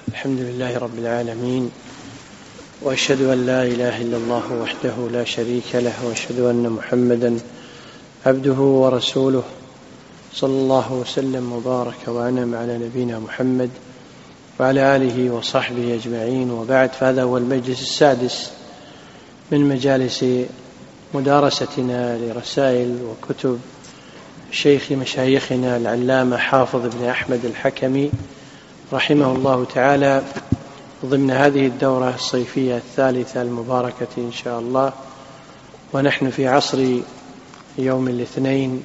الحمد لله رب العالمين، وأشهد أن لا إله إلا الله وحده لا شريك له، وأشهد أن محمدا عبده ورسوله، صلى الله وسلم وبارك وأنعم على نبينا محمد وعلى آله وصحبه أجمعين، وبعد. فهذا هو المجلس السادس من مجالس مدارستنا لرسائل وكتب شيخ مشايخنا العلامة حافظ بن أحمد الحكمي رحمه الله تعالى، ضمن هذه الدورة الصيفية الثالثة المباركة إن شاء الله، ونحن في عصر يوم الاثنين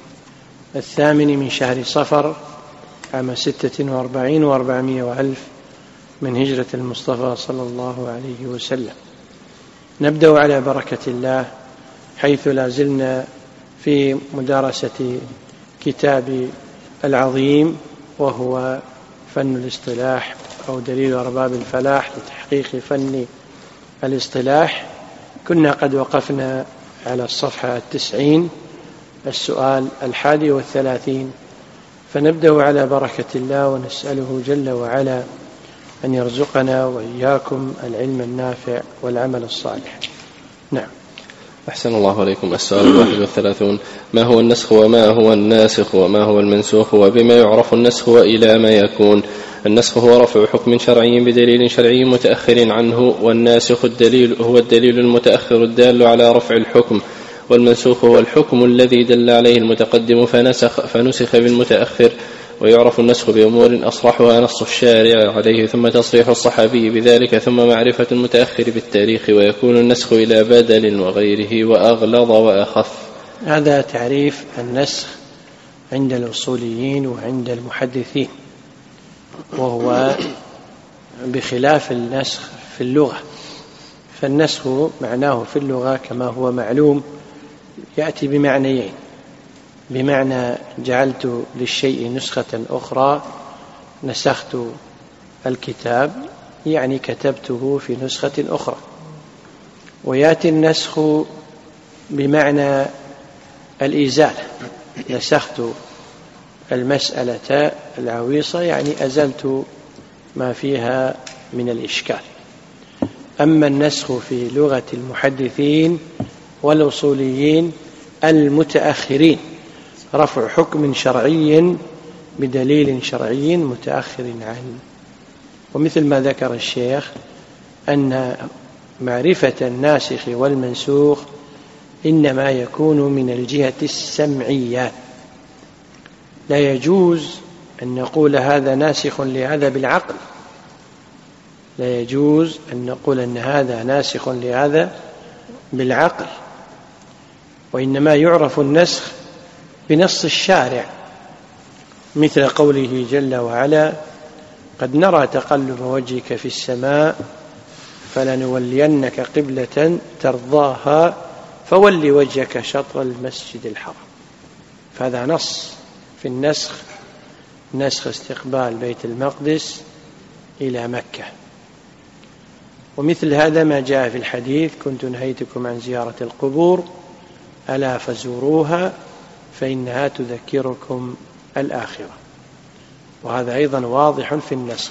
8 من شهر صفر عام 46 و400 وألف من هجرة المصطفى صلى الله عليه وسلم. نبدأ على بركة الله، حيث لا زلنا في مدارسة كتاب العظيم وهو فن الاصطلاح أو دليل أرباب الفلاح لتحقيق فن الاصطلاح. كنا قد وقفنا على الصفحة 90، السؤال 31، فنبدأ على بركة الله ونسأله جل وعلا أن يرزقنا وإياكم العلم النافع والعمل الصالح. نعم. أحسن الله عليكم. السؤال 31: ما هو النسخ وما هو الناسخ وما هو المنسوخ وبما يعرف النسخ وإلى ما يكون؟ النسخ هو رفع حكم شرعي بدليل شرعي متأخر عنه، والناسخ هو الدليل المتأخر الدال على رفع الحكم، والمنسوخ هو الحكم الذي دل عليه المتقدم فنسخ بالمتأخر. ويعرف النسخ بأمور أصرحها نص الشارع عليه، ثم تصريح الصحابي بذلك، ثم معرفة المتأخر بالتاريخ، ويكون النسخ إلى بدل وغيره وأغلظ وأخف. هذا تعريف النسخ عند الأصوليين وعند المحدثين، وهو بخلاف النسخ في اللغة. فالنسخ معناه في اللغة كما هو معلوم يأتي بمعنيين: بمعنى جعلت للشيء نسخة أخرى، نسخت الكتاب يعني كتبته في نسخة أخرى. ويأتي النسخ بمعنى الإزالة، نسخت المسألة العويصة يعني أزلت ما فيها من الإشكال. أما النسخ في لغة المحدثين والأصوليين المتأخرين رفع حكم شرعي بدليل شرعي متأخر عنه. ومثل ما ذكر الشيخ أن معرفة الناسخ والمنسوخ إنما يكون من الجهة السمعية، لا يجوز أن نقول هذا ناسخ لهذا بالعقل، لا يجوز أن نقول أن هذا ناسخ لهذا بالعقل، وإنما يعرف النسخ بنص الشارع، مثل قوله جل وعلا: قد نرى تقلب وجهك في السماء فلنولينك قبلة ترضاها فول وجهك شطر المسجد الحرام. فهذا نص في النسخ، نسخ استقبال بيت المقدس إلى مكة. ومثل هذا ما جاء في الحديث: كنت نهيتكم عن زيارة القبور ألا فزوروها فإنها تذكركم الآخرة. وهذا أيضا واضح في النسخ.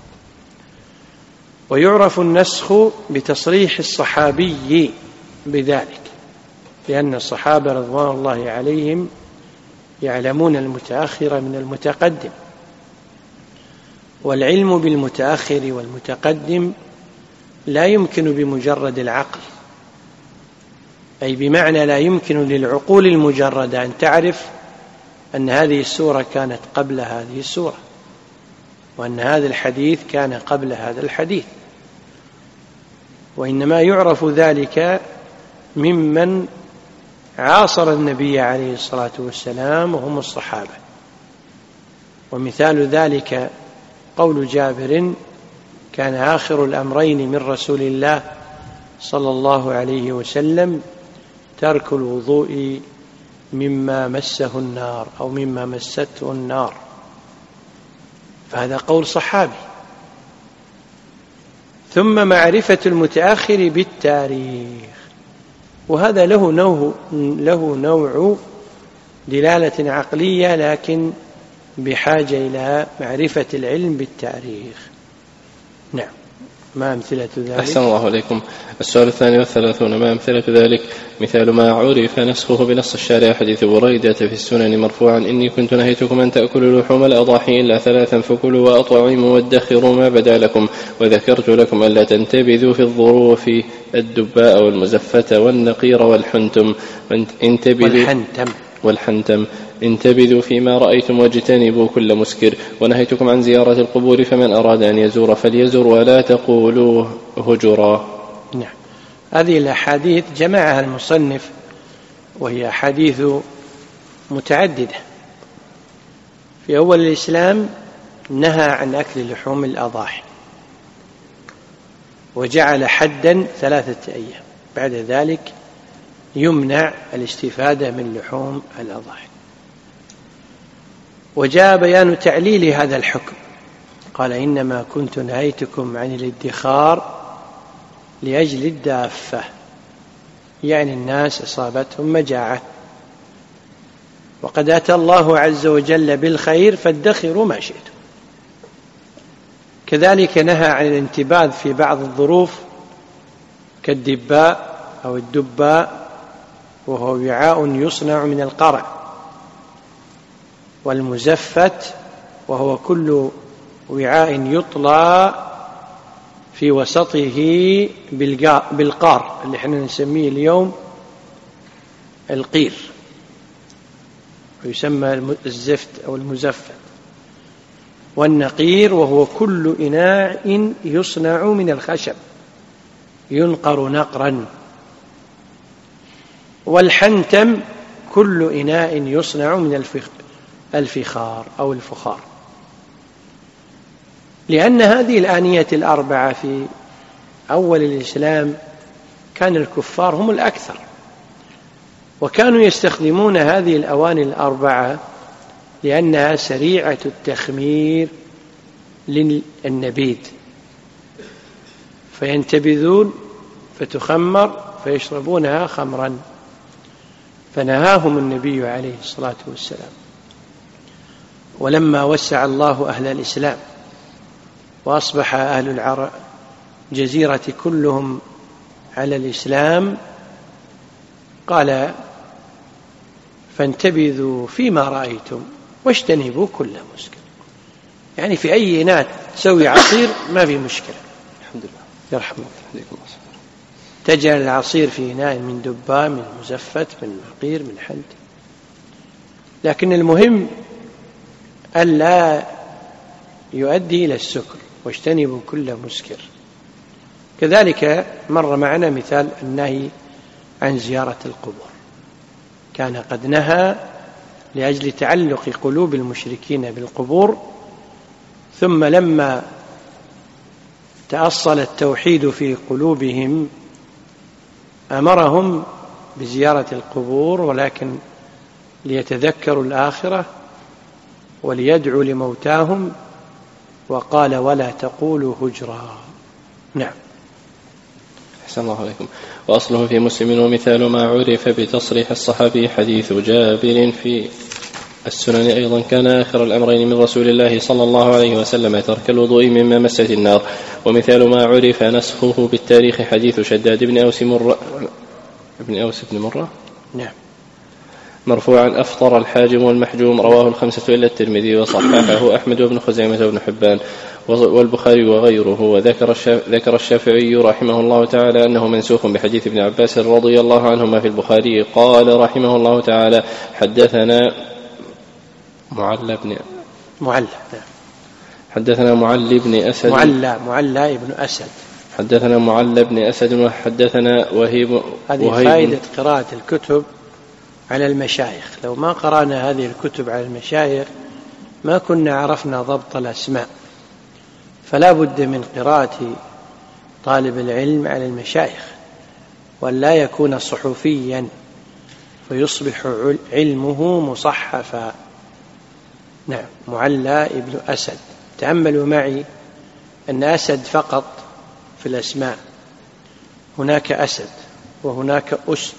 ويعرف النسخ بتصريح الصحابي بذلك، لأن الصحابة رضوان الله عليهم يعلمون المتأخر من المتقدم، والعلم بالمتأخر والمتقدم لا يمكن بمجرد العقل، أي بمعنى لا يمكن للعقول المجردة أن تعرف أن هذه السورة كانت قبل هذه السورة، وأن هذا الحديث كان قبل هذا الحديث. وإنما يعرف ذلك ممن عاصر النبي عليه الصلاة والسلام وهم الصحابة. ومثال ذلك قول جابر: كان آخر الأمرين من رسول الله صلى الله عليه وسلم ترك الوضوء مما مسه النار أو مما مسته النار. فهذا قول صحابي. ثم معرفة المتأخر بالتاريخ، وهذا له نوع دلالة عقلية، لكن بحاجة إلى معرفة العلم بالتاريخ. نعم. ما أمثلة ذلك؟ أحسن الله عليكم. السؤال 32: ما أمثلة ذلك؟ مثال ما عرف نسخه بنص الشارع حديث بريدة في السنن مرفوعا: إني كنت نهيتكم أن تأكلوا لحوم الأضاحي إلا 3 فكلوا وأطعموا وادخروا ما بدا لكم، وذكرت لكم ألا تنتبذوا في الظروف الدباء والمزفة والنقير والحنتم انتبذوا فيما رأيتم واجتنبوا كل مسكر، ونهيتكم عن زيارة القبور فمن أراد أن يزور فليزور ولا تقولوا هجرا. نعم. هذه الأحاديث جمعها المصنف، وهي أحاديث متعددة. في أول الإسلام نهى عن أكل لحوم الأضاحي وجعل حدا 3 أيام، بعد ذلك يمنع الاستفادة من لحوم الأضاحي. وجاء بيان تعليل هذا الحكم، قال: إنما كنت نهيتكم عن الادخار لأجل الدافة، يعني الناس أصابتهم مجاعة، وقد أتى الله عز وجل بالخير فادخروا ما شئتم. كذلك نهى عن الانتباذ في بعض الظروف كالدباء أو الدباء، وهو وعاء يصنع من القرع، والمزفت وهو كل وعاء يطلى في وسطه بالقار اللي احنا نسميه اليوم القير، ويسمى الزفت أو المزفت. والنقير وهو كل إناء يصنع من الخشب ينقر نقرا. والحنتم كل إناء يصنع من الفخار أو الفخار. لأن هذه الآنية الأربعة في أول الإسلام كان الكفار هم الأكثر، وكانوا يستخدمون هذه الأواني الأربعة لأنها سريعة التخمير للنبيذ، فينتبذون فتخمر فيشربونها خمرا، فنهاهم النبي عليه الصلاة والسلام. ولما وسع الله أهل الإسلام وأصبح أهل الجزيرة كلهم على الإسلام، قال: فانتبذوا فيما رأيتم واجتنبوا كل مسكر. يعني في أي إناء تسوي عصير ما في مشكلة. الحمد لله. يرحمك. تجعل العصير في إناء من دباء، من مزفت، من نقير، من حنت، لكن المهم ألا يؤدي إلى السكر، واجتنبوا كل مسكر. كذلك مر معنا مثال النهي عن زيارة القبور، كان قد نهى لأجل تعلق قلوب المشركين بالقبور، ثم لما تأصل التوحيد في قلوبهم أمرهم بزيارة القبور، ولكن ليتذكروا الآخرة وليدعوا لموتاهم، وقال: ولا تقولوا هجرا. نعم. أحسن الله عليكم. وأصله في مسلم. ومثال ما عرف بتصريح الصحابي حديث جابر في السنن أيضا: كان آخر الأمرين من رسول الله صلى الله عليه وسلم ترك الوضوء مما مست النار. ومثال ما عرف نسخه بالتاريخ حديث شداد بن أوس بن مرة نعم مرفوعا: أفطر الحاجم والمحجوم. رواه 5 إلا الترمذي، وصححه أحمد وابن خزيمة وابن حبان والبخاري وغيره. وذكر الشافعي رحمه الله تعالى أنه منسوخ بحديث ابن عباس رضي الله عنهما في البخاري. قال رحمه الله تعالى: حدثنا معلى بن أسد حدثنا معلى بن أسد وحدثنا وهيب. هذه فائدة قراءة الكتب على المشايخ. لو ما قرأنا هذه الكتب على المشايخ ما كنا عرفنا ضبط الأسماء، فلا بد من قراءة طالب العلم على المشايخ، ولا يكون صحفيا فيصبح علمه مصحفا. نعم. معلى ابن أسد. تأملوا معي أن أسد فقط في الأسماء، هناك أسد وهناك أسد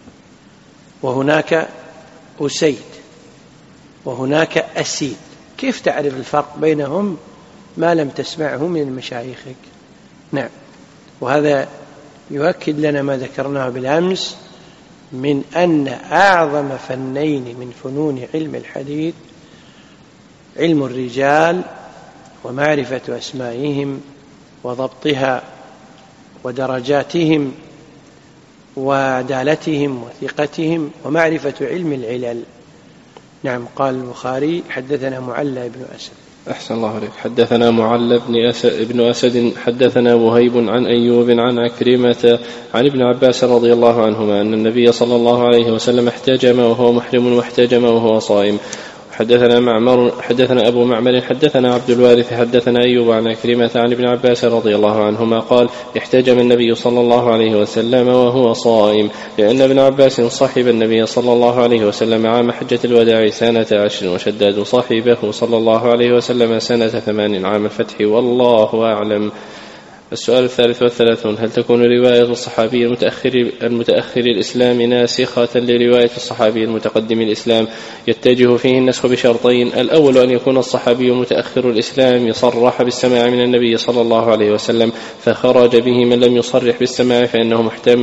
وهناك أسيد وهناك أسيد. كيف تعرف الفرق بينهم ما لم تسمعه من مشايخك. نعم. وهذا يؤكد لنا ما ذكرناه بالأمس من أن أعظم فنين من فنون علم الحديث علم الرجال ومعرفة أسمائهم وضبطها ودرجاتهم وعدالتهم وثقتهم ومعرفة علم العلل. نعم. قال البخاري حدثنا معلى بن أسد. أحسن الله عليك. حدثنا معلى بن أسد حدثنا وهيب عن أيوب عن عكرمة عن ابن عباس رضي الله عنهما أن النبي صلى الله عليه وسلم احتجم وهو محرم واحتجم وهو صائم. حدثنا أبو معمر حدثنا عبد الوارث حدثنا أيوب عن عكرمة عن ابن عباس رضي الله عنهما قال احتجم النبي صلى الله عليه وسلم وهو صائم، لأن ابن عباس صحب النبي صلى الله عليه وسلم عام حجة الوداع سنة 10 وشداد صحبه صلى الله عليه وسلم سنة 8 عام الفتح، والله أعلم. السؤال 33: هل تكون رواية الصحابي المتأخر الإسلام ناسخة لرواية الصحابي المتقدم الإسلام؟ يتجه فيه النسخ بشرطين: الأول أن يكون الصحابي المتأخر الإسلام صرح بالسماع من النبي صلى الله عليه وسلم فخرج به من لم يصرح بالسماع فإنه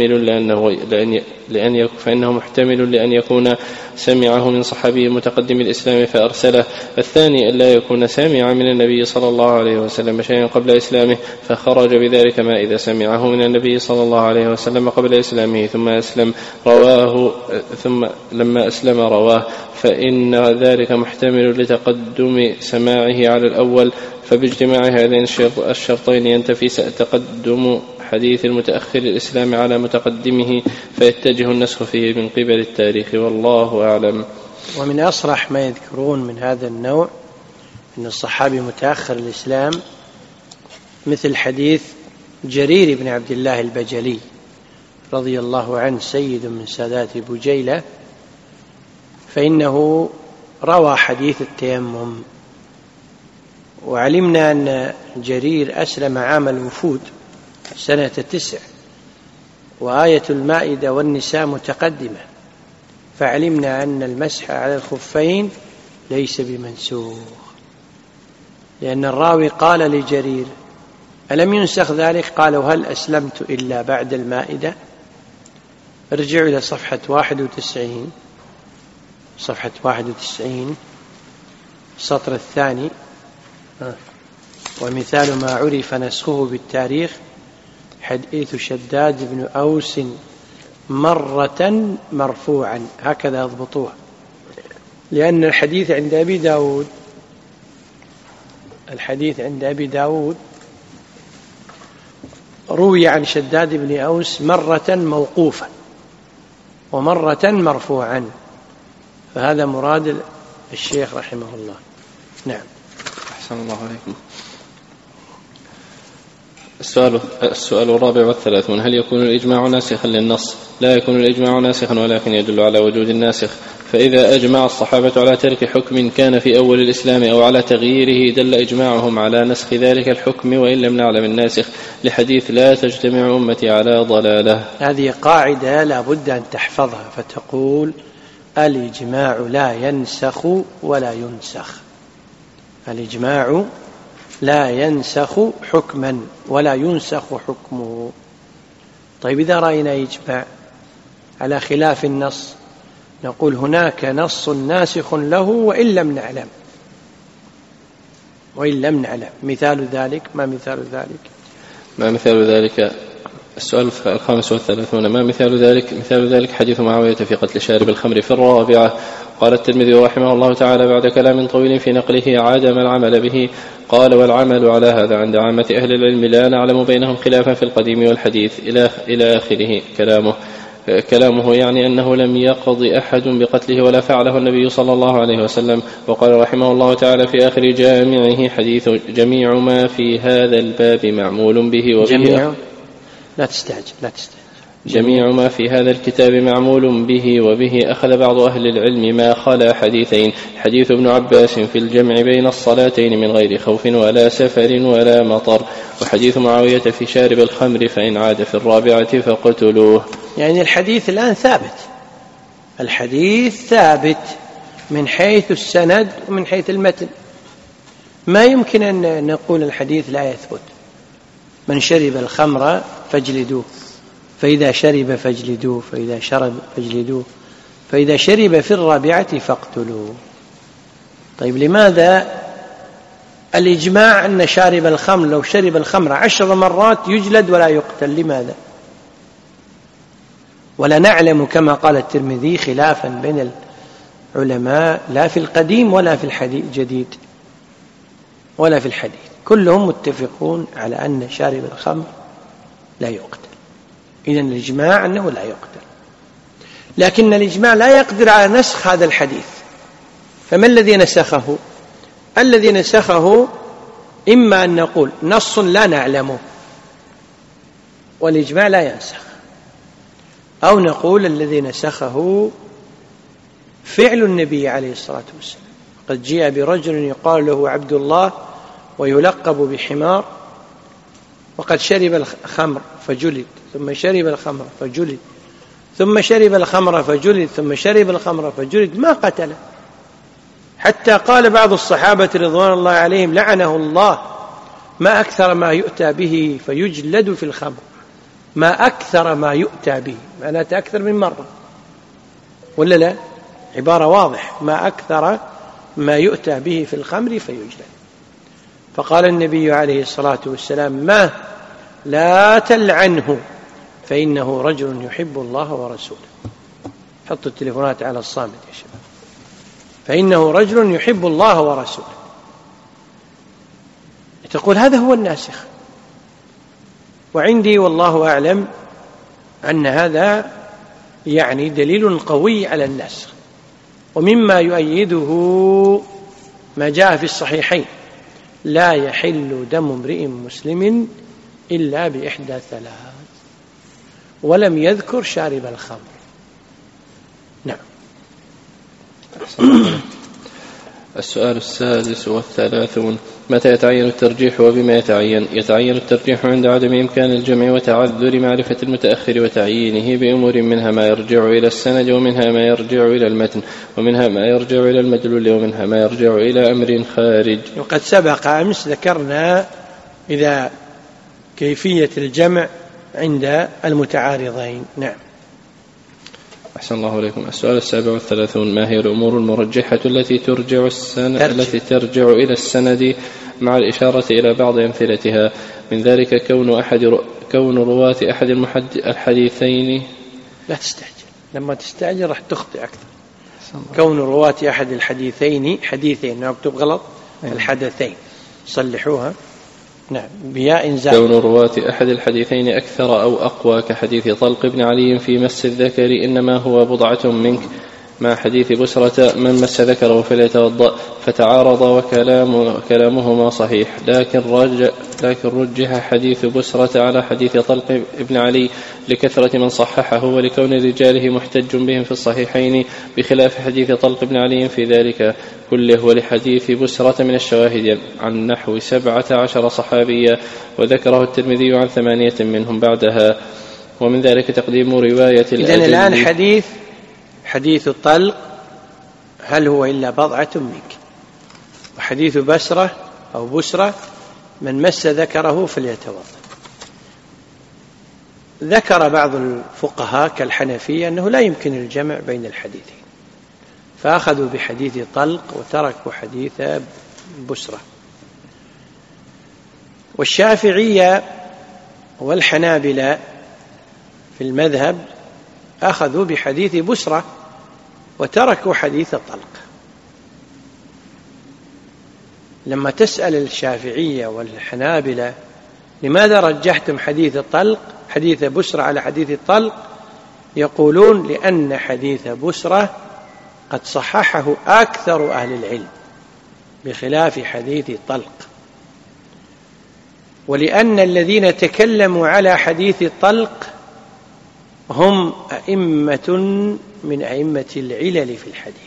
محتمل لأن يكون سمعه من صحابي متقدم الإسلام فأرسله. الثاني أن لا يكون سامعا من النبي صلى الله عليه وسلم شيئا قبل إسلامه فخرج بذلك ما إذا سمعه من النبي صلى الله عليه وسلم قبل إسلامه ثم لما أسلم رواه، فإن ذلك محتمل لتقدم سماعه على الأول، فباجتماع هذين الشرطين ينتفي تقدم حديث المتأخر الإسلام على متقدمه فيتجه النسخ فيه من قبل التاريخ، والله أعلم. ومن أصرح ما يذكرون من هذا النوع أن الصحابي متأخر الإسلام مثل حديث جرير بن عبد الله البجلي رضي الله عنه سيد من سادات بجيلة، فإنه روى حديث التيمم، وعلمنا أن جرير أسلم عام الوفود سنة 9 وآية المائدة والنساء متقدمة، فعلمنا أن المسح على الخفين ليس بمنسوخ، لأن الراوي قال لجرير: ألم ينسخ ذلك؟ قال: وهل أسلمت إلا بعد المائدة؟ ارجعوا إلى صفحة 91 السطر الثاني. ومثال ما عرف نسخه بالتاريخ حديث شداد بن أوس مرة مرفوعا، هكذا يضبطوها، لأن الحديث عند أبي داود روي عن شداد بن أوس مرة موقوفا ومرة مرفوعا، فهذا مراد الشيخ رحمه الله. نعم. أحسن الله عليكم. السؤال 34: هل يكون الإجماع ناسخا للنص؟ لا يكون الإجماع ناسخا، ولكن يدل على وجود الناسخ، فإذا أجمع الصحابة على ترك حكم كان في أول الإسلام أو على تغييره دل إجماعهم على نسخ ذلك الحكم وإن لم نعلم الناسخ، لحديث لا تجتمع أمتي على ضلالة. هذه قاعدة لا بد أن تحفظها، فتقول: الإجماع لا ينسخ ولا ينسخ. الإجماع لا ينسخ حكما ولا ينسخ حكمه. طيب، إذا رأينا إجماع على خلاف النص نقول هناك نص ناسخ له وإن لم نعلم. مثال ذلك ما مثال ذلك؟ السؤال 35: ما مثال ذلك؟ مثال ذلك حديث معاوية في قتل شارب الخمر في الرابعة. قال الترمذي رحمه الله تعالى بعد كلام طويل في نقله: عدم العمل به. قال: والعمل على هذا عند عامة أهل العلم لا نعلم بينهم خلافا في القديم والحديث إلى آخره كلامه يعني أنه لم يقض أحد بقتله ولا فعله النبي صلى الله عليه وسلم. وقال رحمه الله تعالى في آخر جامعه حديث: جميع ما في هذا الباب معمول به وبه لا تستعجل. جميع ما في هذا الكتاب معمول به وبه أخذ بعض أهل العلم ما خلا حديثين: حديث ابن عباس في الجمع بين الصلاتين من غير خوف ولا سفر ولا مطر، وحديث معاوية في شارب الخمر فإن عاد في الرابعة فقتلوه. يعني الحديث الآن ثابت من حيث السند ومن حيث المتن، ما يمكن أن نقول الحديث لا يثبت: من شرب الخمر فاجلدوه، فإذا شرب فاجلدوه، فإذا شرب فاجلدوه، فإذا شرب في الرابعة فاقتلوه. طيب لماذا الإجماع أن شارب الخمر لو شرب الخمر 10 مرات يجلد ولا يقتل؟ لماذا؟ ولا نعلم كما قال الترمذي خلافا بين العلماء لا في القديم ولا في الجديد ولا في الحديث، كلهم متفقون على أن شارب الخمر لا يقتل. إذن الإجماع أنه لا يقتل، لكن الإجماع لا يقدر على نسخ هذا الحديث. فما الذي نسخه؟ الذي نسخه إما أن نقول نص لا نعلمه والإجماع لا ينسخ، أو نقول الذي نسخه فعل النبي عليه الصلاة والسلام. قد جاء برجل يقال له عبد الله ويلقب بحمار، وقد شرب الخمر فجلد، ثم شرب الخمر فجلد، ثم شرب الخمر فجلد، ثم شرب الخمر فجلد، ما قتله. حتى قال بعض الصحابة رضوان الله عليهم لعنه الله: ما أكثر ما يؤتى به فيجلد في الخمر. ما أكثر ما يؤتى به، معناته أكثر من مرة، ولا لا؟ عبارة واضح: ما أكثر ما يؤتى به في الخمر فيجلد. فقال النبي عليه الصلاة والسلام: ما لا تلعنه فإنه رجل يحب الله ورسوله. حطوا التليفونات على الصامت يا شباب. فإنه رجل يحب الله ورسوله. تقول هذا هو الناسخ، وعندي والله أعلم أن هذا يعني دليل قوي على النسخ. ومما يؤيده ما جاء في الصحيحين: لا يحل دم امرئ مسلم إلا بإحدى 3، ولم يذكر شارب الخمر. نعم. السؤال 36: متى يتعين الترجيح وبما يتعين؟ يتعين الترجيح عند عدم إمكان الجمع وتعذر معرفة المتأخر وتعيينه بأمور منها ما يرجع إلى السند، ومنها ما يرجع إلى المتن، ومنها ما يرجع إلى المدلول، ومنها ما يرجع إلى أمر خارج. وقد سبق أمس ذكرنا إذا كيفية الجمع عند المتعارضين. نعم. أحسن الله إليكم. السؤال 37: ما هي الأمور المرجحة التي ترجع إلى السند مع الإشارة إلى بعض أمثلتها؟ من ذلك كون رواة أحد الحديثين. لا تستعجل، لما تستعجل راح تخطئ أكثر. كون رواة أحد الحديثين، حديثين مكتوب غلط، الحدثين صلحوها. نعم، بياء زائد. كون رواة أحد الحديثين أكثر أو أقوى، كحديث طلق بن علي في مس الذكر إنما هو بضعة منك، مع حديث بسرة من مس ذكره فليتوضأ، فتعارض وكلامهما صحيح، لكن رجح حديث بسرة على حديث طلق بن علي لكثرة من صححه ولكون رجاله محتج بهم في الصحيحين، بخلاف حديث طلق بن علي في ذلك كله. ولحديث بسرة من الشواهد عن نحو 17 صحابيا، وذكره الترمذي عن 8 منهم بعدها. ومن ذلك تقديم رواية إذن الآن حديث الطلق هل هو إلا بضعة منك، وحديث بسرة أو بسرة من مس ذكره فليتوضأ. ذكر بعض الفقهاء كالحنفية أنه لا يمكن الجمع بين الحديثين، فأخذوا بحديث طلق وتركوا حديث بسرة. والشافعية والحنابلة في المذهب أخذوا بحديث بسرة وتركوا حديث الطلق. لما تسأل الشافعية والحنابلة لماذا رجحتم حديث الطلق، حديث بسرة على حديث الطلق، يقولون لأن حديث بسرة قد صححه أكثر أهل العلم بخلاف حديث الطلق، ولأن الذين تكلموا على حديث الطلق هم أئمة من أئمة العلل في الحديث،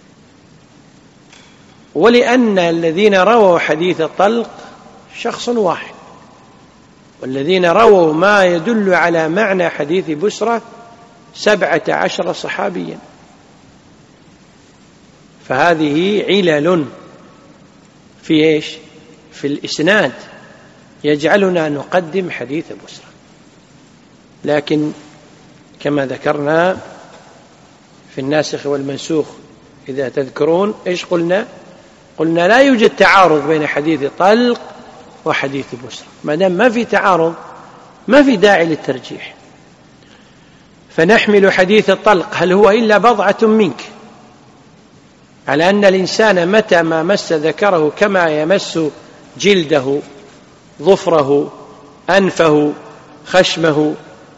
ولأن الذين رووا حديث الطلق شخص واحد، والذين رووا ما يدل على معنى حديث بسرة 17 صحابيا. فهذه علل في إيش؟ في الإسناد يجعلنا نقدم حديث بسرى، لكن كما ذكرنا في الناسخ والمنسوخ إذا تذكرون إيش قلنا لا يوجد تعارض بين حديث طلق وحديث بسرى. ما دام ما في تعارض ما في داعي للترجيح. فنحمل حديث الطلق هل هو إلا بضعة منك على أن الإنسان متى ما مس ذكره كما يمس جلده، ظفره، أنفه، خشمه،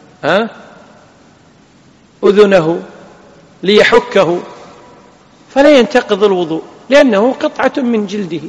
أذنه، ليحكه، فلا ينتقض الوضوء لأنه قطعة من جلده.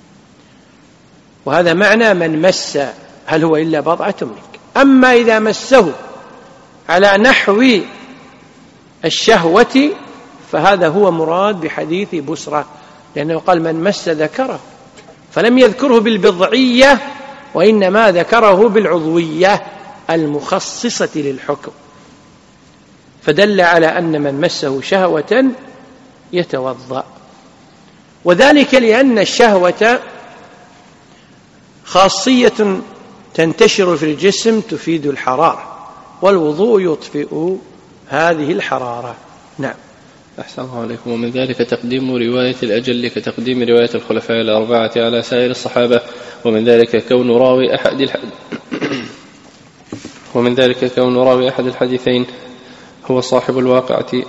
وهذا معنى من مس هل هو إلا بضعة منك. أما إذا مسه على نحو الشهوة فهذا هو مراد بحديث بسرى، لأنه قال من مس ذكره، فلم يذكره بالبضعية وإنما ذكره بالعضوية المخصصة للحكم، فدل على أن من مسه شهوة يتوضأ. وذلك لأن الشهوة خاصية تنتشر في الجسم تفيد الحرارة، والوضوء يطفئ هذه الحرارة. نعم. أحسن الله عليكم. ومن ذلك تقديم رواية الأجل كتقديم رواية الخلفاء الأربعة على سائر الصحابة. ومن ذلك كون راوي أحد الحديثين هو صاحب الواقعة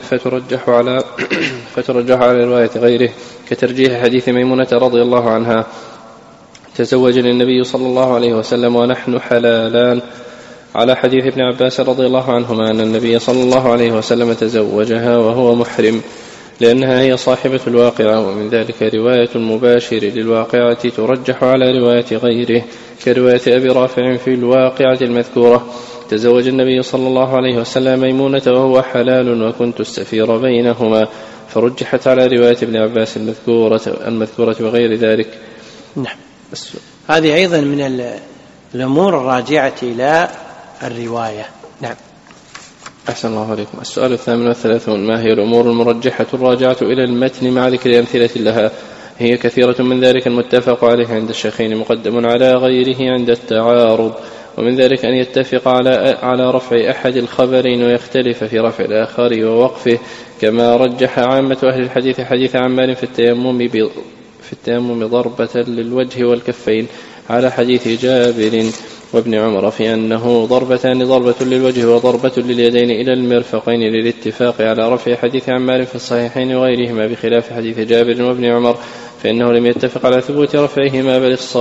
فترجح على رواية غيره، كترجيح حديث ميمونة رضي الله عنها تزوجني النبي صلى الله عليه وسلم ونحن حلالان، على حديث ابن عباس رضي الله عنهما أن النبي صلى الله عليه وسلم تزوجها وهو محرم، لأنها هي صاحبة الواقعة. ومن ذلك رواية المباشر للواقعة ترجح على رواية غيره، كرواية أبي رافع في الواقعة المذكورة تزوج النبي صلى الله عليه وسلم ميمونة وهو حلال وكنت السفير بينهما، فرجحت على رواية ابن عباس المذكورة وغير ذلك. نعم. هذه أيضا من الأمور الراجعة إلى الرواية. نعم. أحسن الله عليكم. السؤال 38: ما هي الأمور المرجحة الراجعة إلى المتن مع ذكر أمثلة لها؟ هي كثيرة، من ذلك المتفق عليه عند الشيخين مقدم على غيره عند التعارض، ومن ذلك أن يتفق على رفع أحد الخبرين ويختلف في رفع الآخر ووقفه، كما رجح عامة أهل الحديث حديث عمار في التيمم ضربة للوجه والكفين على حديث جابر وابن عمر في أنه ضربتان، ضربة للوجه وضربة لليدين إلى المرفقين، للاتفاق على رفع حديث عمار في الصحيحين وغيرهما، بخلاف حديث جابر وابن عمر فإنه لم يتفق على ثبوت رفعهما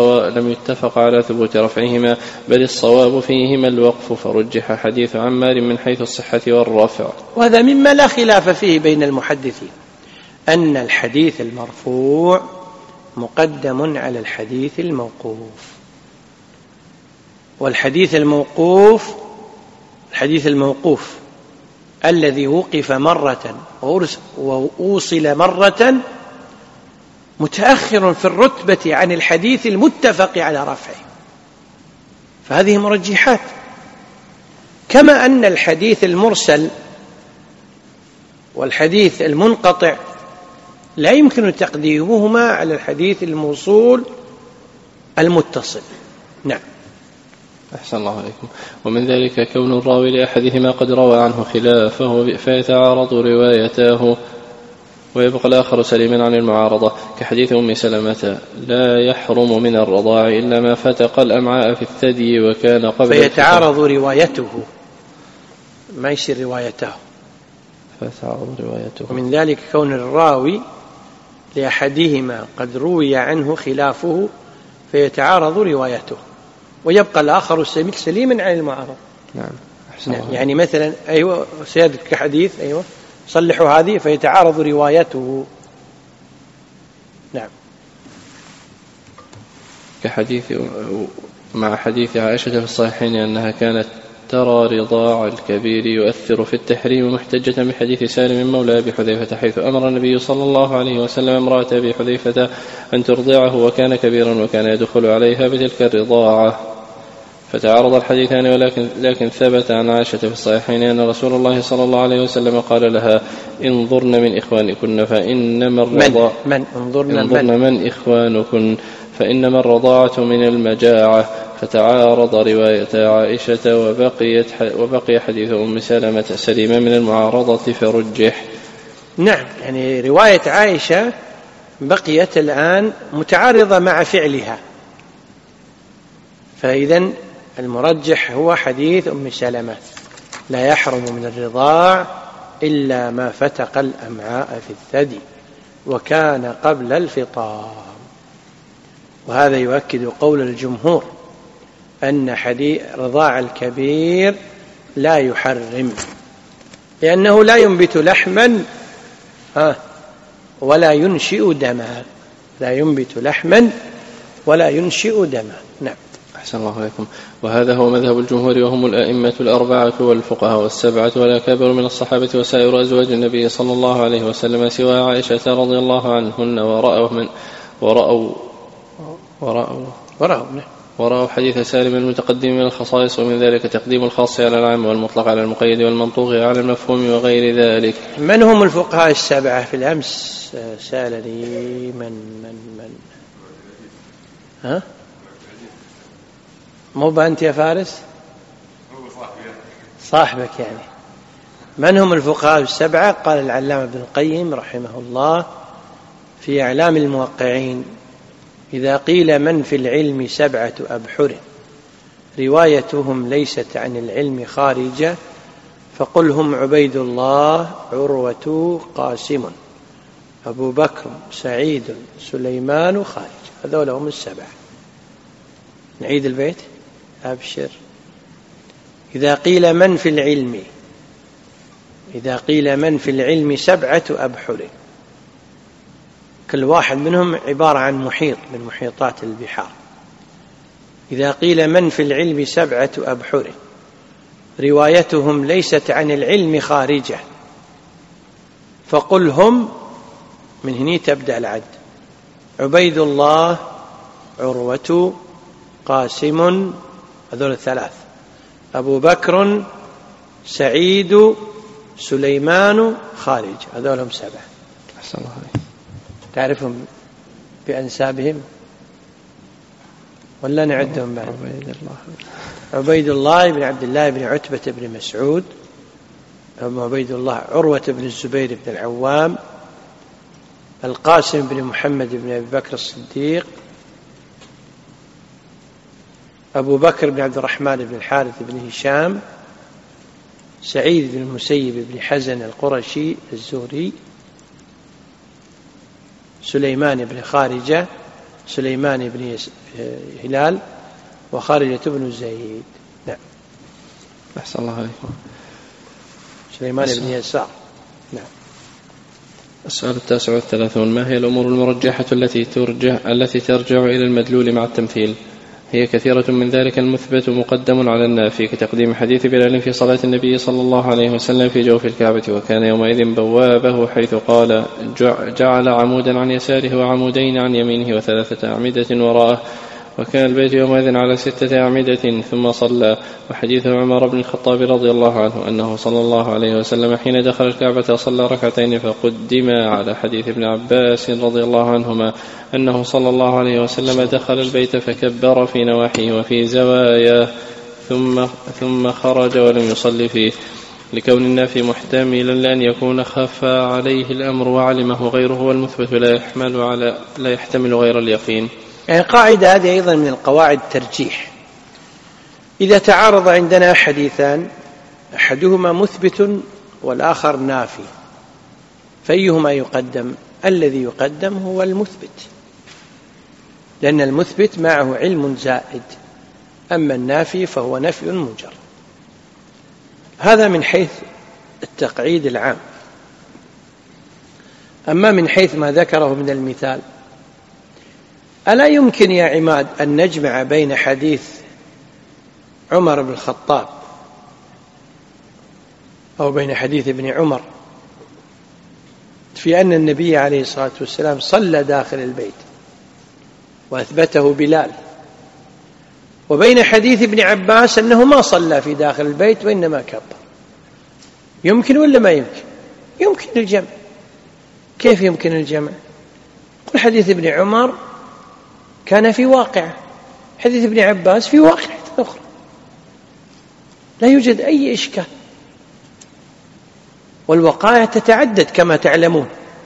بل الصواب فيهما الوقف، فرجح حديث عمار من حيث الصحة والرفع. وهذا مما لا خلاف فيه بين المحدثين، أن الحديث المرفوع مقدم على الحديث الموقوف، والحديث الموقوف الذي وقف مرة وأوصل مرة متأخر في الرتبة عن الحديث المتفق على رفعه، فهذه مرجحات. كما أن الحديث المرسل والحديث المنقطع لا يمكن تقديمهما على الحديث الموصول المتصل. نعم. أحسن الله عليكم. ومن ذلك كون الراوي لأحدهما قد روى عنه خلافه فيتعارض روايتاه ويبقى الآخر سليما عن المعارضة، كحديث أم سلمة: لا يحرم من الرضاع إلا ما فتق الأمعاء في الثدي وكان قبل فيتعارض روايته، ما يصير روايته، فيتعارض روايته. ومن ذلك كون الراوي لأحدهما قد روي عنه خلافه فيتعارض روايته ويبقى الآخر سليما عن المعارضة. نعم. يعني مثلا سيادك حديث صلحوا هذه فيتعارض روايته. نعم. كحديث مع حديث عائشة في الصحيحين أنها كانت ترى رضاع الكبير يؤثر في التحريم، محتجة بحديث سالم مولى أبي حذيفة حيث أمر النبي صلى الله عليه وسلم امرأة أبي حذيفة أن ترضعه وكان كبيرا وكان يدخل عليها بتلك الرضاعة، فتعارض الحديثان، لكن ثبت عن عائشة في الصحيحين أن رسول الله صلى الله عليه وسلم قال لها: انظرن من إخوانكن فإنما الرضاع من إخوانكن فإنما الرضاعة من المجاعة، فتعارض رواية عائشة وبقي حديث أم سلمة من المعارضة فرجح. نعم، يعني رواية عائشة بقيت الآن متعارضة مع فعلها، فإذن المرجح هو حديث أم سلمة: لا يحرم من الرضاع إلا ما فتق الأمعاء في الثدي وكان قبل الفطام. وهذا يؤكد قول الجمهور أن حديث رضاع الكبير لا يحرم، لأنه لا ينبت لحما ولا ينشئ دما، لا ينبت لحما ولا ينشئ دما. نعم. أحسن الله عليكم. وهذا هو مذهب الجمهور، وهم الأئمة الأربعة والفقهاء السبعة والأكابر من الصحابة وسائر أزواج النبي صلى الله عليه وسلم سوى عائشة رضي الله عنهن، ورأوا حديث سالم المتقدم من الخصائص، ومن ذلك تقديم الخاص على العام والمطلق على المقيد والمنطوق على المفهوم وغير ذلك. من هم الفقهاء السبعة؟ في الأمس سألني من ها؟ مو بأنت يا فارس؟ صاحبك يعني. من هم الفقهاء السبعة؟ قال العلامة ابن القيم رحمه الله في إعلام الموقعين: إذا قيل من في العلم 7 أبحر روايتهم ليست عن العلم خارجة فقل هم عبيد الله، عروة، قاسم، أبو بكر، سعيد، سليمان، خارج. هذول هم 7. نعيد البيت: أبشر. إذا قيل من في العلم 7 أبحر، كل واحد منهم عبارة عن محيط من محيطات البحار. إذا قيل من في العلم 7 أبحر روايتهم ليست عن العلم خارجة فقل هم، من هنا تبدأ العد: عبيد الله، عروة، قاسم، هذول 3، أبو بكر، سعيد، سليمان، خارج، هذول هم 7. أحسن الله عليك. تعرفهم بأنسابهم ولا نعدهم بعد؟ عبيد الله بن عبد الله بن عتبة بن مسعود، عبيد الله عروة بن الزبير بن العوام، القاسم بن محمد بن أبي بكر الصديق، أبو بكر بن عبد الرحمن بن الحارث بن هشام، سعيد بن المسيب بن حزن القرشي الزهري، سليمان بن خارجة، سليمان بن هلال، وخارجة بن زيد. نعم. أحسن الله عليكم. سليمان بن يسار. نعم. السؤال 39: ما هي الأمور المرجحة التي ترجع إلى المدلول مع التمثيل؟ هي كثيرة، من ذلك المثبت مقدم على النافي، كتقديم حديث بلال في صلاة النبي صلى الله عليه وسلم في جوف الكعبة، وكان يومئذ بوابه، حيث قال: جعل عمودا عن يساره وعمودين عن يمينه و3 أعمدة وراءه، وكان البيت يومئذ على 6 أعمدة ثم صلى. وحديث عمر بن الخطاب رضي الله عنه أنه صلى الله عليه وسلم حين دخل الكعبة صلى 2 ركعتين فقدم على حديث ابن عباس رضي الله عنهما أنه صلى الله عليه وسلم دخل البيت فكبر في نواحيه وفي زواياه ثم خرج ولم يصلي فيه، لكون النافي محتملا لأن يكون خفى عليه الأمر وعلمه غيره، والمثبت لا يحتمل غير اليقين. يعني قاعدة هذه أيضا من القواعد الترجيح: إذا تعارض عندنا حديثان أحدهما مثبت والآخر نافي، فأيهما يقدم؟ الذي يقدم هو المثبت، لأن المثبت معه علم زائد، أما النافي فهو نفي مجرد. هذا من حيث التقعيد العام. أما من حيث ما ذكره من المثال، ألا يمكن يا عماد أن نجمع بين حديث عمر بن الخطاب أو بين حديث ابن عمر في أن النبي عليه الصلاة والسلام صلى داخل البيت وأثبته بلال، وبين حديث ابن عباس أنه ما صلى في داخل البيت وإنما كبر؟ يمكن ولا ما يمكن؟ يمكن الجمع. كيف يمكن الجمع؟ قل حديث ابن عمر كان في واقع حديث ابن عباس في واقع أخرى، لا يوجد أي إشكال. والوقائع تتعدد كما تعلمون.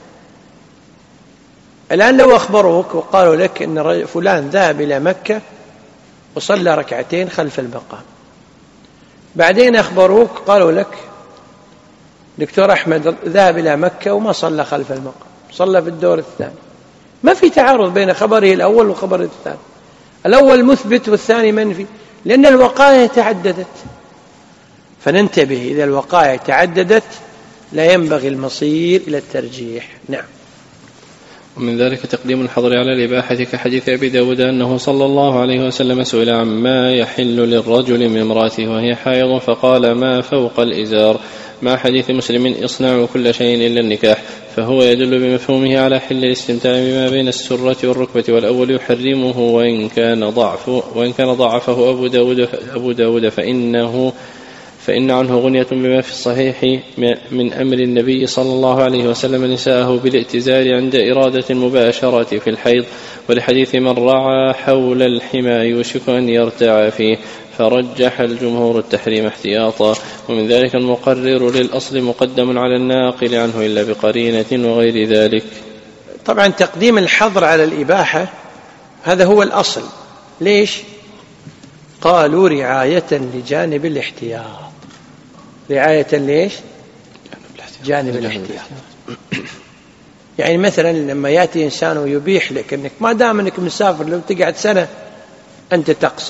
الآن لو أخبروك وقالوا لك إن فلان ذهب إلى مكة وصلى ركعتين خلف المقام، بعدين أخبروك قالوا لك دكتور أحمد ذهب إلى مكة وما صلى خلف المقام، صلى في الدور الثاني، ما في تعارض بين خبره الأول وخبره الثاني، الأول مثبت والثاني منفي، لأن الوقائع تعددت. فننتبه، إذا الوقائع تعددت لا ينبغي المصير إلى الترجيح. نعم. ومن ذلك تقديم الحظر على الإباحة كحديث أبي داود أنه صلى الله عليه وسلم سئل عما يحل للرجل من امرأته وهي حائض فقال ما فوق الإزار، مع حديث مسلم اصنعوا كل شيء إلا النكاح، فهو يدل بمفهومه على حل الاستمتاع بما بين السرة والركبة، والأول يحرمه وإن كان ضعفه أبو داود فإن عنه غنية بما في الصحيح من أمر النبي صلى الله عليه وسلم نساءه بالائتزار عند إرادة المباشرة في الحيض، ولحديث من رعى حول الحمى يوشك أن يرتع فيه، فرجح الجمهور التحريم احتياطا. ومن ذلك المقرر للأصل مقدم على الناقل عنه إلا بقرينة وغير ذلك. طبعا تقديم الحظر على الإباحة هذا هو الأصل. ليش؟ قالوا رعاية لجانب الاحتياط. رعاية ليش؟ جانب الاحتياط. يعني مثلا لما يأتي إنسان ويبيح لك أنك ما دام أنك مسافر لو تقعد سنة أنت تقصر،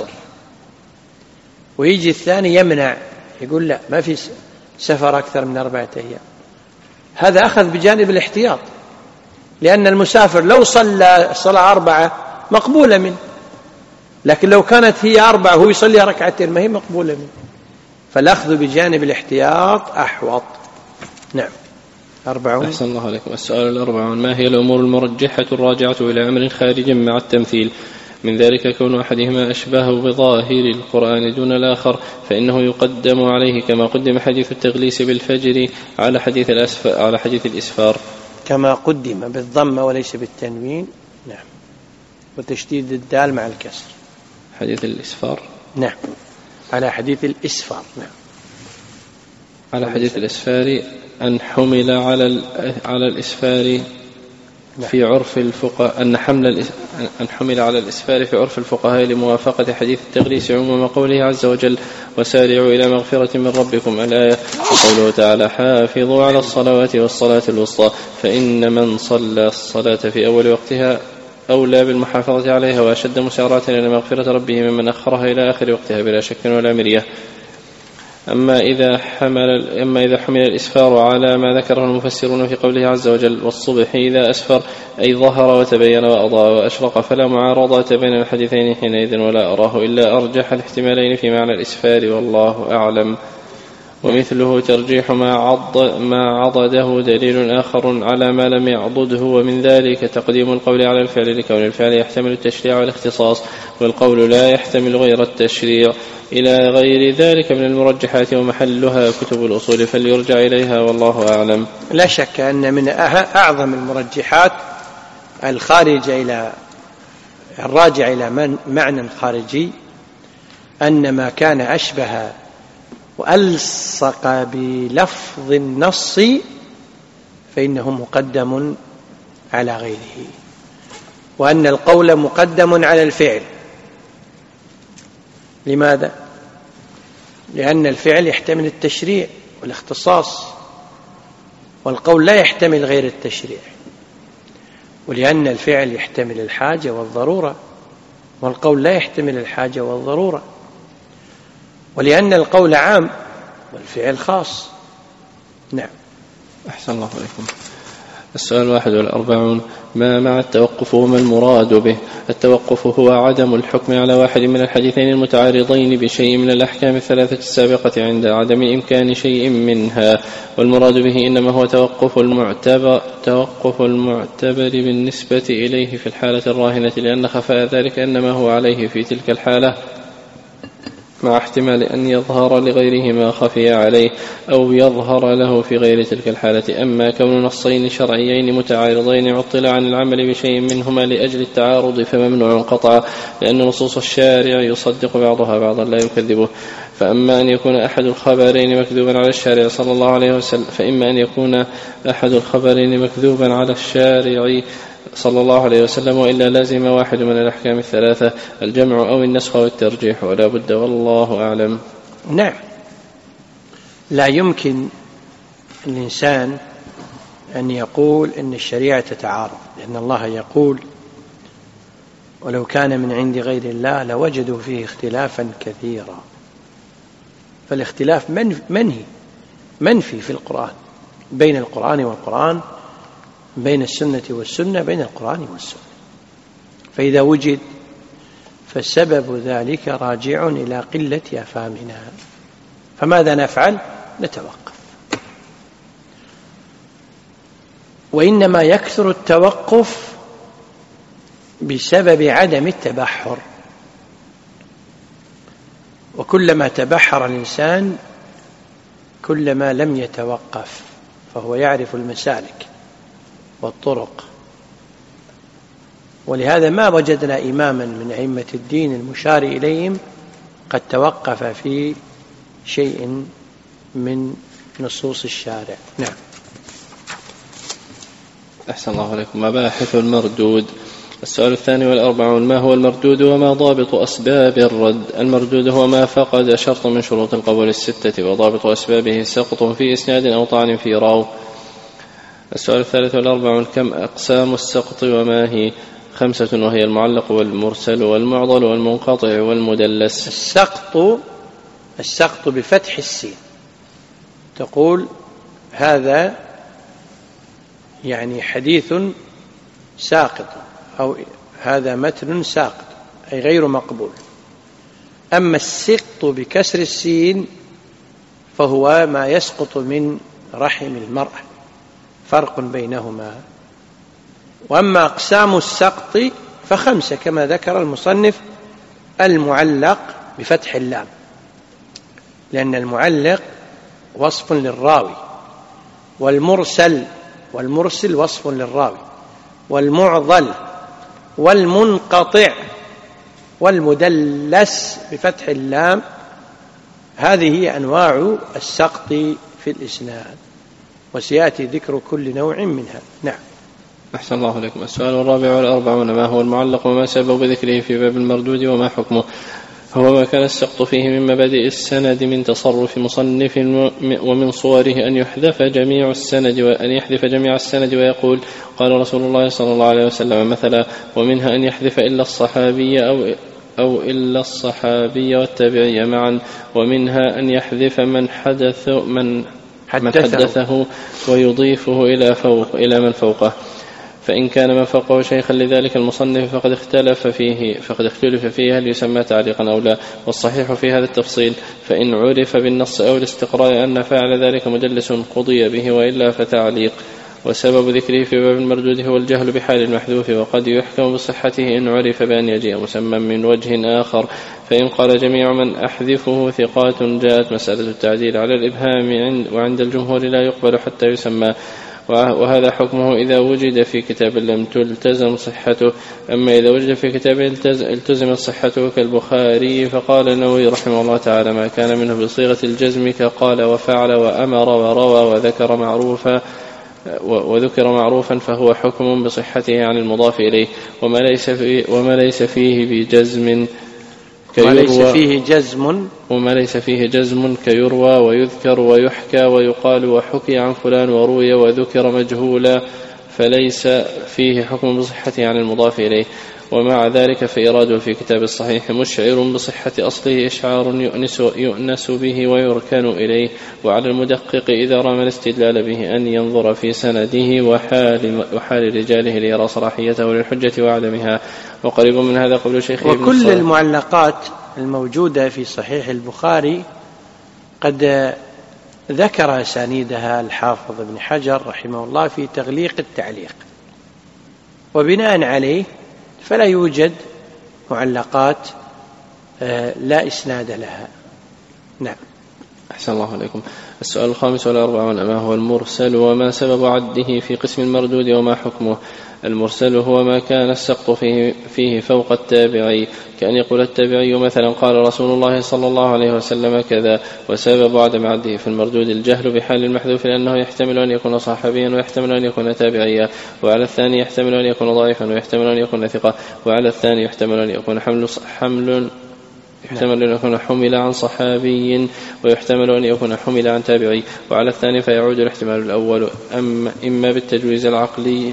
ويجي الثاني يمنع يقول لا ما في سفر أكثر من 4 أيام، هذا أخذ بجانب الاحتياط، لأن المسافر لو صلى صلاة 4 مقبولة منه، لكن لو كانت هي 4 وهو يصلي 2 ركعتين ما هي مقبولة منه، فالأخذ بجانب الاحتياط أحوط. نعم. 40. أحسن الله عليكم. السؤال 40: ما هي الأمور المرجحة الراجعة إلى أمر خارج مع التمثيل؟ من ذلك كون أحدهما أشبه بظاهر القرآن دون الآخر فإنه يقدم عليه، كما قدم حديث التغليس بالفجر على حديث الإسفار، كما قدم بالضم وليس بالتنوين. نعم. وتشديد الدال مع الكسر. حديث الإسفار. نعم. على حديث الإسفار. نعم. على حديث الإسفار أن حمل على الإسفار في عرف الفقهاء أن حمل على الإسفار في عرف الفقهاء لموافقة حديث التغليس عموم قوله عز وجل وسارعوا إلى مغفرة من ربكم الآية، وقوله تعالى حافظوا على الصلوات والصلاة الوسطى، فإن من صلى الصلاة في أول وقتها أولى بالمحافظة عليها وأشد مسارعة إلى مغفرة ربه ممن أخرها إلى آخر وقتها بلا شك ولا مرية. أما إذا حمل الإسفار على ما ذكره المفسرون في قوله عز وجل والصبح إذا أسفر أي ظهر وتبين وأضاء وأشرق، فلا معارضة بين الحديثين حينئذ، ولا أراه إلا أرجح الاحتمالين في معنى الإسفار والله أعلم. ومثله ترجيح ما عضده دليل آخر على ما لم يعضده، ومن ذلك تقديم القول على الفعل لكون الفعل يحتمل التشريع والاختصاص والقول لا يحتمل غير التشريع، إلى غير ذلك من المرجحات ومحلها كتب الأصول فليرجع إليها والله أعلم. لا شك أن من أعظم المرجحات الراجع إلى معنى خارجي أن ما كان أشبه وألصق بلفظ النص فإنه مقدم على غيره، وأن القول مقدم على الفعل. لماذا؟ لأن الفعل يحتمل التشريع والاختصاص، والقول لا يحتمل غير التشريع، ولأن الفعل يحتمل الحاجة والضرورة والقول لا يحتمل الحاجة والضرورة، ولأن القول عام والفعل خاص. نعم. أحسن الله عليكم. السؤال 41: ما مع التوقف وما المراد به؟ التوقف هو عدم الحكم على واحد من الحديثين المتعارضين بشيء من الأحكام 3 السابقة عند عدم إمكان شيء منها، والمراد به إنما هو توقف المعتبر بالنسبة إليه في الحالة الراهنة، لأن خفاء ذلك إنما هو عليه في تلك الحالة. مع احتمال أن يظهر لغيره ما خفي عليه أو يظهر له في غير تلك الحالة. أما كون نصين شرعيين متعارضين عطل عن العمل بشيء منهما لأجل التعارض فممنوع قطعا، لأن نصوص الشارع يصدق بعضها بعضا لا يكذبه. فأما أن يكون أحد الخبرين مكذوبا على الشارع صلى الله عليه وسلم صلى الله عليه وسلم، وإلا لازم واحد من الأحكام الثلاثة: الجمع أو النسخ أو الترجيح، ولا بد والله أعلم. نعم، لا يمكن الإنسان أن يقول إن الشريعة تتعارض، لأن الله يقول: ولو كان من عند غير الله لوجدوا فيه اختلافا كثيرا. فالاختلاف منفي في القرآن، بين القرآن والقرآن، بين السنة والسنة، بين القرآن والسنة. فإذا وجد فسبب ذلك راجع إلى قلة أفهامنا. فماذا نفعل؟ نتوقف. وإنما يكثر التوقف بسبب عدم التبحر، وكلما تبحر الإنسان كلما لم يتوقف، فهو يعرف المسالك والطرق. ولهذا ما وجدنا إماما من أئمة الدين المشار إليهم قد توقف في شيء من نصوص الشارع. نعم. أحسن الله عليكم. مباحث المردود. السؤال 42: ما هو المردود وما ضابط أسباب الرد؟ المردود هو ما فقد شرط من شروط القبول 6، وضابط أسبابه سقط في إسناد أو طعن في راو. السؤال 43: كم أقسام السقط وما هي؟ 5، وهي المعلق والمرسل والمعضل والمنقطع والمدلس. السقط بفتح السين، تقول هذا يعني حديث ساقط، أو هذا متن ساقط، أي غير مقبول. أما السقط بكسر السين فهو ما يسقط من رحم المرأة، فرق بينهما. وأما أقسام السقط ف5 كما ذكر المصنف: المعلق بفتح اللام، لأن المعلق وصف للراوي، والمرسل وصف للراوي، والمعضل، والمنقطع، والمدلس بفتح اللام. هذه هي أنواع السقط في الإسناد، وسيأتي ذكر كل نوع منها. نعم. أحسن الله عليكم. السؤال 44: ما هو المعلق وما سبب ذكره في باب المردود وما حكمه؟ هو ما كان السقط فيه من مبادئ السند من تصرف مصنف، ومن صوره أن يحذف جميع السند ويقول: قال رسول الله صلى الله عليه وسلم مثلا. ومنها أن يحذف إلا الصحابي أو إلا الصحابي والتابعي معا. ومنها أن يحذف من حدثه ويضيفه إلى من فوقه، فإن كان من فوقه شيخا لذلك المصنف فقد اختلف فيه هل يسمى تعليقا أو لا. والصحيح في هذا التفصيل: فإن عرف بالنص أو الاستقراء أن فاعل ذلك مدلس قضي به، وإلا فتعليق. وسبب ذكره في باب المردود هو الجهل بحال المحذوف، وقد يحكم بصحته إن عرف بأن يجيء مسمى من وجه آخر. فإن قال جميع من أحذفه ثقات جاءت مسألة التعديل على الإبهام، وعند الجمهور لا يقبل حتى يسمى. وهذا حكمه إذا وجد في كتاب لم تلتزم صحته. أما إذا وجد في كتاب التزمت صحته كالبخاري، فقال النووي رحمه الله تعالى: ما كان منه بصيغة الجزم كقال وفعل وأمر وروى وذكر معروفا فهو حكم بصحته عن المضاف إليه. وما ليس فيه جزم كيروى ويذكر ويحكى ويقال وحكي عن فلان وروي وذكر مجهولا، فليس فيه حكم بصحته عن المضاف إليه. ومع ذلك فإراده في كتاب الصحيح مشعر بصحة أصله إشعار يؤنس به ويركن إليه. وعلى المدقق إذا رام الاستدلال به أن ينظر في سنده وحال رجاله ليرى صلاحيته للحجة وعدمها. وقريب من هذا قول شيخ وكل المعلقات الموجودة في صحيح البخاري قد ذكر أسانيدها الحافظ ابن حجر رحمه الله في تغليق التعليق، وبناء عليه فلا يوجد معلقات لا إسناد لها. نعم. أحسن الله عليكم. السؤال 45 ما هو المرسل وما سبب عده في قسم المردود وما حكمه؟ المرسل هو ما كان السقط فيه فوق التابعي، كأن يقول التابعي مثلا قال رسول الله صلى الله عليه وسلم كذا، وسبب عدم عده في المردود الجهل بحال المحذوف لأنه يحتمل أن يكون صحابيا ويحتمل أن يكون تابعيا، وعلى الثاني يحتمل أن يكون ضعيفا ويحتمل أن يكون ثقة، وعلى الثاني يحتمل أن يكون يحتمل أن يكون حمل عن صحابي ويحتمل أن يكون حمل عن تابعي، وعلى الثاني فيعود الاحتمال الأول إما بالتجويز العقلي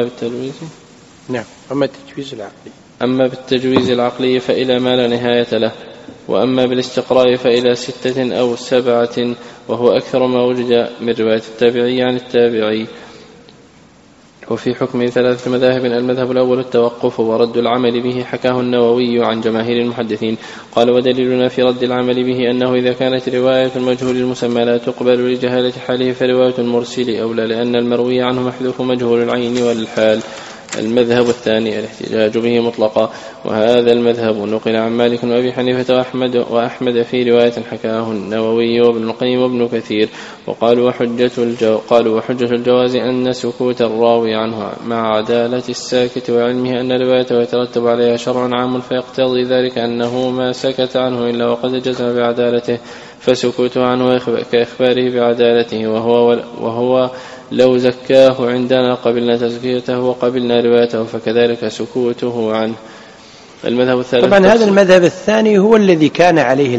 أما بالتجويز العقلي فإلى ما لا نهاية له، وأما بالاستقراء فإلى 6 أو 7، وهو أكثر ما وجد من رواية التابعي عن التابعي. وفي حكم 3 مذاهب: المذهب الأول التوقف ورد العمل به، حكاه النووي عن جماهير المحدثين. قال: ودليلنا في رد العمل به أنه إذا كانت رواية المجهول المسمى لا تقبل لجهالة حاله فرواية المرسل أولى، لأن المروي عنه محذوف مجهول العين والحال. المذهب الثاني الاحتجاج به مطلقا، وهذا المذهب نقل عن مالك وأبي حنيفة وأحمد في رواية حكاه النووي وابن القيم وابن كثير. وقالوا وحجة الجواز أن سكوت الراوي عنه مع عدالة الساكت وعلمه أن روايته يترتب عليها شرع عام، فيقتضي ذلك أنه ما سكت عنه إلا وقد جزم بعدالته، فسكوته عنه كإخباره بعدالته، وهو لو زكاه عندنا قبلنا تزكيته وقبلنا روايته، فكذلك سكوته عنه. المذهب الثالث طبعا هذا المذهب الثاني هو الذي كان عليه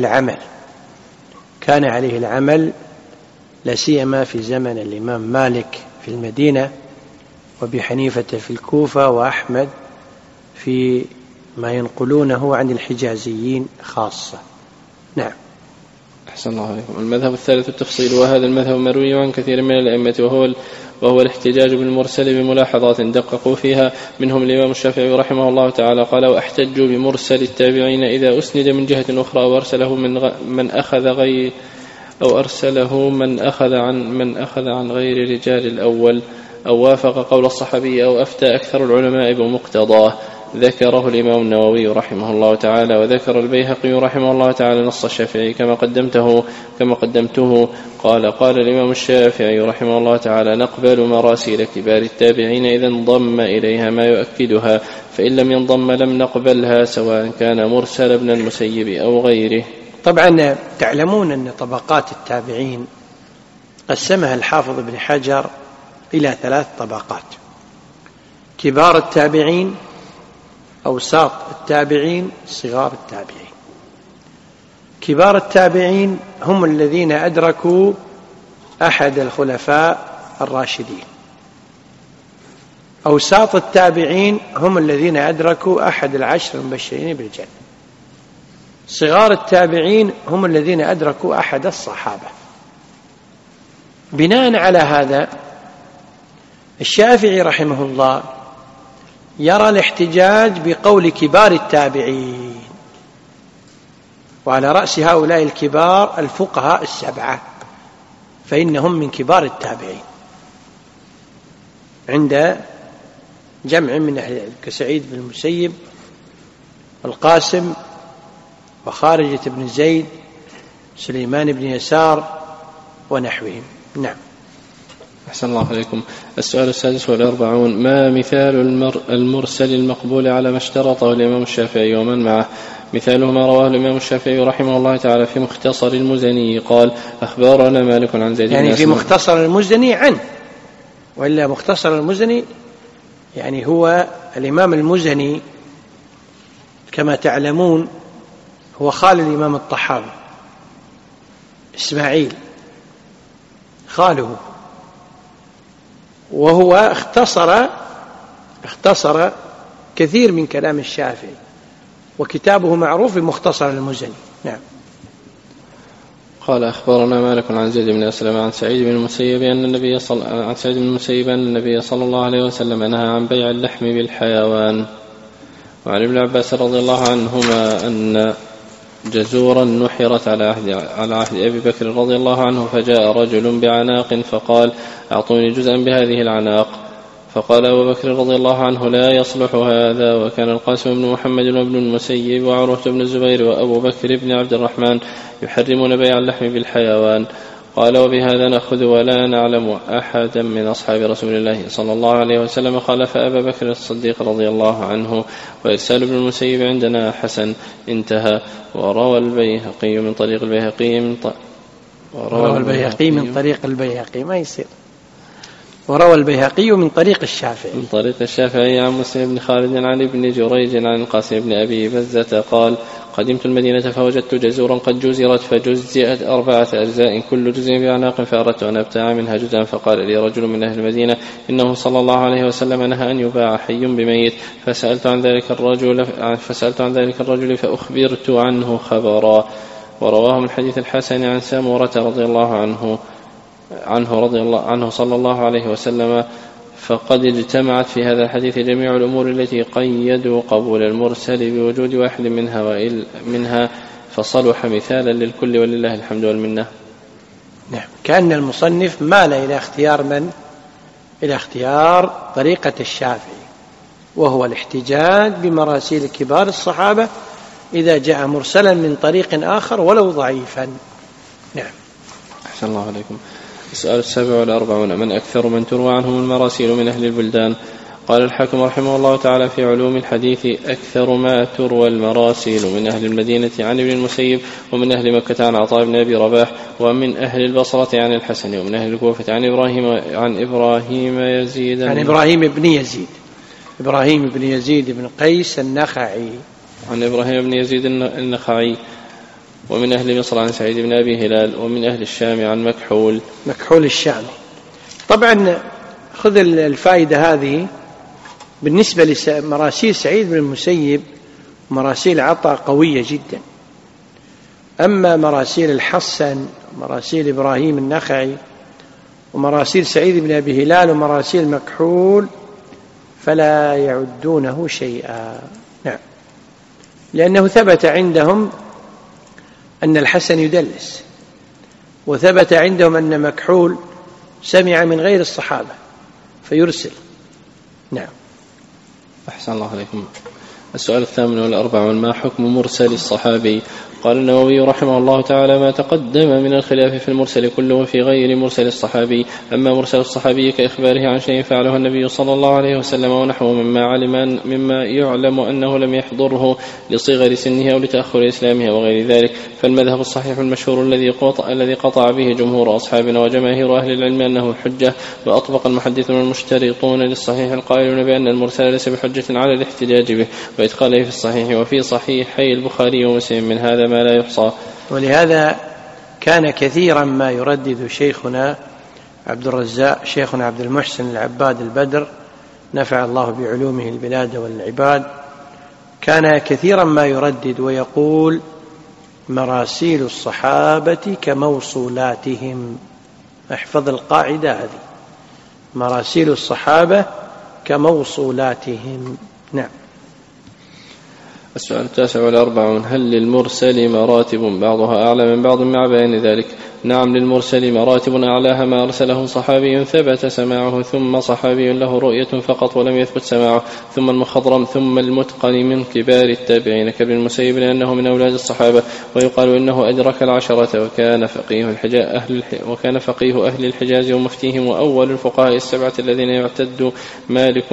العمل لا سيما في زمن الإمام مالك في المدينة، وأبي حنيفة في الكوفة، وأحمد في ما ينقلونه عن الحجازيين خاصة. نعم. أحسن الله عليكم. المذهب الثالث التفصيل، وهذا المذهب مروي عن كثير من الأئمة، وهو الاحتجاج بالمرسل بملاحظات دققوا فيها، منهم الإمام الشافعي رحمه الله تعالى قال: وأحتج بمرسل التابعين إذا أسند من جهة أخرى أو أرسله من أخذ عن غير رجال الأول، أو وافق قول الصحابي، أو أفتى أكثر العلماء بمقتضاه. ذكره الإمام النووي رحمه الله تعالى، وذكر البيهقي رحمه الله تعالى نص الشافعي كما قدمته. قال الإمام الشافعي رحمه الله تعالى: نقبل مراسيل كبار التابعين إذا انضم إليها ما يؤكدها، فإن لم ينضم لم نقبلها، سواء كان مرسل ابن المسيب أو غيره. طبعا تعلمون أن طبقات التابعين قسمها الحافظ ابن حجر إلى 3 طبقات: كبار التابعين، أوساط التابعين، صغار التابعين. كبار التابعين هم الذين أدركوا أحد الخلفاء الراشدين. أوساط التابعين هم الذين أدركوا أحد 10 المبشرين بالجنة. صغار التابعين هم الذين أدركوا أحد الصحابة. بناء على هذا الشافعي رحمه الله يرى الاحتجاج بقول كبار التابعين، وعلى رأس هؤلاء الكبار الفقهاء 7، فإنهم من كبار التابعين عند جمع من أهل العلم كسعيد بن المسيب والقاسم وخارجة بن زيد سليمان بن يسار ونحوهم. نعم. أحسن الله عليكم. السؤال 46 ما مثال المرسل المقبول على ما اشترطه الإمام الشافعي ومن معه؟ مثاله ما رواه الإمام الشافعي رحمه الله تعالى في مختصر المزني قال: أخبرنا مالك عن زيد بن أسلم. في مختصر المزني عنه، وإلا مختصر المزني هو الإمام المزني كما تعلمون هو خال الإمام الطحاوي إسماعيل خاله، وهو اختصر كثير من كلام الشافعي، وكتابه معروف بمختصر المزني. نعم. قال: أخبرنا مالك عن زيد بن أسلم عن سعيد بن المسيب أن النبي صلى الله عليه وسلم نهى عن بيع اللحم بالحيوان. وعن ابن عباس رضي الله عنهما أن جزورا نحرت على عهد أبي بكر رضي الله عنه، فجاء رجل بعناق فقال: أعطوني جزءا بهذه العناق، فقال أبو بكر رضي الله عنه لا يصلح هذا. وكان القاسم بن محمد وابن المسيب وعروة بن الزبير وأبو بكر بن عبد الرحمن يحرمون بيع اللحم بالحيوان. قال وبهذا نأخذ ولا نعلم أحدا من أصحاب رسول الله صلى الله عليه وسلم خالف أبا بكر الصديق رضي الله عنه. وإرسال ابن المسيب عندنا حسن. انتهى. وروى البيهقي من طريق البيهقي ما يصير. وروى البيهقي من طريق الشافعي عن مسلم بن خالد عن ابن جريج عن القاسم بن أبي بزة قال قدمت المدينة فوجدت جزورا قد جزرت فجزئت 4 أجزاء كل جزء بأعناق فأردت أن أبتاع منها جزءا فقال لي رجل من أهل المدينة إنه صلى الله عليه وسلم نهى أن يباع حي بميت. فسألت عن ذلك الرجل فأخبرت عنه خبرا. ورواه من حديث الحسن عن سامورة رضي الله عنه صلى الله عليه وسلم. فقد اجتمعت في هذا الحديث جميع الأمور التي قيدوا قبول المرسل بوجود واحد منها فصلح مثالا للكل ولله الحمد والمنة. نعم. كأن المصنف مال إلى اختيار طريقة الشافعي وهو الاحتجاج بمراسيل كبار الصحابة إذا جاء مرسلا من طريق آخر ولو ضعيفا. نعم. أحسن الله عليكم. السؤال 47 من أكثر من تروى عنهم المراسيل من أهل البلدان؟ قال الحاكم رحمه الله تعالى في علوم الحديث أكثر ما تروى المراسيل من أهل المدينة عن ابن المسيب ومن أهل مكة عن عطاء بن أبي رباح ومن أهل البصرة عن الحسن ومن أهل الكوفة عن إبراهيم بن يزيد بن قيس النخعي ومن أهل مصر عن سعيد بن أبي هلال ومن أهل الشام عن مكحول الشامي. طبعا خذ الفائدة هذه بالنسبة لمراسيل سعيد بن المسيب مراسيل عطاء قوية جدا. أما مراسيل الحسن ومراسيل إبراهيم النخعي ومراسيل سعيد بن أبي هلال ومراسيل مكحول فلا يعدونه شيئا. نعم. لأنه ثبت عندهم أن الحسن يدلس وثبت عندهم أن مكحول سمع من غير الصحابة فيرسل. نعم. أحسن الله عليكم. السؤال 48 ما حكم مرسل الصحابي؟ قال النووي رحمه الله تعالى ما تقدم من الخلاف في المرسل كله في غير مرسل الصحابي. أما مرسل الصحابي كإخباره عن شيء فعله النبي صلى الله عليه وسلم ونحوه مما يعلم أنه لم يحضره لصغر سنه أو لتأخر إسلامه وغير ذلك فالمذهب الصحيح المشهور الذي قطع به جمهور أصحابنا وجماهير أهل العلم أنه حجة. وأطبق المحدثون المشترطون للصحيح القائلون بأن المرسل ليس بحجة على الاحتجاج به وإدخاله في الصحيح وفي صحيحي البخاري ومسلم من هذا ما لا يحصى. ولهذا كان كثيرا ما يردد شيخنا عبد الرزاق شيخنا عبد المحسن العباد البدر نفع الله بعلومه البلاد والعباد كان كثيرا ما يردد ويقول مراسيل الصحابة كموصولاتهم. احفظ القاعدة هذه مراسيل الصحابة كموصولاتهم. نعم. السؤال 49 هل للمرسل مراتب بعضها أعلى من بعض مع بيان ذلك؟ نعم للمرسل مراتب أعلاها ما أرسله صحابي ثبت سماعه ثم صحابي له رؤية فقط ولم يثبت سماعه ثم المخضرم ثم المتقن من كبار التابعين كابن المسيب لأنه من أولاد الصحابة ويقال إنه أدرك 10 وكان فقيه أهل الحجاز ومفتيهم وأول الفقهاء 7 الذين يعتد مالك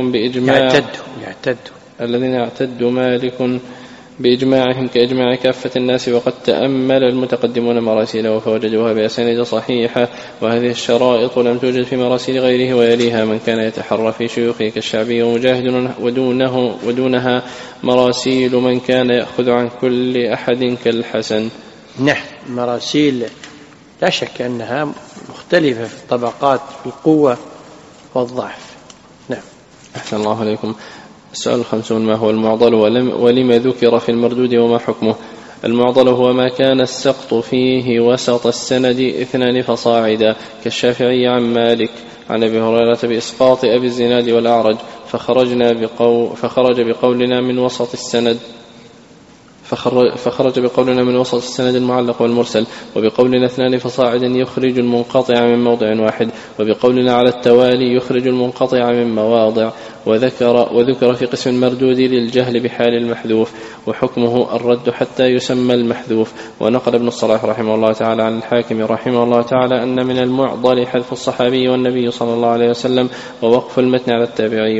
بإجماعهم كإجماع كافة الناس. وقد تأمل المتقدمون مراسيله فوجدوها بأسانيد صحيحة وهذه الشرائط لم توجد في مراسيل غيره ويليها من كان يتحرى في شيوخه كالشعبي ومجاهد ودونها مراسيل من كان يأخذ عن كل أحد كالحسن. نعم. مراسيل لا شك أنها مختلفة في الطبقات في القوة والضعف. نعم. أحسن الله عليكم. السؤال 50 ما هو المعضل ولما ذكر في المردود وما حكمه؟ المعضل هو ما كان السقط فيه وسط السند 2 فصاعدا كالشافعي عن مالك عن أبي هريرة بإسقاط أبي الزناد والأعرج فخرج بقولنا من وسط السند فخرج بقولنا من وسط السند المعلق والمرسل، وبقولنا 2 فصاعدا يخرج المنقطع من موضع واحد، وبقولنا على التوالي يخرج المنقطع من مواضع. وذكر في قسم المردود للجهل بحال المحذوف، وحكمه الرد حتى يسمى المحذوف. ونقل ابن الصلاح رحمه الله تعالى عن الحاكم رحمه الله تعالى أن من المعضل حذف الصحابي والنبي صلى الله عليه وسلم ووقف المتن على التابعي،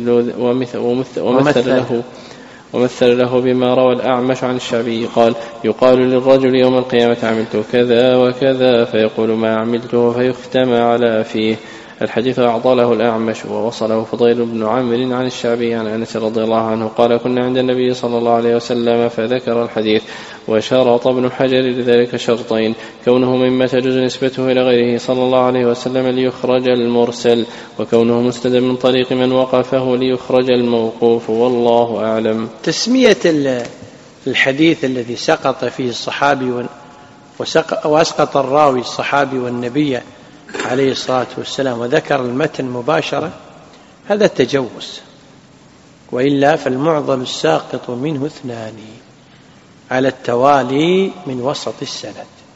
ومثل له بما روى الأعمش عن الشعبي قال: يقال للرجل يوم القيامة عملت كذا وكذا، فيقول ما عملته فيختم على فيه. الحديث أعضله الأعمش ووصله فضيل بن عامر عن الشعبي عن أنس رضي الله عنه قال: كنا عند النبي صلى الله عليه وسلم فذكر الحديث. وشرط ابن حجر لذلك شرطين: كونه مما تجوز نسبته إلى غيره صلى الله عليه وسلم ليخرج المرسل، وكونه مستدى من طريق من وقفه ليخرج الموقوف، والله أعلم. تسمية الحديث الذي سقط فيه الصحابي وأسقط الراوي الصحابي والنبي عليه الصلاة والسلام وذكر المتن مباشرة، هذا تجوز، وإلا فالمعضل الساقط منه 2 على التوالي من وسط السند،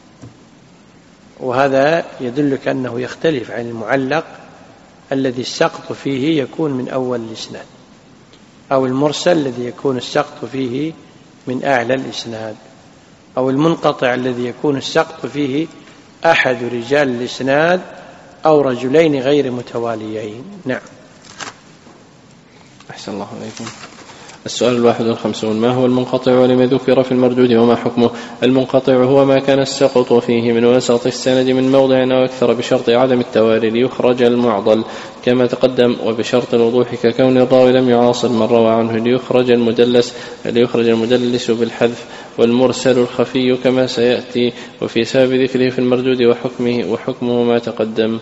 وهذا يدلك أنه يختلف عن المعلق الذي السقط فيه يكون من أول الإسناد، أو المرسل الذي يكون السقط فيه من أعلى الإسناد، أو المنقطع الذي يكون السقط فيه أحد رجال الإسناد أو رجلين غير متواليين. نعم. أحسن الله عليكم. السؤال 51: ما هو المنقطع ولما ذكر في المردود وما حكمه؟ المنقطع هو ما كان السقط فيه من وسط السند من موضع أو أكثر بشرط عدم التوالي ليخرج المعضل كما تقدم، وبشرط الوضوح ككون الراوي لم يعاصر من روى عنه ليخرج المدلس بالحذف، والمرسل الخفي كما سيأتي، وفي سبب ذكره في المردود وحكمه ما تقدم.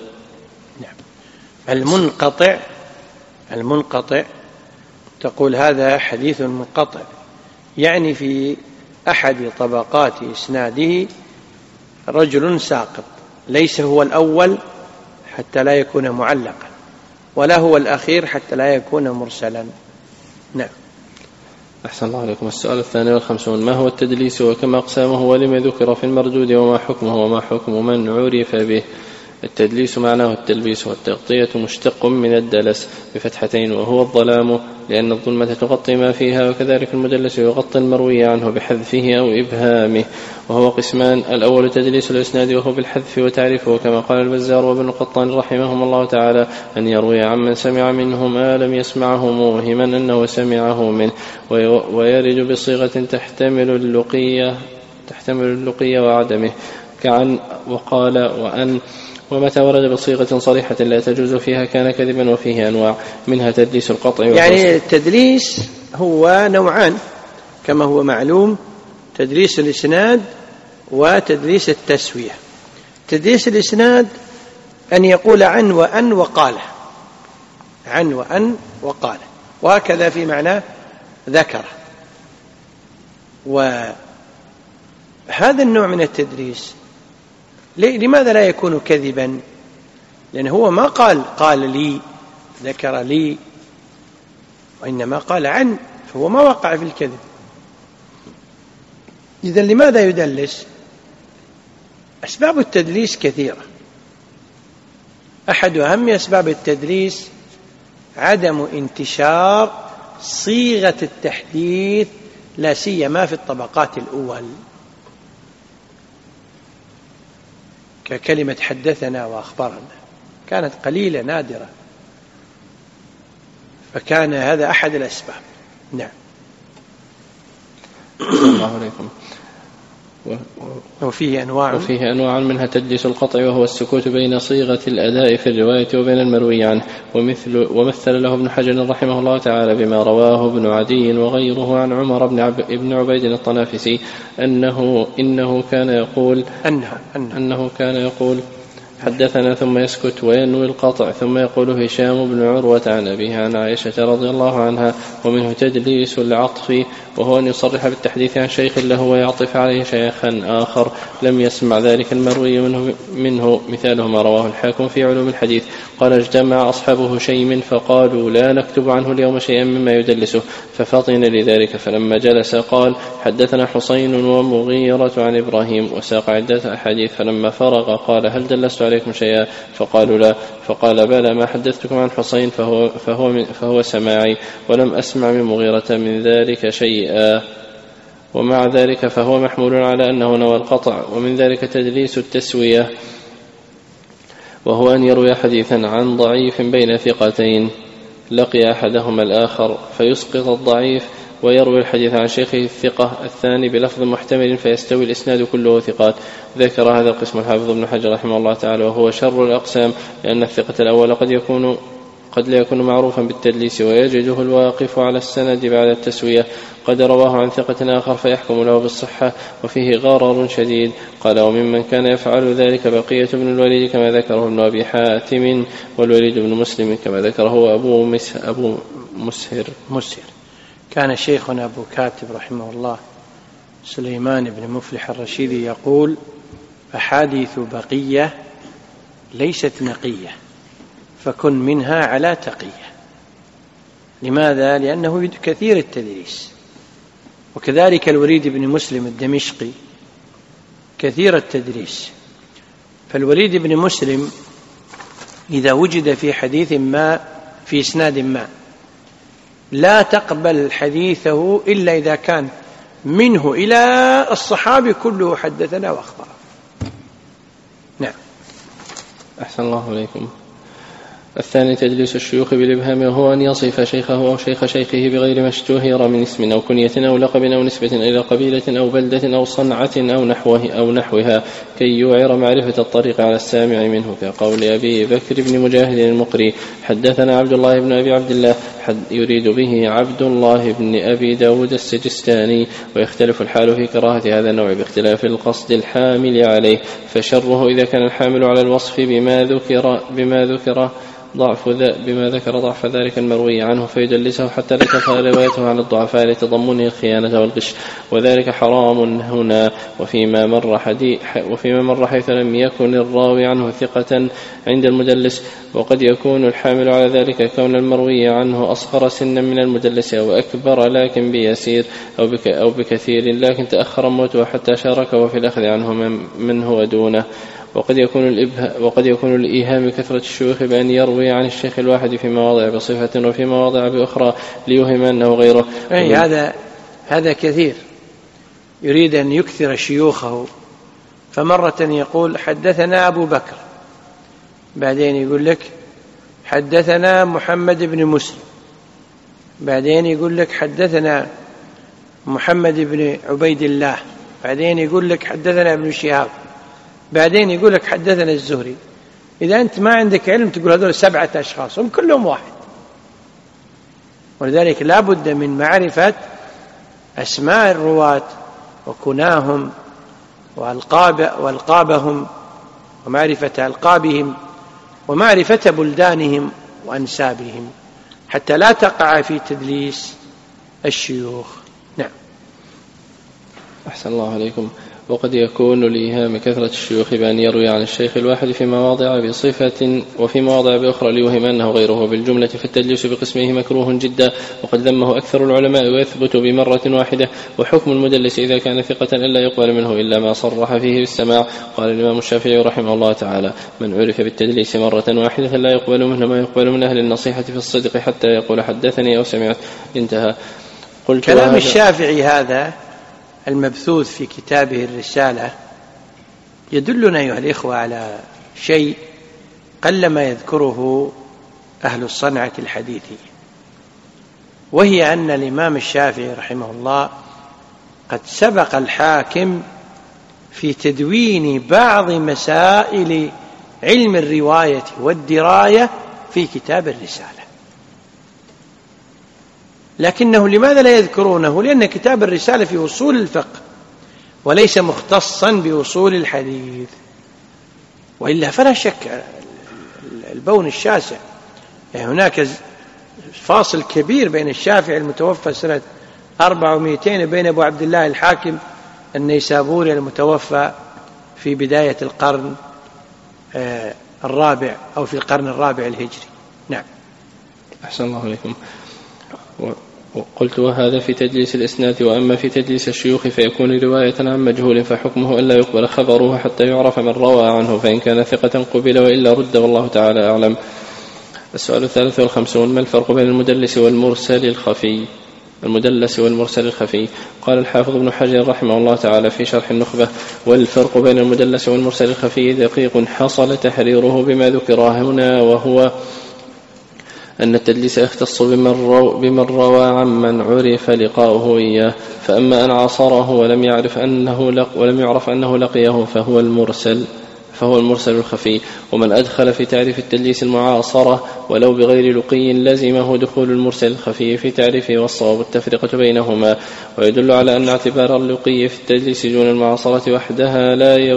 المنقطع تقول هذا حديث منقطع، يعني في أحد طبقات إسناده رجل ساقط، ليس هو الأول حتى لا يكون معلقا، ولا هو الأخير حتى لا يكون مرسلا. نعم. أحسن الله عليكم. السؤال 52: ما هو التدليس وكما أقسامه ولما ذكر في المردود وما حكم من عرف به؟ التدليس معناه التلبيس، والتغطية مشتق من الدلس بفتحتين، وهو الظلام لأن الظلمة تغطي ما فيها، وكذلك المدلس يغطي المروي عنه بحذفه أو إبهامه. وهو قسمان: الأول تدليس الإسناد وهو بالحذف وتعريفه، كما قال البزار وابن القطان رحمهم الله تعالى: أن يروي عمن سمع منه ما لم يسمعه موهما أنه سمعه منه. ويرد بصيغة تحتمل اللقي وعدمه كعن وقال وأن، ومتى ورد بصيغة صريحة لا تجوز فيها كان كذبا. وفيه أنواع، منها تدليس القطع. يعني التدليس هو نوعان كما هو معلوم: تدليس الإسناد وتدليس التسوية. تدليس الإسناد أن يقول عن وأن وقاله، عن وأن وقاله، وهكذا في معناه ذكره. وهذا النوع من التدليس لماذا لا يكون كذبا؟ لأنه هو ما قال لي ذكر لي، وإنما قال عن، فهو ما وقع في الكذب. إذن لماذا يدلس؟ أسباب التدليس كثيرة. أحد أهم أسباب التدليس عدم انتشار صيغة التحديث، لا سيما في الطبقات الأول، ككلمة حدثنا وأخبرنا، كانت قليلة نادرة، فكان هذا أحد الأسباب. نعم. الله عليكم. وفيه أنواع منها تدليس القطع، وهو السكوت بين صيغة الأداء في الرواية وبين المروي عنه. ومثل له ابن حجر رحمه الله تعالى بما رواه ابن عدي وغيره عن عمر بن عبيد الطنافسي أنه كان يقول حدثنا ثم يسكت وينوي القطع، ثم يقول هشام بن عروة عن أبيه عن عائشة رضي الله عنها. ومنه تدليس العطف، وهو أن يصرح بالتحديث عن شيخ له ويعطف عليه شيخا آخر لم يسمع ذلك المروي منه مثاله ما رواه الحاكم في علوم الحديث قال اجتمع أصحاب هشيم فقالوا لا نكتب عنه اليوم شيئا مما يدلسه، ففطن لذلك، فلما جلس قال حدثنا حسين ومغيرة عن إبراهيم، وساق عدة أحاديث، فلما فرغ قال هل دلست عليكم شيئا؟ فقالوا لا، فقال بلى، ما حدثتكم عن حسين فهو سماعي، ولم أسمع من مغيرة من ذلك شيئا، ومع ذلك فهو محمول على أنه نوى القطع. ومن ذلك تدليس التسوية، وهو أن يروي حديثا عن ضعيف بين ثقتين لقي أحدهما الآخر فيسقط الضعيف، ويروي الحديث عن شيخه الثقة الثاني بلفظ محتمل فيستوي الإسناد كله ثقات. ذكر هذا القسم الحافظ ابن حجر رحمه الله تعالى، وهو شر الأقسام، لأن الثقة الأول قد لا يكون معروفا بالتدليس ويجده الواقف على السند بعد التسوية قد رواه عن ثقة آخر فيحكم له بالصحة، وفيه غرر شديد. قال وممن كان يفعل ذلك بقية بن الوليد كما ذكره ابن أبي حاتم، والوليد بن مسلم كما ذكره أبو مسهر. كان شيخنا أبو كاتب رحمه الله سليمان بن مفلح الرشيدي يقول أحاديث بقية ليست نقية، فكن منها على تقية. لماذا؟ لأنه كثير التدليس. وكذلك الوليد بن مسلم الدمشقي كثير التدليس. فالوليد بن مسلم إذا وجد في حديث ما في إسناد ما لا تقبل حديثه إلا إذا كان منه إلى الصحابي كله حدثنا وأخبر. نعم. أحسن الله عليكم. الثاني تدليس الشيوخ بالإبهام، وهو أن يصف شيخه أو شيخ شيخه بغير ما اشتهر من اسم أو كنية أو لقب أو نسبة إلى قبيلة أو بلدة أو صنعة أو نحوها كي يوعر معرفة الطريق على السامع منه، كقول أبي بكر بن مجاهد المقري حدثنا عبد الله بن أبي عبد الله يريد به عبد الله بن أبي داود السجستاني. ويختلف الحال في كراهة هذا النوع باختلاف القصد الحامل عليه، فشره إذا كان الحامل على الوصف بما ذكر ضعف ذلك المروي عنه فيدلسه حتى لا تظهر روايته عن الضعفاء لتضمنه الخيانة والغش، وذلك حرام هنا. وفيما مر حيث لم يكن الراوي عنه ثقة عند المدلس، وقد يكون الحامل على ذلك كون المروي عنه أصغر سنا من المدلس أو أكبر لكن بيسير أو بكثير لكن تأخر موته حتى شاركه في الأخذ عنه من هو دونه. وقد يكون الإيهام كثرة الشيوخ بأن يروي عن الشيخ الواحد في مواضع بصفة وفي مواضع بأخرى ليوهم أنه غيره. هذا كثير، يريد أن يكثر شيوخه، فمرة يقول حدثنا أبو بكر، بعدين يقول لك حدثنا محمد بن مسلم، بعدين يقول لك حدثنا محمد بن عبيد الله، بعدين يقول لك حدثنا ابن شهاب، بعدين يقول لك حدثنا الزهري. إذا أنت ما عندك علم تقول هذول 7 أشخاص هم كلهم واحد. ولذلك لا بد من معرفة أسماء الرواة وكناهم وألقابهم ومعرفة ألقابهم ومعرفة بلدانهم وأنسابهم حتى لا تقع في تدليس الشيوخ. نعم. أحسن الله عليكم. وقد يكون الإيهام كثرة الشيوخ بأن يروي عن الشيخ الواحد في مواضع بصفة وفي مواضع بأخرى ليوهم أنه غيره بالجملة، فالتدليس بقسمه مكروه جدا، وقد ذمه أكثر العلماء ويثبت بمرة واحدة. وحكم المدلس إذا كان ثقة ألا يقبل منه إلا ما صرح فيه بالسماع. قال الإمام الشافعي رحمه الله تعالى من عرف بالتدليس مرة واحدة لا يقبل منه ما يقبل من أهل النصيحة في الصدق حتى يقول حدثني أو سمعت. انتهى. كلام الشافعي هذا المبثوث في كتابه الرسالة يدلنا أيها الإخوة على شيء قلما يذكره أهل الصنعة الحديثية، وهي أن الإمام الشافعي رحمه الله قد سبق الحاكم في تدوين بعض مسائل علم الرواية والدراية في كتاب الرسالة، لكنه لماذا لا يذكرونه؟ لأن كتاب الرسالة في أصول الفقه وليس مختصا بأصول الحديث. وإلا فلا شك البون الشاسع. يعني هناك فاصل كبير بين الشافعي المتوفى سنة 400 وبين أبو عبد الله الحاكم النيسابوري المتوفى في بداية القرن الرابع أو في القرن الرابع الهجري. نعم. أحسن الله عليكم. وقلت وهذا في تدليس الإسناد، وأما في تدليس الشيوخ فيكون رواية عن مجهول فحكمه ألا يقبل خبره حتى يعرف من روى عنه، فإن كان ثقة قبل وإلا رد، والله تعالى أعلم. السؤال 53: ما الفرق بين المدلس والمرسل الخفي؟ المدلس والمرسل الخفي. قال الحافظ ابن حجر رحمه الله تعالى في شرح النخبة: والفرق بين المدلس والمرسل الخفي دقيق حصل تحريره بما ذكر هنا، وهو أن التدليس يختص بمن روى عمن عرف لقاؤه إياه، فأما أن عاصره ولم يعرف أنه لقيه فهو المرسل الخفي. ومن أدخل في تعريف التدليس المعاصرة ولو بغير لقي لزمه دخول المرسل الخفي في تعريفه، والصواب التفرقة بينهما. ويدل على أن اعتبار اللقي في التدليس دون المعاصرة وحدها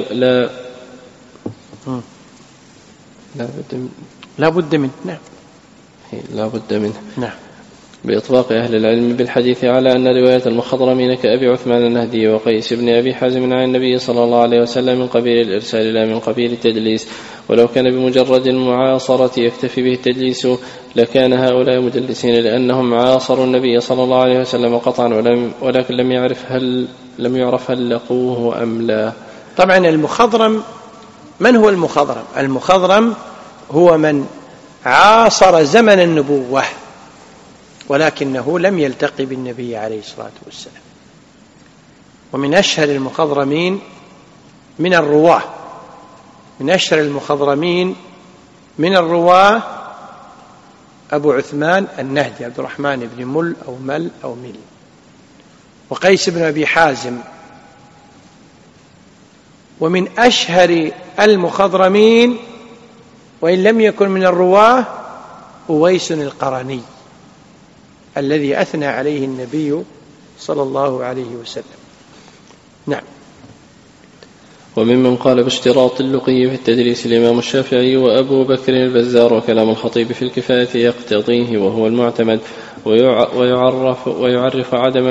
لا بد منه. نعم. لا بد منه. نعم. بإطلاق أهل العلم بالحديث على أن رواية المخضرمين كأبي عثمان النهدي وقيس بن أبي حازم عن النبي صلى الله عليه وسلم من قبيل الإرسال لا من قبيل التدليس. ولو كان بمجرد المعاصرة يكتفي به التدليس لكان هؤلاء مدلسين، لأنهم عاصروا النبي صلى الله عليه وسلم قطعا، ولكن لم يعرف هل لقوه أم لا. طبعا المخضرم، من هو المخضرم؟ المخضرم هو من عاصر زمن النبوة ولكنه لم يلتقي بالنبي عليه الصلاة والسلام. ومن أشهر المخضرمين من الرواة أبو عثمان النهدي عبد الرحمن بن مل أو مل أو مل، وقيس بن أبي حازم. ومن أشهر المخضرمين وإن لم يكن من الرواة أويس القرني الذي أثنى عليه النبي صلى الله عليه وسلم. نعم. وممن قال باشتراط اللقي في التدريس الإمام الشافعي وأبو بكر البزار، وكلام الخطيب في الكفاية يقتضيه وهو المعتمد. ويعرف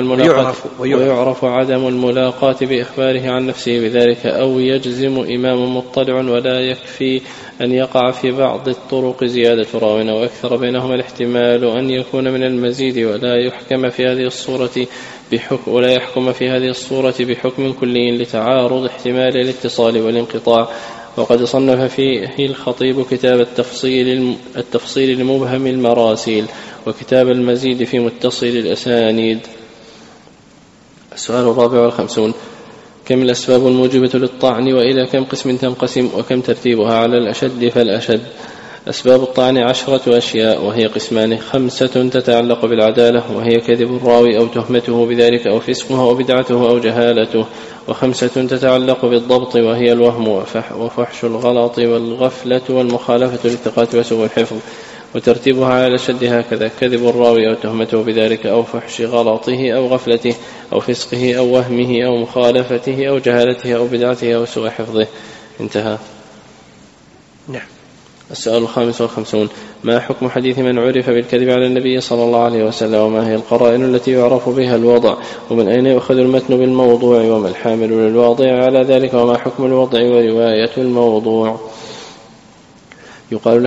عدم الملاقاة بإخباره عن نفسه بذلك، أو يجزم إمام مطلع ولا يكفي أن يقع في بعض الطرق زيادة راو أو أكثر بينهما الاحتمال أن يكون من المزيد، ولا يحكم في هذه الصورة بحكم كلي لتعارض احتمال الاتصال والانقطاع. وقد صنف فيه الخطيب كتاب التفصيل لمبهم المراسيل، وكتاب المزيد في متصل الأسانيد. السؤال 54: كم الأسباب الموجبة للطعن، وإلى كم قسم تنقسم، وكم ترتيبها على الأشد فالأشد؟ أسباب الطعن 10 أشياء، وهي قسمان: 5 تتعلق بالعدالة، وهي كذب الراوي أو تهمته بذلك أو فسقه أو بدعته أو جهالته، و5 تتعلق بالضبط، وهي الوهم وفحش الغلط والغفلة والمخالفة للثقات وسوء الحفظ. وترتيبها على الأشد هكذا: كذب الراوي أو تهمته بذلك أو فحش غلطه أو غفلته أو فسقه أو وهمه أو مخالفته أو جهالته أو بدعته أو سوء حفظه. انتهى. نعم. السؤال 55: ما حكم حديث من عرف بالكذب على النبي صلى الله عليه وسلم، وما هي القرائن التي يعرف بها الوضع، ومن أين يؤخذ المتن بالموضوع، وما الحامل للواضع على ذلك، وما حكم الوضع ورواية الموضوع؟ يقال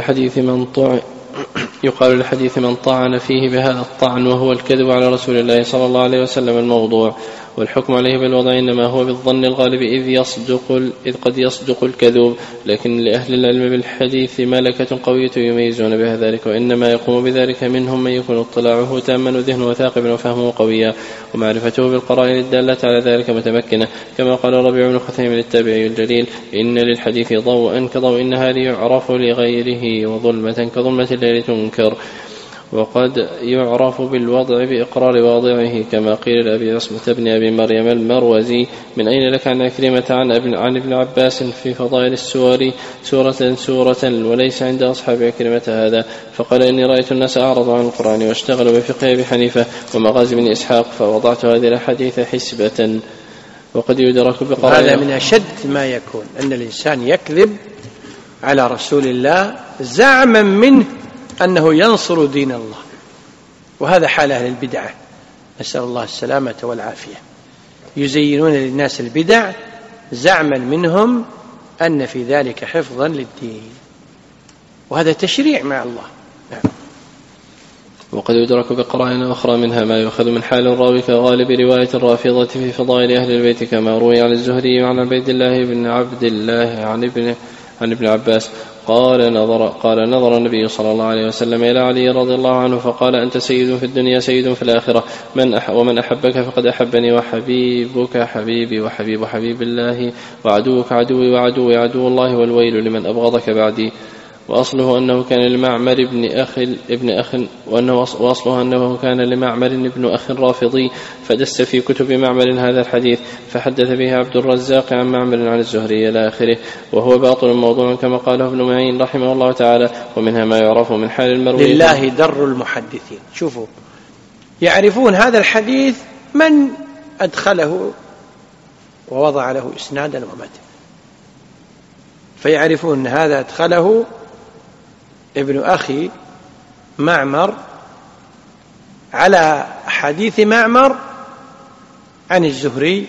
لحديث من طعن فيه بهذا الطعن وهو الكذب على رسول الله صلى الله عليه وسلم الموضوع، والحكم عليه بالوضع إنما هو بالظن الغالب إذ قد يصدق الكذوب، لكن لأهل العلم بالحديث ملكة قوية يميزون بها ذلك، وإنما يقوم بذلك منهم من يكون اطلاعه تاما وذهنه ثاقبا وفهمه قويا ومعرفته بالقرائن الدالة على ذلك متمكنة، كما قال ربيع بن خثيم التابعي الجليل: إن للحديث ضوءا كضوء النهار يعرف لغيره، وظلمة كظلمة الليل تنكر. وقد يعرف بالوضع بإقرار واضعه، كما قيل لأبي عصمة بن أبي مريم المروزي: من أين لك عن عكرمة عن ابن عباس في فضائل السور سورة وليس عند أصحاب عكرمة هذا؟ فقال: إني رأيت الناس أعرضوا عن القرآن واشتغلوا بفقه أبي حنيفة ومغازي بن إسحاق، فوضعت هذه الأحاديث وقد يدرك بقرائن. هذا من أشد ما يكون أن الإنسان يكذب على رسول الله زعما منه أنه ينصر دين الله، وهذا حال أهل البدعة، نسأل الله السلامة والعافية. يزينون للناس البدع زعما منهم أن في ذلك حفظا للدين، وهذا تشريع مع الله. نعم. وقد يدرك بقرائن أخرى، منها ما يؤخذ من حال الراوي كغالب رواية الرافضة في فضائل أهل البيت، كما روي عن الزهري وعن عبيد الله بن عبد الله عن ابن عباس قال نظر النبي صلى الله عليه وسلم إلى علي رضي الله عنه فقال: أنت سيد في الدنيا سيد في الآخرة، ومن أحبك فقد أحبني، وحبيبك حبيبي وحبيب حبيب الله، وعدوك عدوي وعدوي عدو الله، والويل لمن أبغضك بعدي. وأصله أنه كان لمعمر ابن أخ رافضي، فدس في كتب معمر هذا الحديث، فحدث به عبد الرزاق عن معمر عن الزهري إلى آخره، وهو باطل موضوع كما قاله ابن معين رحمه الله تعالى. ومنها ما يعرف من حال المروي. لله در المحدثين. شوفوا، يعرفون هذا الحديث من أدخله ووضع له إسنادا ومتن، فيعرفون أن هذا أدخله ابن أخي معمر على حديث معمر عن الزهري،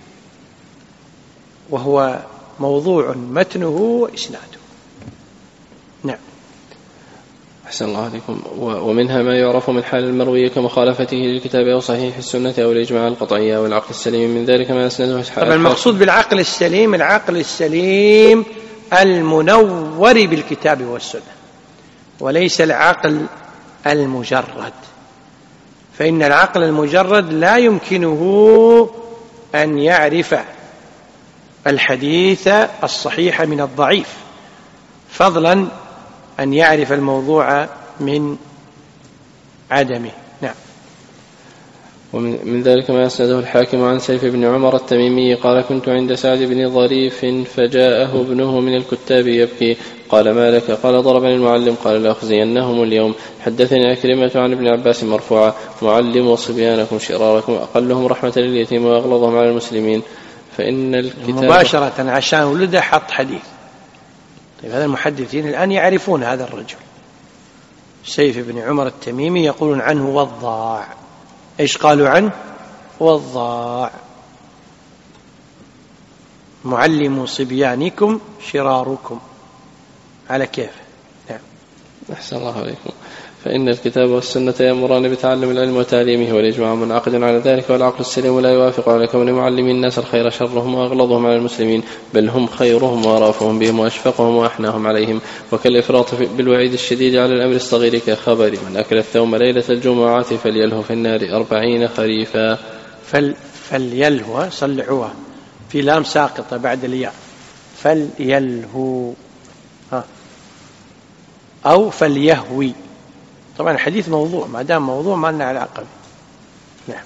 وهو موضوع متنه وإسناده. نعم. أحسن الله عليكم. ومنها ما يعرف من حال المروي كمخالفته للكتاب أو صحيح السنة أو الإجماع القطعي أو العقل السليم، من ذلك ما أسنده. طبعا المقصود بالعقل السليم العقل السليم المنور بالكتاب والسنة، وليس العقل المجرد، فإن العقل المجرد لا يمكنه أن يعرف الحديث الصحيح من الضعيف، فضلا أن يعرف الموضوع من عدمه. نعم. ومن ذلك ما أسنده الحاكم عن سيف بن عمر التميمي قال: كنت عند سعد بن ظريف فجاءه ابنه من الكتاب يبكي، قال: ما لك؟ قال: ضربني المعلم. قال: لأخزينهم اليوم. حدثني أكرمة عن ابن عباس مرفوعا: معلموا صبيانكم شراركم، أقلهم رحمة لليتيم وأغلظهم على المسلمين. فإن الكتاب مباشرة عشان ولده حط حديث. طيب، هذا المحدثين الآن يعرفون هذا الرجل سيف بن عمر التميمي، يقولون عنه وضاع. إيش قالوا عنه؟ وضاع. معلموا صبيانكم شراركم، على كيف؟ نعم. أحسن الله عليكم. فإن الكتاب والسنة يأمران بتعلم العلم وتعليمه، والإجماع منعقد على ذلك، والعقل السليم لا يوافق على كون معلمي الناس الخير شرهم وأغلظهم على المسلمين، بل هم خيرهم وأرافهم بهم وأشفقهم وأحناهم عليهم. وكالإفراط بالوعيد الشديد على الأمر الصغير كخبر: من أكل الثوم ليلة الجمعة فليله في النار 40 خريفا. فليله صلحوها في لام ساقطة بعد الياء، فليله أو فليهوي. طبعا الحديث موضوع، ما دام موضوع ما لنا علاقة. نعم.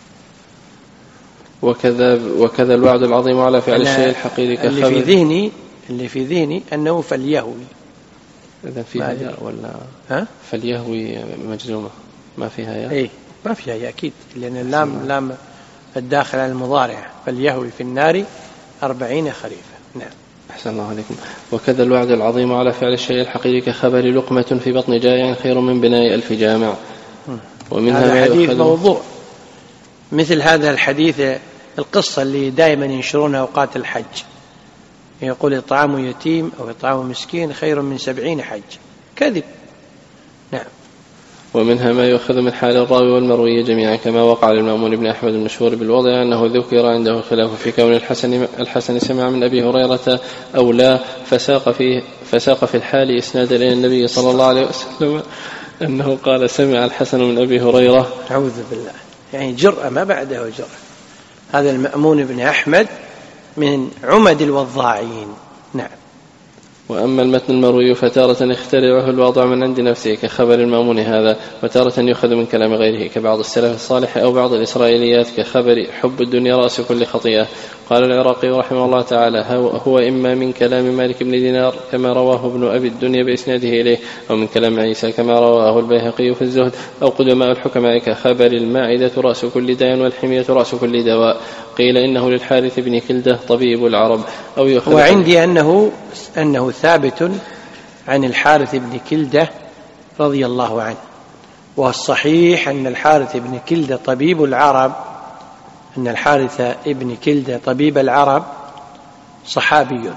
وكذا الوعد العظيم على فعل الشيء الحقيقي كخبر. اللي في ذهني أنه فليهوي. إذا فيها ياء ولا فليهوي مجزومة ما فيها ياء؟ إيه، ما فيها ياء أكيد، لأن اللام لام الداخل على المضارع، فليهوي في النار 40 خريفا. نعم. أحسن الله عليكم. وكذا الوعد العظيم على فعل الشيء الحقيقي كخبر: لقمة في بطن جائع خير من بناء 1000 جامع. ومنها هذا حديث موضوع. مثل هذا الحديث القصة اللي دائما ينشرونها أوقات الحج، يقول: إطعام يتيم أو إطعام مسكين خير من 70 حج. كذب. نعم. ومنها ما يؤخذ من حال الراوي والمروي جميعا، كما وقع للمأمون بن أحمد المشهور بالوضع أنه ذكر عنده خلاف في كون الحسن سمع من أبي هريرة أو لا، فساق في الحال إسناد إلى النبي صلى الله عليه وسلم أنه قال: سمع الحسن من أبي هريرة. أعوذ بالله، يعني جرأة ما بعده جرأة. هذا المأمون بن أحمد من عمد الوضاعين. نعم. وأما المتن المروي فتارة يخترعه الواضع من عند نفسه كخبر المأمون هذا، وتارة يؤخذ من كلام غيره كبعض السلف الصالح أو بعض الإسرائيليات كخبر حب الدنيا رأس كل خطيئة. قال العراقي رحمه الله تعالى: هو إما من كلام مالك بن دينار كما رواه ابن أبي الدنيا بإسناده إليه، أو من كلام عيسى كما رواه البيهقي في الزهد، أو قدماء الحكماء كخبر المائدة رأس كل داء والحمية رأس كل دواء. قيل إنه للحارث بن كلدة طبيب العرب. أو وعندي أنه ثابت عن الحارث بن كلدة رضي الله عنه. والصحيح أن الحارث بن كلدة طبيب العرب، أن الحارث بن كلدة طبيب العرب صحابي،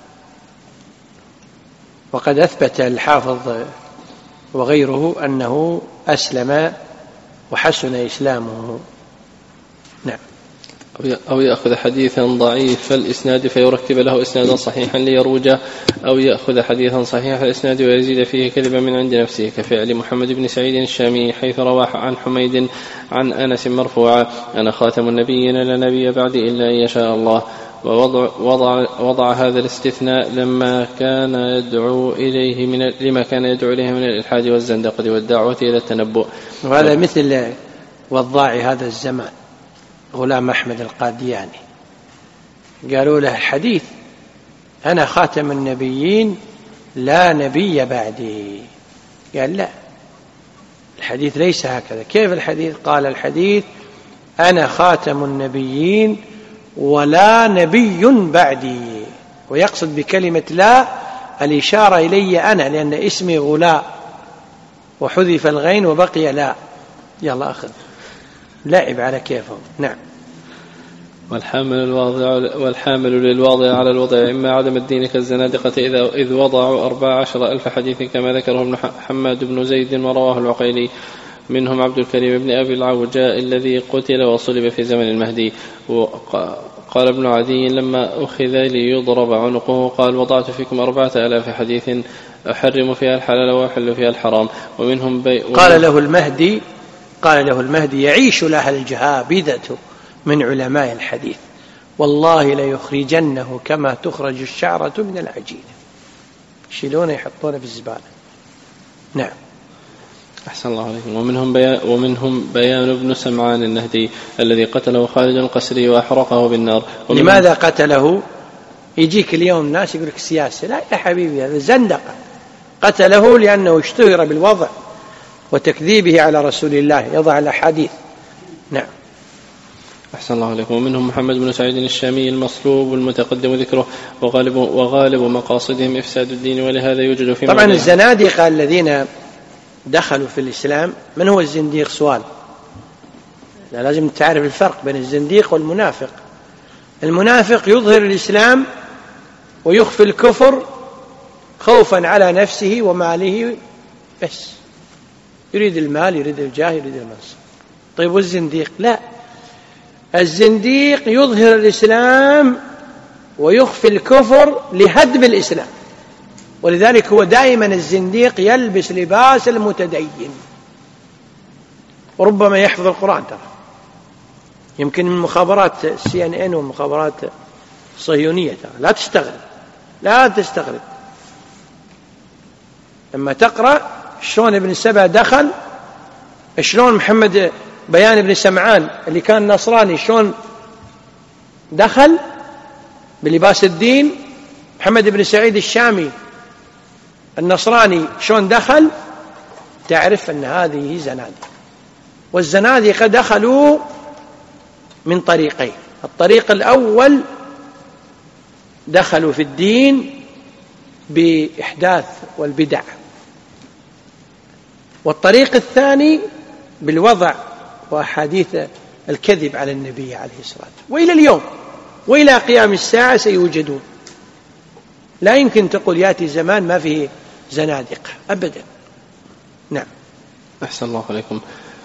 وقد أثبت الحافظ وغيره أنه أسلم وحسن إسلامه. نعم. أو يأخذ حديثا ضعيف الإسناد فيركب له إسنادا صحيحا ليروجه، أو يأخذ حديثا صحيح الإسناد ويزيد فيه كذبا من عند نفسه، كفعل محمد بن سعيد الشامي حيث روى عن حميد عن أنس مرفوعا: أنا خاتم النبيين لا نبي بعدي إلا إن يشاء الله. ووضع هذا الاستثناء لما كان يدعو إليه من الإلحاد والزندقة والدعوة إلى التنبؤ. وهذا مثل وضاع هذا الزمان غلام أحمد القادياني، قالوا له الحديث أنا خاتم النبيين لا نبي بعدي، قال لا، الحديث ليس هكذا. كيف الحديث؟ قال الحديث أنا خاتم النبيين ولا نبي بعدي، ويقصد بكلمة لا الإشارة إلي أنا، لأن اسمي غلاء وحذف الغين وبقي لا. يلا أخذ لعب على كيفهم. نعم. والحامل للواضع على الوضع إما عدم الدين كالزنادقة إذ وضعوا 14,000 حديث كما ذكره ابن حماد بن زيد ورواه العقيلي. منهم عبد الكريم بن أبي العوجاء الذي قتل وصلب في زمن المهدي. قال ابن عدي لما أخذ ليضرب عنقه قال وضعت فيكم 4,000 حديث أحرم فيها الحلال وأحل فيها الحرام. ومنهم قال له المهدي يعيش لها الجهابذة من علماء الحديث، والله ليخرجنه كما تخرج الشعرة من العجين، يشيلونه يحطونه في الزبالة. نعم. أحسن الله عليكم. ومنهم بيان بن سمعان النهدي الذي قتله خالد القسري وأحرقه بالنار. لماذا قتله؟ يجيك اليوم ناس يقول لك سياسة، لا يا حبيبي، هذا زندقة. قتله لأنه اشتهر بالوضع وتكذيبه على رسول الله، يضع الأحاديث. نعم. أحسن الله عليكم. ومنهم محمد بن سعيد الشامي المصلوب المتقدم ذكره، وغالب مقاصدهم إفساد الدين، ولهذا يوجد في طبعا الزنادقة الذين دخلوا في الإسلام. من هو الزنديق؟ سؤال، لازم تعرف الفرق بين الزنديق والمنافق. المنافق يظهر الإسلام ويخفي الكفر خوفا على نفسه وماله بس، يريد المال، يريد الجاه، يريد المنصب. طيب والزنديق؟ لا، الزنديق يظهر الإسلام ويخفي الكفر لهدم الإسلام، ولذلك هو دائما الزنديق يلبس لباس المتدين، وربما يحفظ القرآن. ترى يمكن من مخابرات CNN والمخابرات الصهيونية، لا تستغرب لما تقرأ شلون ابن سبأ دخل، شلون محمد بيان ابن سمعان اللي كان نصراني شلون دخل بلباس الدين، محمد بن سعيد الشامي النصراني شلون دخل، تعرف أن هذه زنادقة. والزنادقة دخلوا من طريقين: الطريق الأول دخلوا في الدين بإحداث والبدع، والطريق الثاني بالوضع وأحاديث الكذب على النبي عليه الصلاة والسلام. وإلى اليوم وإلى قيام الساعة سيوجدون. لا يمكن تقول يأتي زمان ما فيه زنادقة أبدا. نعم. أحسن الله عليكم.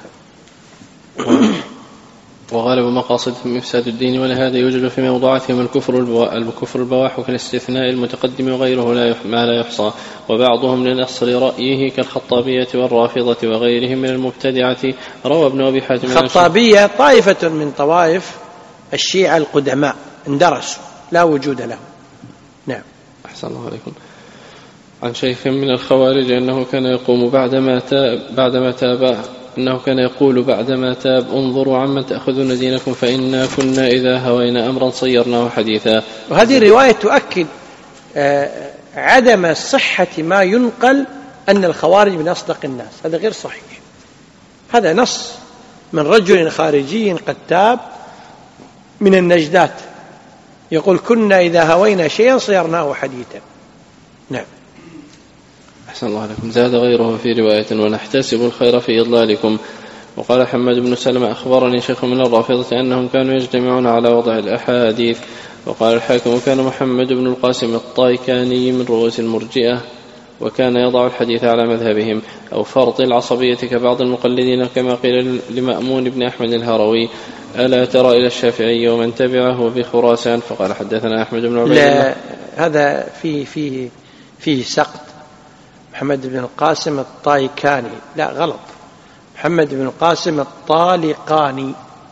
وغالب مقاصدهم إفساد الدين، ولهذا يوجد في موضوعاتهم الكفر البواح كالاستثناء المتقدم وغيره ما لا يحصى. وبعضهم لنصر رأيه كالخطابية والرافضة وغيرهم من المبتدعة. روى ابن أبي حاتم. الخطابية طائفة من طوائف الشيعة القدماء اندرسوا، لا وجود لهم. نعم. أحسن الله عليكم. عن شيخ من الخوارج أنه كان يقوم بعدما تاب أنه كان يقول بعدما تاب: انظروا عمن تأخذون دينكم فإنا كنا إذا هوينا أمرا صيرناه حديثا. وهذه الرواية تؤكد عدم صحة ما ينقل أن الخوارج من أصدق الناس، هذا غير صحيح. هذا نص من رجل خارجي قد تاب من النجدات يقول: كنا إذا هوينا شيئا صيرناه حديثا. نعم. أحسن الله عليكم. زاد غيره في رواية: ونحتسب الخير في إضلالكم. وقال حماد بن سلمة: أخبرني شيخ من الرافضة أنهم كانوا يجتمعون على وضع الأحاديث. وقال الحاكم: كان محمد بن القاسم الطايكاني من رؤوس المرجئة، وكان يضع الحديث على مذهبهم أو فرط العصبية كبعض المقلدين، كما قيل لمأمون بن أحمد الهروي: ألا ترى إلى الشافعي ومن تبعه بخراسان؟ فقال: حدثنا أحمد بن عبيد الله. لا، هذا فيه سقط. محمد بن القاسم الطايكاني، لا غلط، محمد بن القاسم الطالقاني،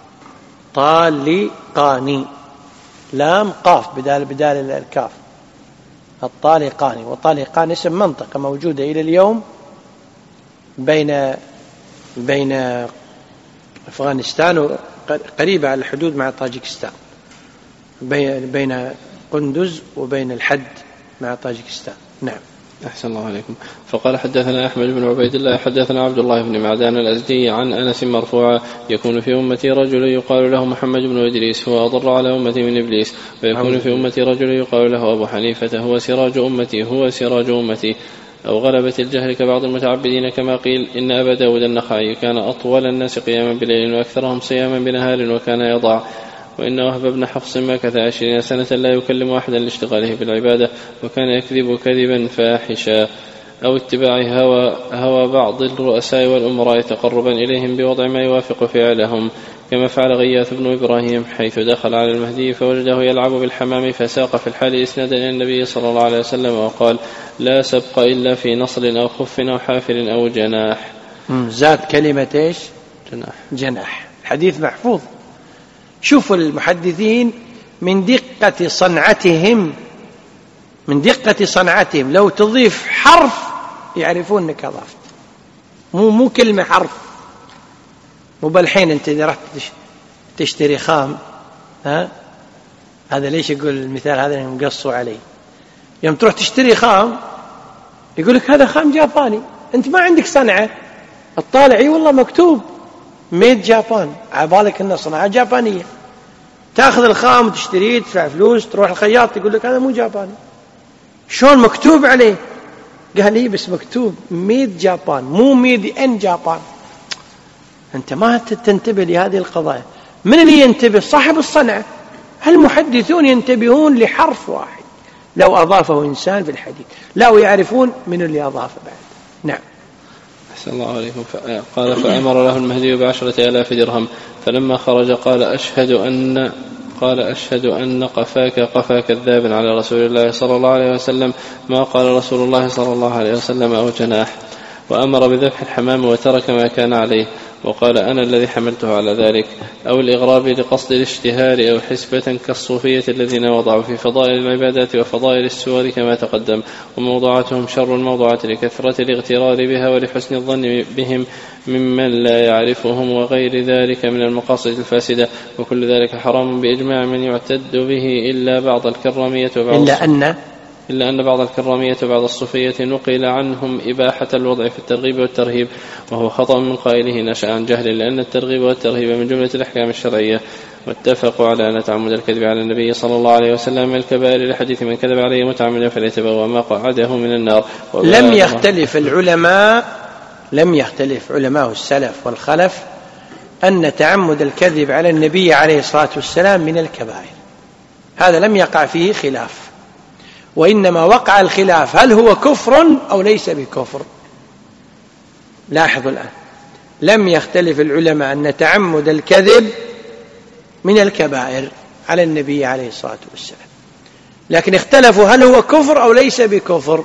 طالقاني، لام قاف بدال الكاف، الطالقاني. وطالقان اسم منطقة موجودة إلى اليوم بين أفغانستان قريبة على الحدود مع طاجكستان، بين قندوز وبين الحد مع طاجكستان. نعم. أحسن الله عليكم. فقال: حدثنا أحمد بن عبيد الله حدثنا عبد الله بن معدان الأزدي عن أنس مرفوعا: يكون في أمتي رجل يقال له محمد بن إدريس هو أضر على أمتي من إبليس، ويكون في أمتي رجل يقال له أبو حنيفة هو سراج أمتي أو غلبة الجهل كبعض المتعبدين، كما قيل: إن أبا داود النخعي كان أطول الناس قياما بليل وأكثرهم صياما بنهار وكان يضع. وإن وهب بن حفص مكث 20 سنة لا يكلم أحدا لاشتغاله بالعبادة، وكان يكذب كذبا فاحشا أو اتباع هوى بعض الرؤساء والأمراء تقربا إليهم بوضع ما يوافق فعلهم، كما فعل غياث بن إبراهيم حيث دخل على المهدي فوجده يلعب بالحمام، فساق في الحال إسنادا إلى النبي صلى الله عليه وسلم وقال: لا سبق إلا في نصر أو خف أو حافر أو جناح. زاد كلمة إيش؟ جناح. الحديث محفوظ. شوفوا المحدثين من دقة صنعتهم لو تضيف حرف يعرفون انك اضفت، مو كلمة حرف. مو بالحين انت اذا رحت تشتري خام، هذا ليش يقول المثال هذا مقصوا عليه؟ يوم تروح تشتري خام يقولك هذا خام جاباني، انت ما عندك صنعة، الطالع والله مكتوب ميد جابان، عبالك انه صناعة جابانية. تاخذ الخام وتشتريه تدفع فلوس، تروح الخياط يقول لك هذا مو جاباني. شلون مكتوب عليه؟ قال لي بس مكتوب ميد جابان مو ميد ان جابان. انت ما تنتبه لهذه القضايا. من اللي ينتبه؟ صاحب الصنعة. المحدثون ينتبهون لحرف واحد لو أضافه إنسان في الحديث، لا ويعرفون من اللي أضافه بعد. نعم. أحسن الله عليكم. قال: فأمر له المهدي ب10,000 درهم، فلما خرج قال: أشهد أن قفا كذاب على رسول الله صلى الله عليه وسلم ما قال رسول الله صلى الله عليه وسلم أو جناح. وأمر بذبح الحمام وترك ما كان عليه، وقال: أنا الذي حملته على ذلك. أو الإغراب لقصد الاشتهار، أو حسبة كالصوفية الذين وضعوا في فضائل العبادات وفضائل السور كما تقدم، وموضوعاتهم شر الموضوعات لكثرة الاغترار بها ولحسن الظن بهم ممن لا يعرفهم، وغير ذلك من المقاصد الفاسدة، وكل ذلك حرام بإجماع من يعتد به إلا أن بعض الكرامية وبعض الصوفية نقل عنهم إباحة الوضع في الترغيب والترهيب، وهو خطأ من قائله نشأ عن جهل، لأن الترغيب والترهيب من جملة الأحكام الشرعية. واتفقوا على أن تعمد الكذب على النبي صلى الله عليه وسلم من الكبائر، لحديث من كذب عليه متعمدا فليتبوأ مقعده من النار. لم يختلف علماء السلف والخلف أن تعمد الكذب على النبي عليه الصلاة والسلام من الكبائر، هذا لم يقع فيه خلاف، وإنما وقع الخلاف هل هو كفر أو ليس بكفر. لاحظوا الآن، لم يختلف العلماء أن تعمد الكذب من الكبائر على النبي عليه الصلاة والسلام، لكن اختلفوا هل هو كفر أو ليس بكفر.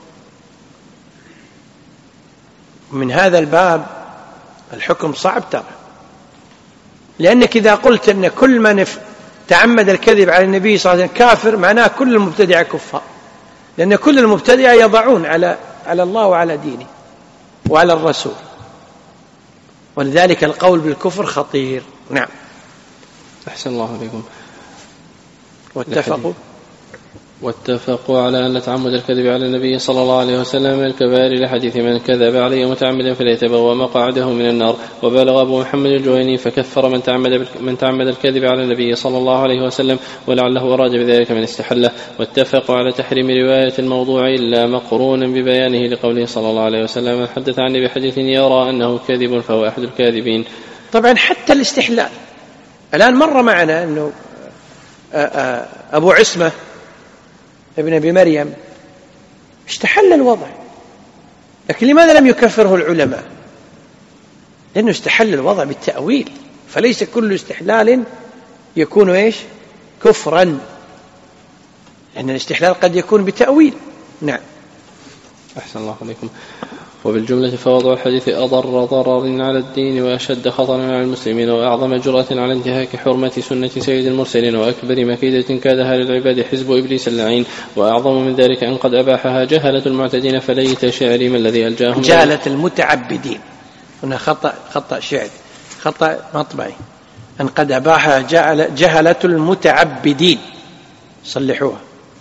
من هذا الباب الحكم صعب ترى، لأنك إذا قلت أن كل من تعمد الكذب على النبي صلى الله عليه وسلم كافر، معناه كل المبتدع كفار، لأن كل المبتدع يضعون على الله وعلى دينه وعلى الرسول، ولذلك القول بالكفر خطير. نعم. أحسن الله عليكم. واتفقوا واتفقوا على أن تعمد الكذب على النبي صلى الله عليه وسلم من الكبائر لحديث من كذب عليه متعمدا فليتبوأ مقعده من النار. وبلغ أبو محمد الجويني فكفر من تعمد الكذب على النبي صلى الله عليه وسلم ولعله أراد بذلك من استحله. واتفقوا على تحريم رواية الموضوع إلا مقرونا ببيانه لقوله صلى الله عليه وسلم من حدث عني بحديث يرى أنه كاذب فهو أحد الكاذبين. طبعا حتى الاستحلال الآن مر معنا أنه أبو عصمة ابن أبي مريم استحل الوضع، لكن لماذا لم يكفره العلماء؟ لأنه استحل الوضع بالتأويل، فليس كل استحلال يكون كفرا، لأن الاستحلال قد يكون بتأويل. نعم. أحسن الله عليكم. وبالجملة فوضع الحديث أضر ضرر على الدين وأشد خطرا على المسلمين وأعظم جرأة على انتهاك حرمة سنة سيد المرسلين وأكبر مكيدة كادها للعباد حزب إبليس اللعين. وأعظم من ذلك أن قد أباحها جهلة المعتدين فليت شعري من الذي ألجاهم جهلة المتعبدين. هنا خطأ شعر، خطأ مطبعي، أن قد أباحها جهلة المتعبدين، صلحوها.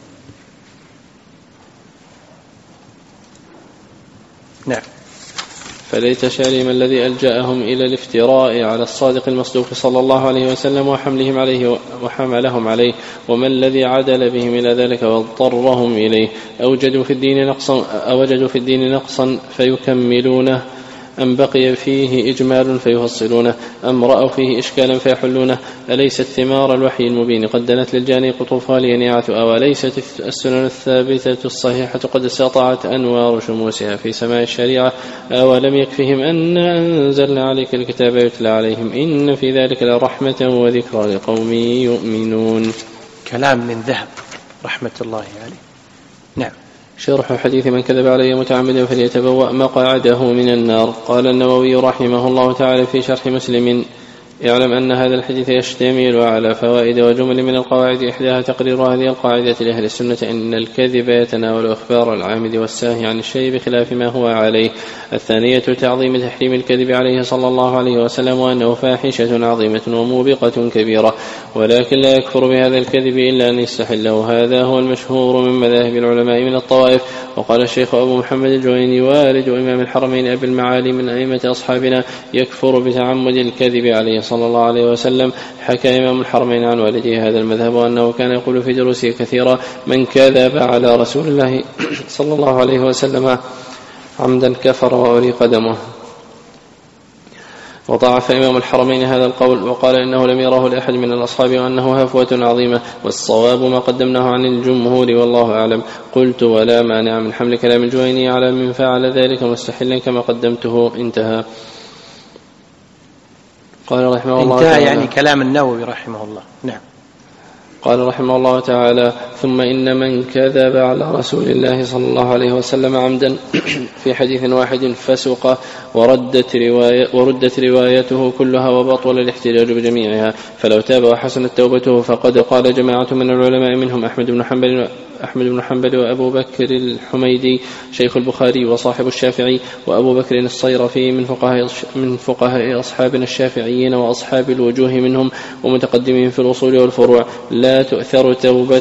نعم. فليت شعرهم الذي ألجأهم إلى الافتراء على الصادق المصدوق صلى الله عليه وسلم وحملهم عليه وحملهم عليه، وما الذي عدل بهم إلى ذلك واضطرهم إليه؟ أوجدوا في الدين نقصا فيكملونه، أم بقي فيه إجمال فيفصلونه، أم رأوا فيه إشكالا فيحلونه؟ أليست ثمار الوحي المبين قد دنت للجاني قطوفها لينيعة؟ أوليست السنن الثابتة الصحيحة قد استطاعت أنوار شموسها في سماء الشريعة؟ أولم يكفهم أن أنزلنا عليك الكتاب يتلى عليهم إن في ذلك لرحمة وذكرى لقوم يؤمنون. كلام من ذهب رحمة الله عليه. نعم. شرح حديث من كذب علي متعمدا فليتبوأ مقعده من النار. قال النووي رحمه الله تعالى في شرح مسلم: اعلم أن هذا الحديث يشتمل على فوائد وجمل من القواعد، إحداها تقرير هذه القاعدة لأهل السنة أن الكذب يتناول أخبار العامد والساهي عن الشيء بخلاف ما هو عليه. الثانية تعظيم تحريم الكذب عليه صلى الله عليه وسلم وأنه فاحشة عظيمة وموبقة كبيرة، ولكن لا يكفر بهذا الكذب إلا أن يستحله. هذا هو المشهور من مذاهب العلماء من الطوائف. وقال الشيخ أبو محمد الجويني والد إمام الحرمين أبي المعالي من أئمة أصحابنا: يكفر بتعمد الكذب عليه صلى الله عليه وسلم. حكى إمام الحرمين عن والده هذا المذهب وأنه كان يقول في دروسه كثيرا: من كذب على رسول الله صلى الله عليه وسلم عمدا كفر وأريق دمه. وضعف إمام الحرمين هذا القول وقال إنه لم يره لأحد من الأصحاب وأنه هفوة عظيمة، والصواب ما قدمناه عن الجمهور والله أعلم. قلت: ولا مانع من حمل كلام الجويني على من فعل ذلك مستحلا كما قدمته. انتهى. قال رحمه الله تعالى: يعني كلام النووي رحمه الله. نعم. قال رحمه الله تعالى: ثم إن من كذب على رسول الله صلى الله عليه وسلم عمدا في حديث واحد فسق وردت روايته كلها وبطل الاحتجاج بجميعها، فلو تاب وحسنت توبته. فقد قال جماعة من العلماء منهم أحمد بن حنبل وأبو بكر الحميدي شيخ البخاري وصاحب الشافعي، وأبو بكر الصيرفي من فقهاء أصحابنا الشافعيين وأصحاب الوجوه منهم ومتقدمين في الأصول والفروع: لا تؤثر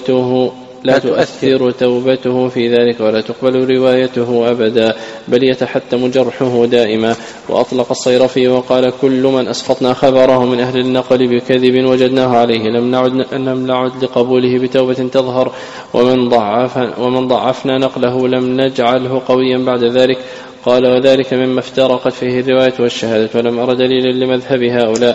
توبته في ذلك ولا تقبل روايته أبدا، بل يتحتم جرحه دائما. وأطلق الصيرفي وقال: كل من أسقطنا خبره من أهل النقل بكذب وجدناه عليه لم نعد لقبوله بتوبة تظهر، ومن ضعفنا نقله لم نجعله قويا بعد ذلك. قال: وذلك مما افترقت فيه الرواية والشهادة، ولم أرى دليلا لمذهب هؤلاء،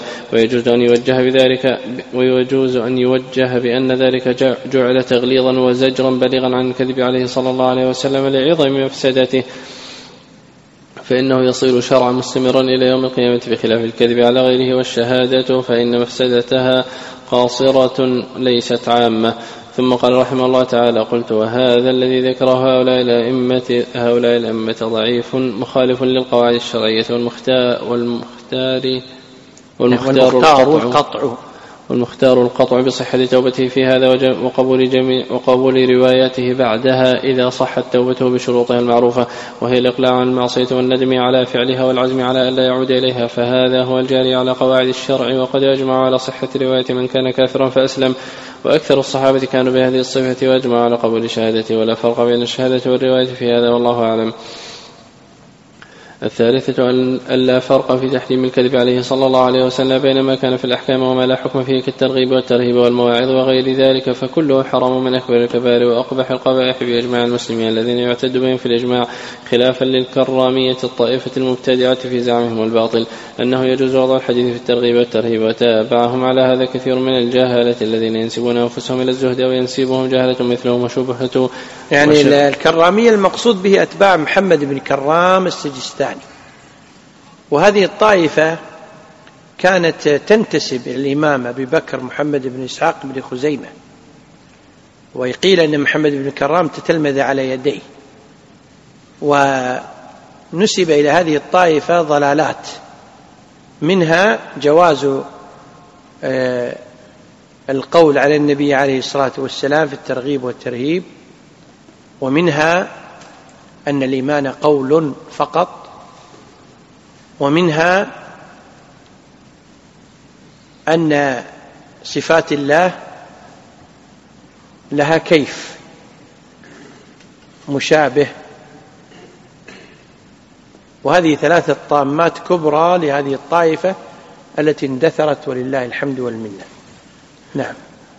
ويجوز أن يوجه بأن ذلك جعل تغليظا وزجرا بليغا عن الكذب عليه صلى الله عليه وسلم لعظم مفسدته، فإنه يصير شرعا مستمرا إلى يوم القيامة، بخلاف الكذب على غيره والشهادة فإن مفسدتها قاصرة ليست عامة. ثم قال رحمه الله تعالى: قلت: وهذا الذي ذكره هؤلاء الأئمة ضعيف مخالف والمختار القطع بصحة توبته في هذا وقبول رواياته بعدها إذا صحت توبته بشروطها المعروفة، وهي الإقلاع عن المعصية والندم على فعلها والعزم على ألا يعود إليها، فهذا هو الجاري على قواعد الشرع. وقد أجمعوا على صحة رواية من كان كافرا فأسلم، وأكثر الصحابة كانوا بهذه الصفة، وأجمعوا على قبول شهادته، ولا فرق بين الشهادة والرواية في هذا، والله أعلم. الثالثة ألا فرق في تحريم الكذب عليه صلى الله عليه وسلم بين ما كان في الأحكام وما لا حكم فيه كالترغيب والترهيب والمواعظ وغير ذلك، فكله حرام من أكبر الكبائر وأقبح القبائح بإجماع المسلمين الذين يعتد بهم في الإجماع، خلافا للكرامية الطائفة المبتدعة في زعمهم الباطل أنه يجوز وضع الحديث في الترغيب والترهيب، وتابعهم على هذا كثير من الجهالة الذين ينسبون أنفسهم إلى الزهد أو ينسبهم جهلة مثلهم وشبهة. يعني الكرامية المقصود به أتباع محمد بن كرام السجستاني، وهذه الطائفة كانت تنتسب إلى الإمام أبي بكر محمد بن إسحاق بن خزيمة، ويقيل أن محمد بن كرام تتلمذ على يديه، ونسب إلى هذه الطائفة ضلالات، منها جواز القول على النبي عليه الصلاة والسلام في الترغيب والترهيب، ومنها أن الإيمان قول فقط، ومنها أن صفات الله لها كيف مشابه، وهذه ثلاثة طامات كبرى لهذه الطائفة التي اندثرت ولله الحمد والمنة. نعم.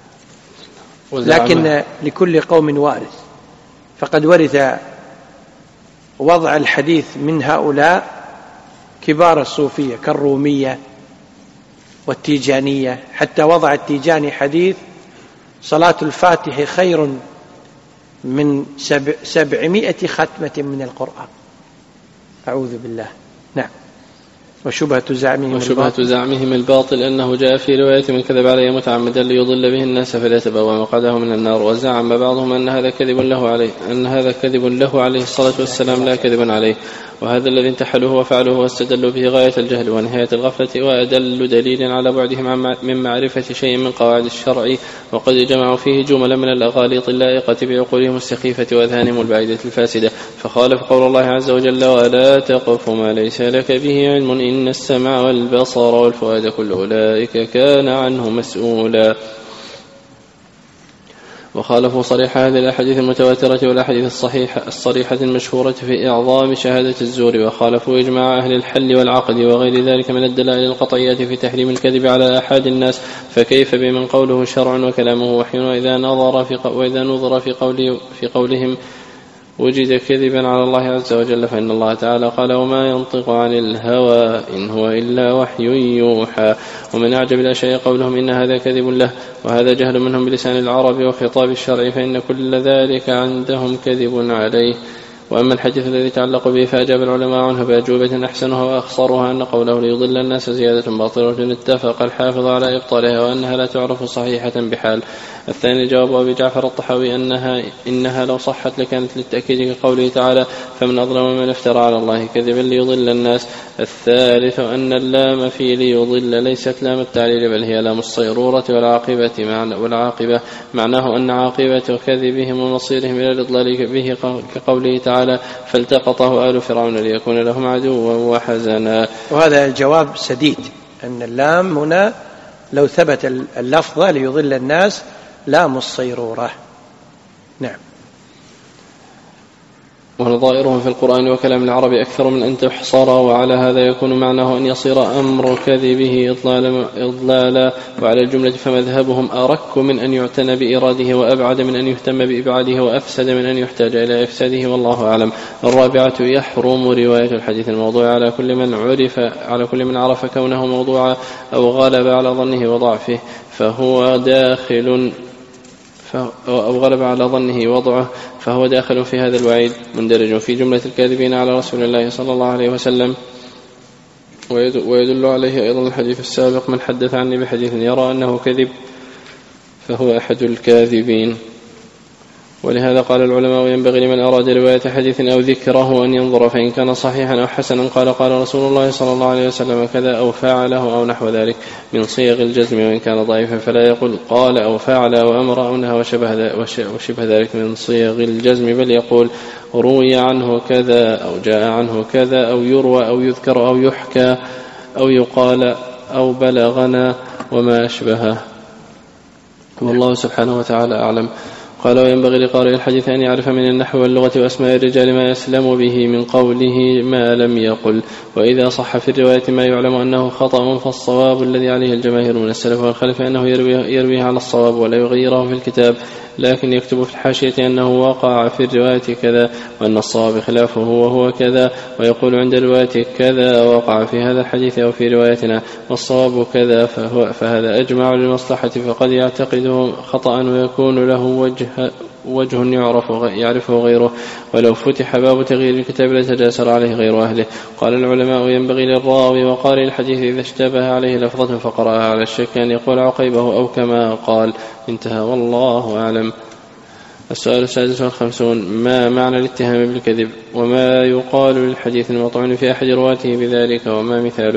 لكن لكل قوم وارث، فقد ورث وضع الحديث من هؤلاء كبار الصوفية كالرومية والتيجانية، حتى وضع التيجاني حديث صلاة الفاتح خير من 700 ختمة من القرآن، أعوذ بالله. نعم. وشبهة زعمهم الباطل أنه جاء في رواية من كذب عليه متعمدا ليضل به الناس فليتبوأ مقعده من النار، وزعم بعضهم أن هذا كذب له عليه الصلاة والسلام لا كذب عليه، وهذا الذي انتحلوه وفعلوه واستدلوا به غاية الجهل ونهاية الغفلة، وأدل دليل على بعدهم من معرفة شيء من قواعد الشرع، وقد جمعوا فيه جملا من الأغاليط اللائقة بعقولهم السخيفة وأذهانهم البعيدة الفاسدة، فخالف قول الله عز وجل: ولا تقف ما ليس لك به علم إن السمع والبصر والفؤاد كل أولئك كان عنه مسؤولا. وخالفوا صريح هذه الأحاديث المتواترة والأحاديث الصريحة المشهورة في إعظام شهادة الزور، وخالفوا إجماع أهل الحل والعقد وغير ذلك من الدلائل القطعية في تحريم الكذب على أحد الناس، فكيف بمن قوله شرع وكلامه وحي، وإذا نظر في قولهم وجد كذبا على الله عز وجل، فإن الله تعالى قال: وما ينطق عن الهوى إن هو إلا وحي يوحى. ومن أعجب الأشياء قولهم إن هذا كذب له، وهذا جهل منهم بلسان العرب وخطاب الشرع، فإن كل ذلك عندهم كذب عليه. وأما الحديث الذي تعلق به فأجاب العلماء عنه بأجوبة أحسنها وأخصرها أن قوله ليضل الناس زيادة باطلة اتفق الحافظ على إبطالها وأنها لا تعرف صحيحة بحال. الثاني جواب أبي جعفر الطحاوي إنها لو صحت لكانت للتأكيد كقوله تعالى: فمن أظلم من افترى على الله كذبا ليضل الناس. الثالث أن اللام في ليضل ليست لام التعليل، بل هي لام الصيرورة والعاقبة معناه أن عاقبة كذبهم ومصيرهم إلى الإضلال به، كقوله تعالى: فالتقطه آل فرعون ليكون لهم عدوا وحزنا. وهذا الجواب سديد، أن اللام هنا لو ثبت اللفظ ليضل الناس لام الصيرورة. نعم. ونظائرهم في القرآن وكلام العرب أكثر من أن تحصر، وعلى هذا يكون معناه أن يصير أمر كذبه إضلالا، وعلى الجملة فمذهبهم أرك من أن يعتنى بإراده، وأبعد من أن يهتم بإبعاده، وأفسد من أن يحتاج إلى إفساده، والله أعلم. الرابعة: يحرم رواية الحديث الموضوع على كل من عرف كونه موضوعا أو غلب على ظنه وضعفه، أو غلب على ظنه وضعه، فهو داخل في هذا الوعيد، مندرج في جملة الكاذبين على رسول الله صلى الله عليه وسلم. ويدل عليه أيضا الحديث السابق: من حدث عني بحديث يرى أنه كذب فهو أحد الكاذبين. ولهذا قال العلماء ينبغي لمن أراد رواية حديث أو ذكره أن ينظر فإن كان صحيحا أو حسنا قال رسول الله صلى الله عليه وسلم كذا أو فعله أو نحو ذلك من صيغ الجزم، وإن كان ضعيفا فلا يقول قال أو فعل أو أمر أو نهى وشبه ذلك من صيغ الجزم، بل يقول روي عنه كذا أو جاء عنه كذا أو يروى أو يذكر أو يحكى أو يقال أو بلغنا وما أشبهه، والله سبحانه وتعالى أعلم. قال وينبغي لقارئ الحديث أن يعرف من النحو واللغة وأسماء الرجال ما يسلم به من قوله ما لم يقل، وإذا صح في الرواية ما يعلم أنه خطأ فالصواب الذي عليه الجماهير من السلف والخلف أنه يرويه على الصواب ولا يغيره في الكتاب، لكن يكتب في الحاشية أنه وقع في الرواية كذا وأن الصواب خلافه وهو كذا، ويقول عند الرواية كذا وقع في هذا الحديث أو في روايتنا والصواب كذا، فهذا أجمع للمصلحة، فقد يعتقده خطأ ويكون له وجه يعرفه غيره، ولو فتح باب تغيير الكتاب لتجاسر عليه غير أهله. قال العلماء ينبغي للراوي وقارئ الحديث إذا اشتبه عليه لفظة فقرأها على الشك أن يقول عقيبه أو كما قال، انتهى والله أعلم. السؤال 56 ما معنى الاتهام بالكذب، وما يقال للحديث المطعون في أحد رواته بذلك، وما مثاله؟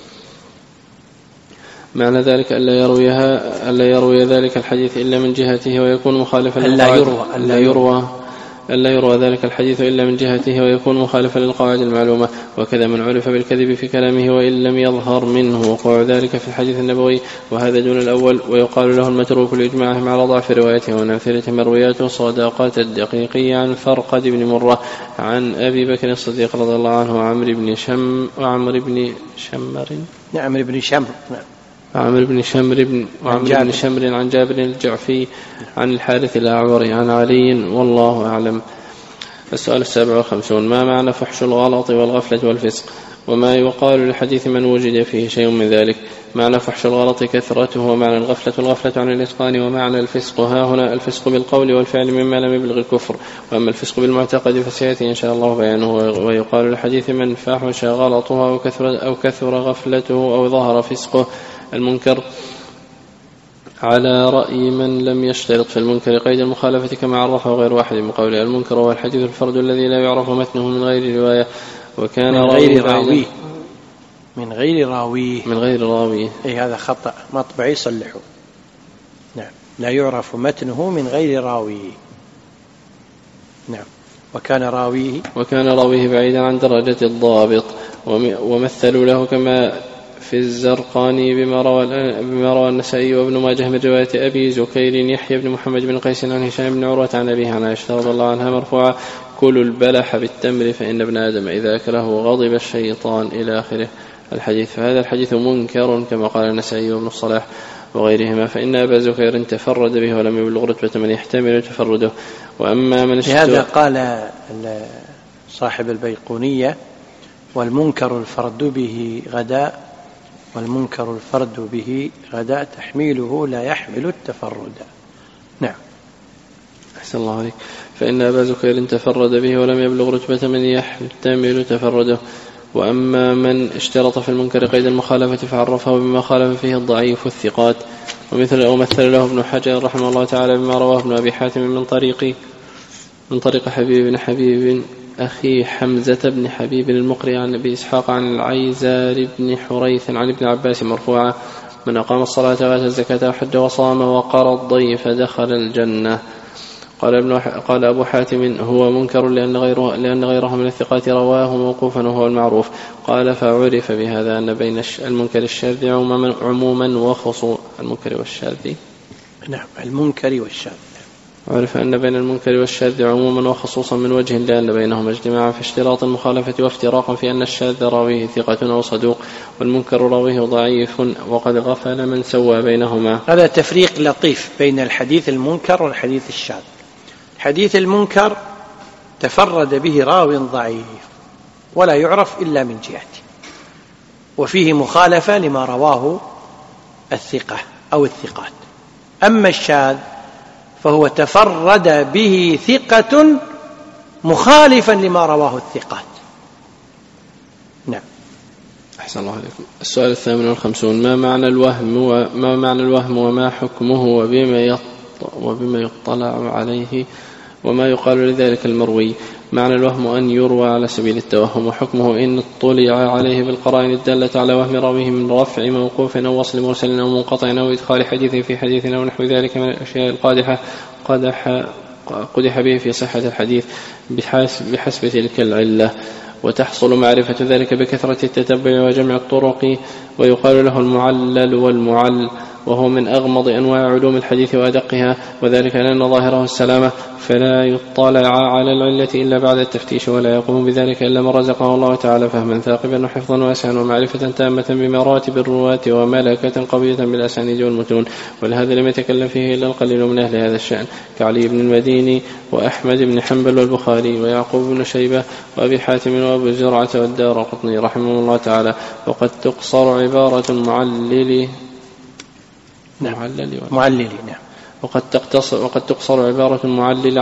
معنى ذلك ألا يروي ذلك الحديث إلا من جهته ويكون مخالفا ألا يروى ذلك الحديث إلا من جهته ويكون مخالفا للقواعد المعلومة، وكذا من عرف بالكذب في كلامه وإن لم يظهر منه وقوع ذلك في الحديث النبوي، وهذا دون الأول، ويقال له المتروك لإجماعهم على ضعف روايته، ونمثلة مرويات صداقات الدقيقية عن فرقد بن مرة عن أبي بكر الصديق رضي الله عنه وعمر بن شمر عن جابر الجعفي عن الحارث الأعوري عن علي، والله أعلم. السؤال 57 ما معنى فحش الغلط والغفلة والفسق، وما يقال للحديث من وجد فيه شيء من ذلك؟ معنى فحش الغلط كثرته، ومعنى الغفلة عن الإتقان، ومعنى الفسق ها هنا الفسق بالقول والفعل مما لم يبلغ الكفر، وأما الفسق بالمعتقد فسيأتي إن شاء الله بيانه. ويقال للحديث من فحش غلطه أو كثر غفلته أو ظهر فسقه المنكر على رأي من لم يشترط في المنكر قيد المخالفة كما عرفه غير واحد من قوله. المنكر هو الحديث الفرد الذي لا يعرف متنه من غير رواية، وكان من غير راويه أي هذا خطأ مطبعي صلحوا. نعم لا يعرف متنه من غير راويه. نعم وكان راويه بعيدا عن درجة الضابط، ومثلوا له كما في الزرقاني بما روى النسائي وابن ماجه من رواية أبي زكير يحيى بن محمد بن قيس عن هشام بن عروة عن أبيه عن عائشة رضي الله عنها مرفوعة كلوا البلح بالتمر فإن ابن آدم إذا أكله غضب الشيطان إلى آخره الحديث. فهذا الحديث منكر كما قال النسائي وابن الصلاح وغيرهما، فإن أبا زكير تفرد به ولم يبلغ رتبة من يحتمل تفرده. وأما من لهذا قال صاحب البيقونية والمنكر الفرد به غداء تحميله لا يحمل التفرد. نعم أحسن الله عليك. فإن أبا زكير تفرد به ولم يبلغ رتبة من يحتمل تفرده. وأما من اشترط في المنكر قيد المخالفة فعرفه بما خالف فيه الضعيف الثقات، ومثل له ابن حجر رحمه الله تعالى بما رواه ابن أبي حاتم من طريق حبيب أخي حمزة بن حبيب المقري عن أبي إسحاق عن العيزار بن حريث عن ابن عباس مرفوعا من أقام الصلاة وآتى الزكاة وحج وصام وقرى الضيف دخل الجنة. قال أبو حاتم هو منكر لأن غيره من الثقات رواه موقوفا وهو المعروف. قال فعرف بهذا أن بين المنكر الشاذ عموما وخصوصا المنكر والشاذ. نعم المنكر والشاذ عرف أن بين المنكر والشاذ عموما وخصوصا من وجه لأن بينهما اجتماعا في اشتراط المخالفة وافتراقا في أن الشاذ راويه ثقة أو صدوق والمنكر راويه ضعيف وقد غفل من سوى بينهما. هذا تفريق لطيف بين الحديث المنكر والحديث الشاذ. الحديث المنكر تفرد به راو ضعيف ولا يعرف إلا من جهته وفيه مخالفة لما رواه الثقة أو الثقات. أما الشاذ فهو تفرد به ثقة مخالفا لما رواه الثقات. نعم أحسن الله عليكم. السؤال 58 ما معنى الوهم وما حكمه وبما يطلع عليه وما يقال لذلك المروي. معنى الوهم أن يروى على سبيل التوهم، وحكمه إن اطلع عليه بالقرائن الدالة على وهم راويه من رفع موقوف أو وصل مرسل أو منقطع أو إدخال حديث في حديث أو نحو ذلك من الأشياء القادحة قدح به في صحة الحديث بحسب تلك العلة. وتحصل معرفة ذلك بكثرة التتبع وجمع الطرق، ويقال له المعلل والمعل، وهو من أغمض أنواع علوم الحديث وأدقها، وذلك لأن ظاهره السلامة، فلا يطلع على العلة إلا بعد التفتيش، ولا يقوم بذلك إلا من رزقه الله تعالى فهما ثاقبا وحفظا واسعا ومعرفة تامة بمراتب الرواة وملكة قوية بالأسانيد والمتون. ولهذا لم يتكلم فيه إلا القليل من أهل هذا الشأن كعلي بن المديني وأحمد بن حنبل والبخاري ويعقوب بن شيبة وأبي حاتم وأبو زرعة والدارقطني رحمه الله تعالى. وقد تقصر عبارة المعلل وقد تقصر عبارة المعلل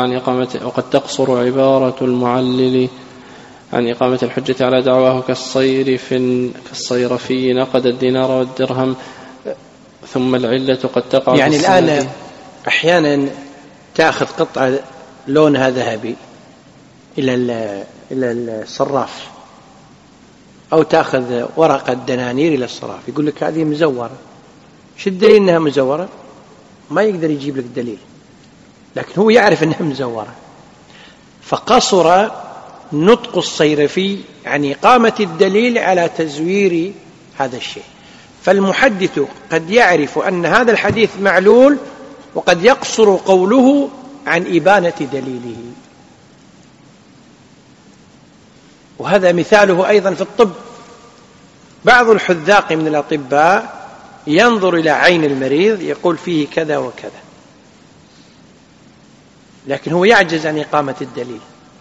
عن إقامة الحجة على دعواه كالصيرفي نقد الدينار والدرهم. ثم العلة قد تقع يعني الآن أحيانا تأخذ قطعة لونها ذهبي إلى الصراف، أو تأخذ ورقة دنانير إلى الصراف، يقول لك هذه مزورة. شو الدليل أنها مزورة؟ ما يقدر يجيب لك دليل، لكن هو يعرف أنها مزورة. فقصر نطق الصيرفي عن إقامة الدليل على تزوير هذا الشيء. فالمحدث قد يعرف أن هذا الحديث معلول، وقد يقصر قوله عن إبانة دليله. وهذا مثاله أيضا في الطب. بعض الحذاق من الأطباء ينظر إلى عين المريض يقول فيه كذا وكذا، لكن هو يعجز عن إقامة الدليل.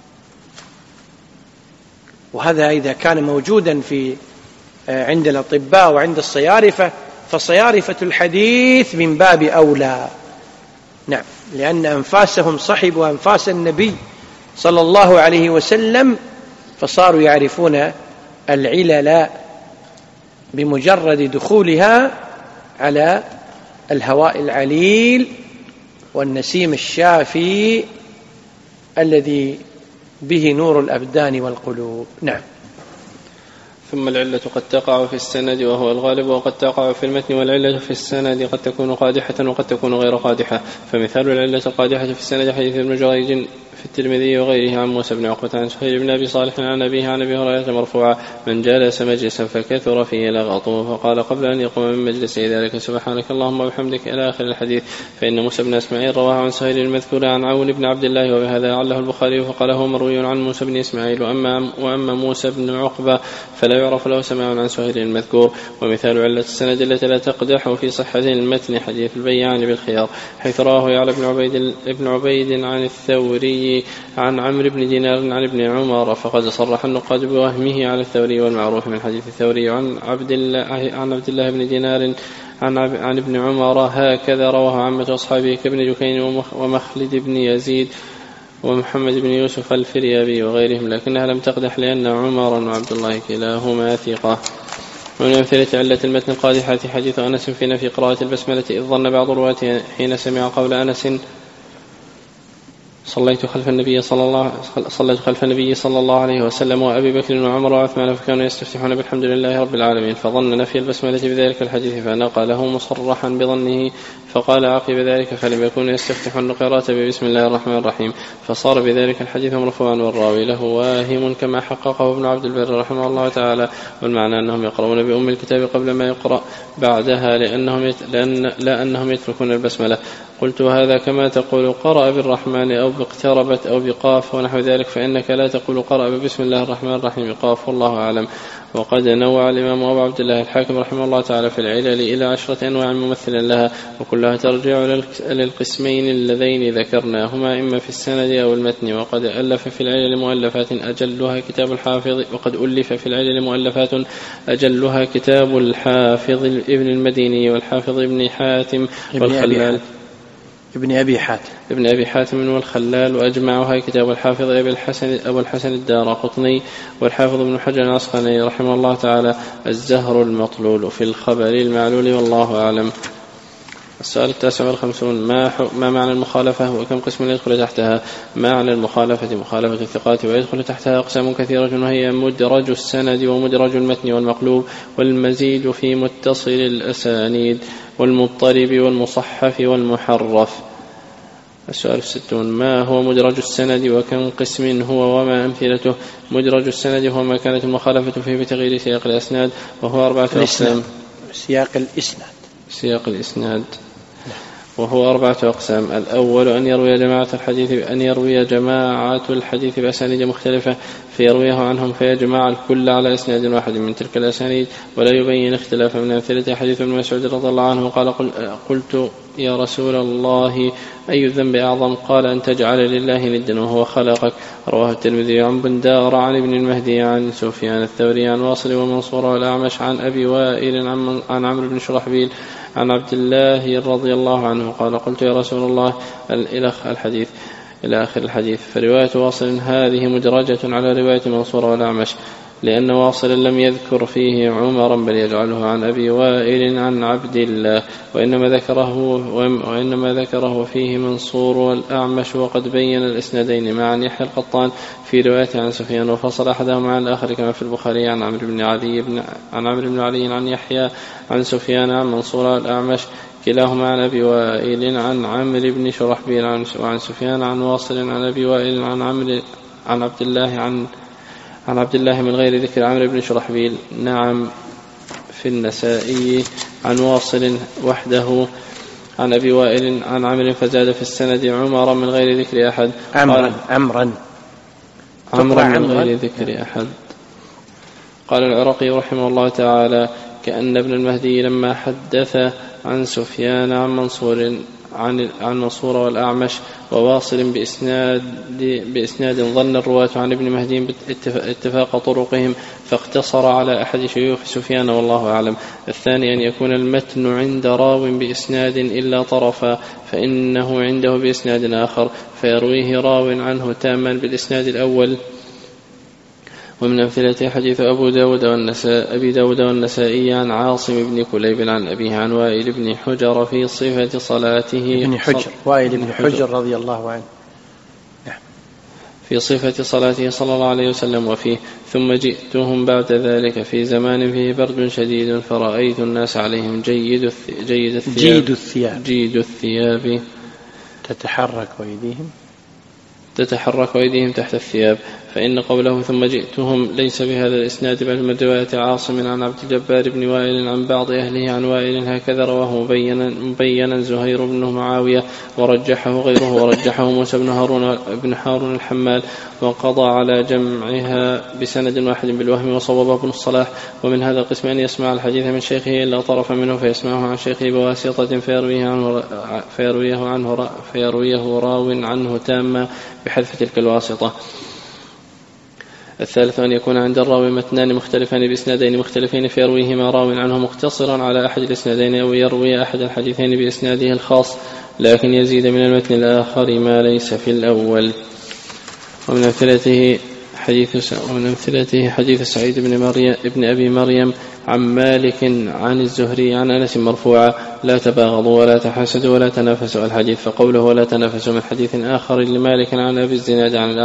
وهذا إذا كان موجودا عند الأطباء وعند الصيارفة، فصيارفة الحديث من باب أولى. نعم، لأن أنفاسهم صحبوا أنفاس النبي صلى الله عليه وسلم، فصاروا يعرفون العلل بمجرد دخولها على الهواء العليل والنسيم الشافي الذي به نور الأبدان والقلوب. نعم. ثم العلة قد تقع في السند وهو الغالب، وقد تقع في المتن، والعلة في السند قد تكون قادحة وقد تكون غير قادحة. فمثال العلة القادحة في السند حديث ابن جريج في الترمذي وغيره عن موسى بن عقبة عن سهيل بن أبي صالح عن أبيه عن أبي هريرة مرفوعا: من جلس مجلسا فكثر فيه لغطه فقال قبل أن يقوم من مجلسه ذلك سبحانك اللهم وبحمدك إلى آخر الحديث. فإن موسى بن إسماعيل رواه عن سهيل المذكور عن عون بن عبد الله، وبهذا عله البخاري فقاله مروي عن موسى بن إسماعيل. وأما موسى بن عقبة فلا يعرف له سماع عن سهيل المذكور. ومثال علة السند التي لا تقدح في صحة المتن حديث البيعان بالخيار، حيث رواه يعلى بن عبيد عن الثوري عن عمرو بن دينار عن ابن عمر، فقد صرح النقاد بوهمه على الثوري. والمعروف من حديث الثوري عن عبد الله بن دينار عن ابن عمر هكذا رواه عامة أصحابه كابن دكين ومخلد بن يزيد ومحمد بن يوسف الفريابي وغيرهم، لكنها لم تقدح لأن عمر وعبد الله كلاهما ثقة. ومن أمثلة علة المتن القادحة حديث أنس في نفي قراءة البسملة، إذ ظن بعض الرواة حين سمع قول أنس صليت خلف النبي صلى الله عليه وسلم وأبي بكر وعمر وعثمان فكانوا يستفتحون بالحمد لله رب العالمين، فظن نفي البسملة بذلك الحديث فنقله مصرحا بظنه، فقال عقب ذلك فلم يكونوا يستفتحون القراءة ببسم الله الرحمن الرحيم، فصار بذلك الحديث مرفوعا والراوي له واهم كما حققه ابن عبد البر رحمه الله تعالى. والمعنى أنهم يقرؤون بأم الكتاب قبل ما يقرأ بعدها لأنهم يتركون البسملة. قلت هذا كما تقول قرأ بالرحمن أو باقتربت أو بقاف ونحو ذلك، فإنك لا تقول قرأ ببسم الله الرحمن الرحيم قاف، والله أعلم. وقد نوع الإمام أبو عبد الله الحاكم رحمه الله تعالى في العلل إلى 10 أنواع ممثلا لها، وكلها ترجع للقسمين اللذين ذكرناهما إما في السند أو المتن. وقد ألف في العلل مؤلفات أجلها كتاب الحافظ كتاب الحافظ ابن المديني والحافظ ابن حاتم والخلال ابن أبي حاتم والخلال، وأجمعها كتاب الحافظ أبو الحسن الدارقطني والحافظ ابن حجر العسقلاني رحمه الله تعالى الزهر المطلول في الخبر المعلول، والله أعلم. السؤال 59 ما معنى المخالفة وكم قسم يدخل تحتها؟ معنى المخالفة مخالفة الثقات ويدخل تحتها أقسام كثيرة وهي مدرج السند ومدرج المتن والمقلوب والمزيد في متصل الأسانيد والمضطرب والمصحف والمحرف. السؤال 60 ما هو مدرج السند وكم قسم هو وما أمثلته؟ مدرج السند هو ما كانت المخالفة فيه بتغيير سياق الأسناد وهو 4 أقسام. سياق الإسناد وهو 4 أقسام. الأول أن يروي جماعة الحديث بأسانيد مختلفة فيرويه عنهم فيجمع الكل على إسناد واحد من تلك الأسانيد ولا يبين اختلافا. من أمثلة حديث ابن مسعود رضي الله عنه قال قلت يا رسول الله أي الذنب أعظم؟ قال أن تجعل لله ندا وهو خلقك. رواه الترمذي عن بندار عن ابن المهدي عن سفيان الثوري عن واصل ومنصور والأعمش عن أبي وائل عن عمرو بن شرحبيل عن عبد الله رضي الله عنه قال قلت يا رسول الله إلى آخر الحديث. فرواية واصل هذه مدرجة على رواية منصور والأعمش لأن واصل لم يذكر فيه عمرا بل يجعله عن أبي وائل عن عبد الله وإنما ذكره فيه منصور والأعمش وقد بين الإسنادين مع يحيى القطان في روايته عن سفيان وفصل أحدهما عن الآخر كما في البخاري عن عمرو بن علي عن يحيى عن سفيان عن منصور والأعمش كلاهما عن أبي وائل عن عمرو بن شرحبيل وعن سفيان عن واصل عن أبي وائل عن عبد الله من غير ذكر عمرو بن شرحبيل. نعم في النسائي عن واصل وحده عن أبي وائل عن عمرو فزاد في السند عمر من غير ذكر أحد. عمرا من غير ذكر أحد. قال العراقي رحمه الله تعالى كأن ابن المهدي لما حدث عن سفيان عن منصور والأعمش وواصل بإسناد ظن الرواة عن ابن مهدي اتفاق طرقهم فاقتصر على أحد شيوخ سفيان والله أعلم. الثاني أن يكون المتن عند راو بإسناد إلا طرفا فإنه عنده بإسناد آخر فيرويه راو عنه تاما بالإسناد الأول. ومن أمثلة حديث أبي داود والنسائي عن عاصم بن كليب عن أبيه عن وائل بن حجر في صفة صلاته وائل بن حجر رضي الله عنه في صفة صلاته صلى الله عليه وسلم وفيه ثم جئتهم بعد ذلك في زمان فيه برد شديد فرأيت الناس عليهم جيد الثياب تتحرك أيديهم تحت الثياب. فإن قوله ثم جئتهم ليس بهذا الإسناد بل من رواية عاصم عن عبد الجبار بن وائل عن بعض أهله عن وائل هكذا رواه مبينا زهير بن معاوية ورجحه غيره ورجحه موسى بن هارون الحمال وقضى على جمعها بسند واحد بالوهم وصوبه ابن الصلاح. ومن هذا القسم أن يسمع الحديث من شيخه إلا طرف منه فيسمعه عن شيخه بواسطة فيرويه راو عنه تاما بحذف تلك الواسطة. الثالث أن يكون عند الراوي متنان مختلفان بإسنادين مختلفين فيرويهما راو عنه مقتصرا على أحد الإسنادين أو يروي أحد الحديثين بإسناده الخاص لكن يزيد من المتن الآخر ما ليس في الأول. ومن أمثلته حديث سعيد بن أبي مريم عن مالك عن الزهري عن أنس مرفوعا لا تباغضوا ولا تحاسدوا ولا تنافسوا الحديث. فقوله ولا تنافسوا من حديث آخر لمالك عن أبي الزناد عن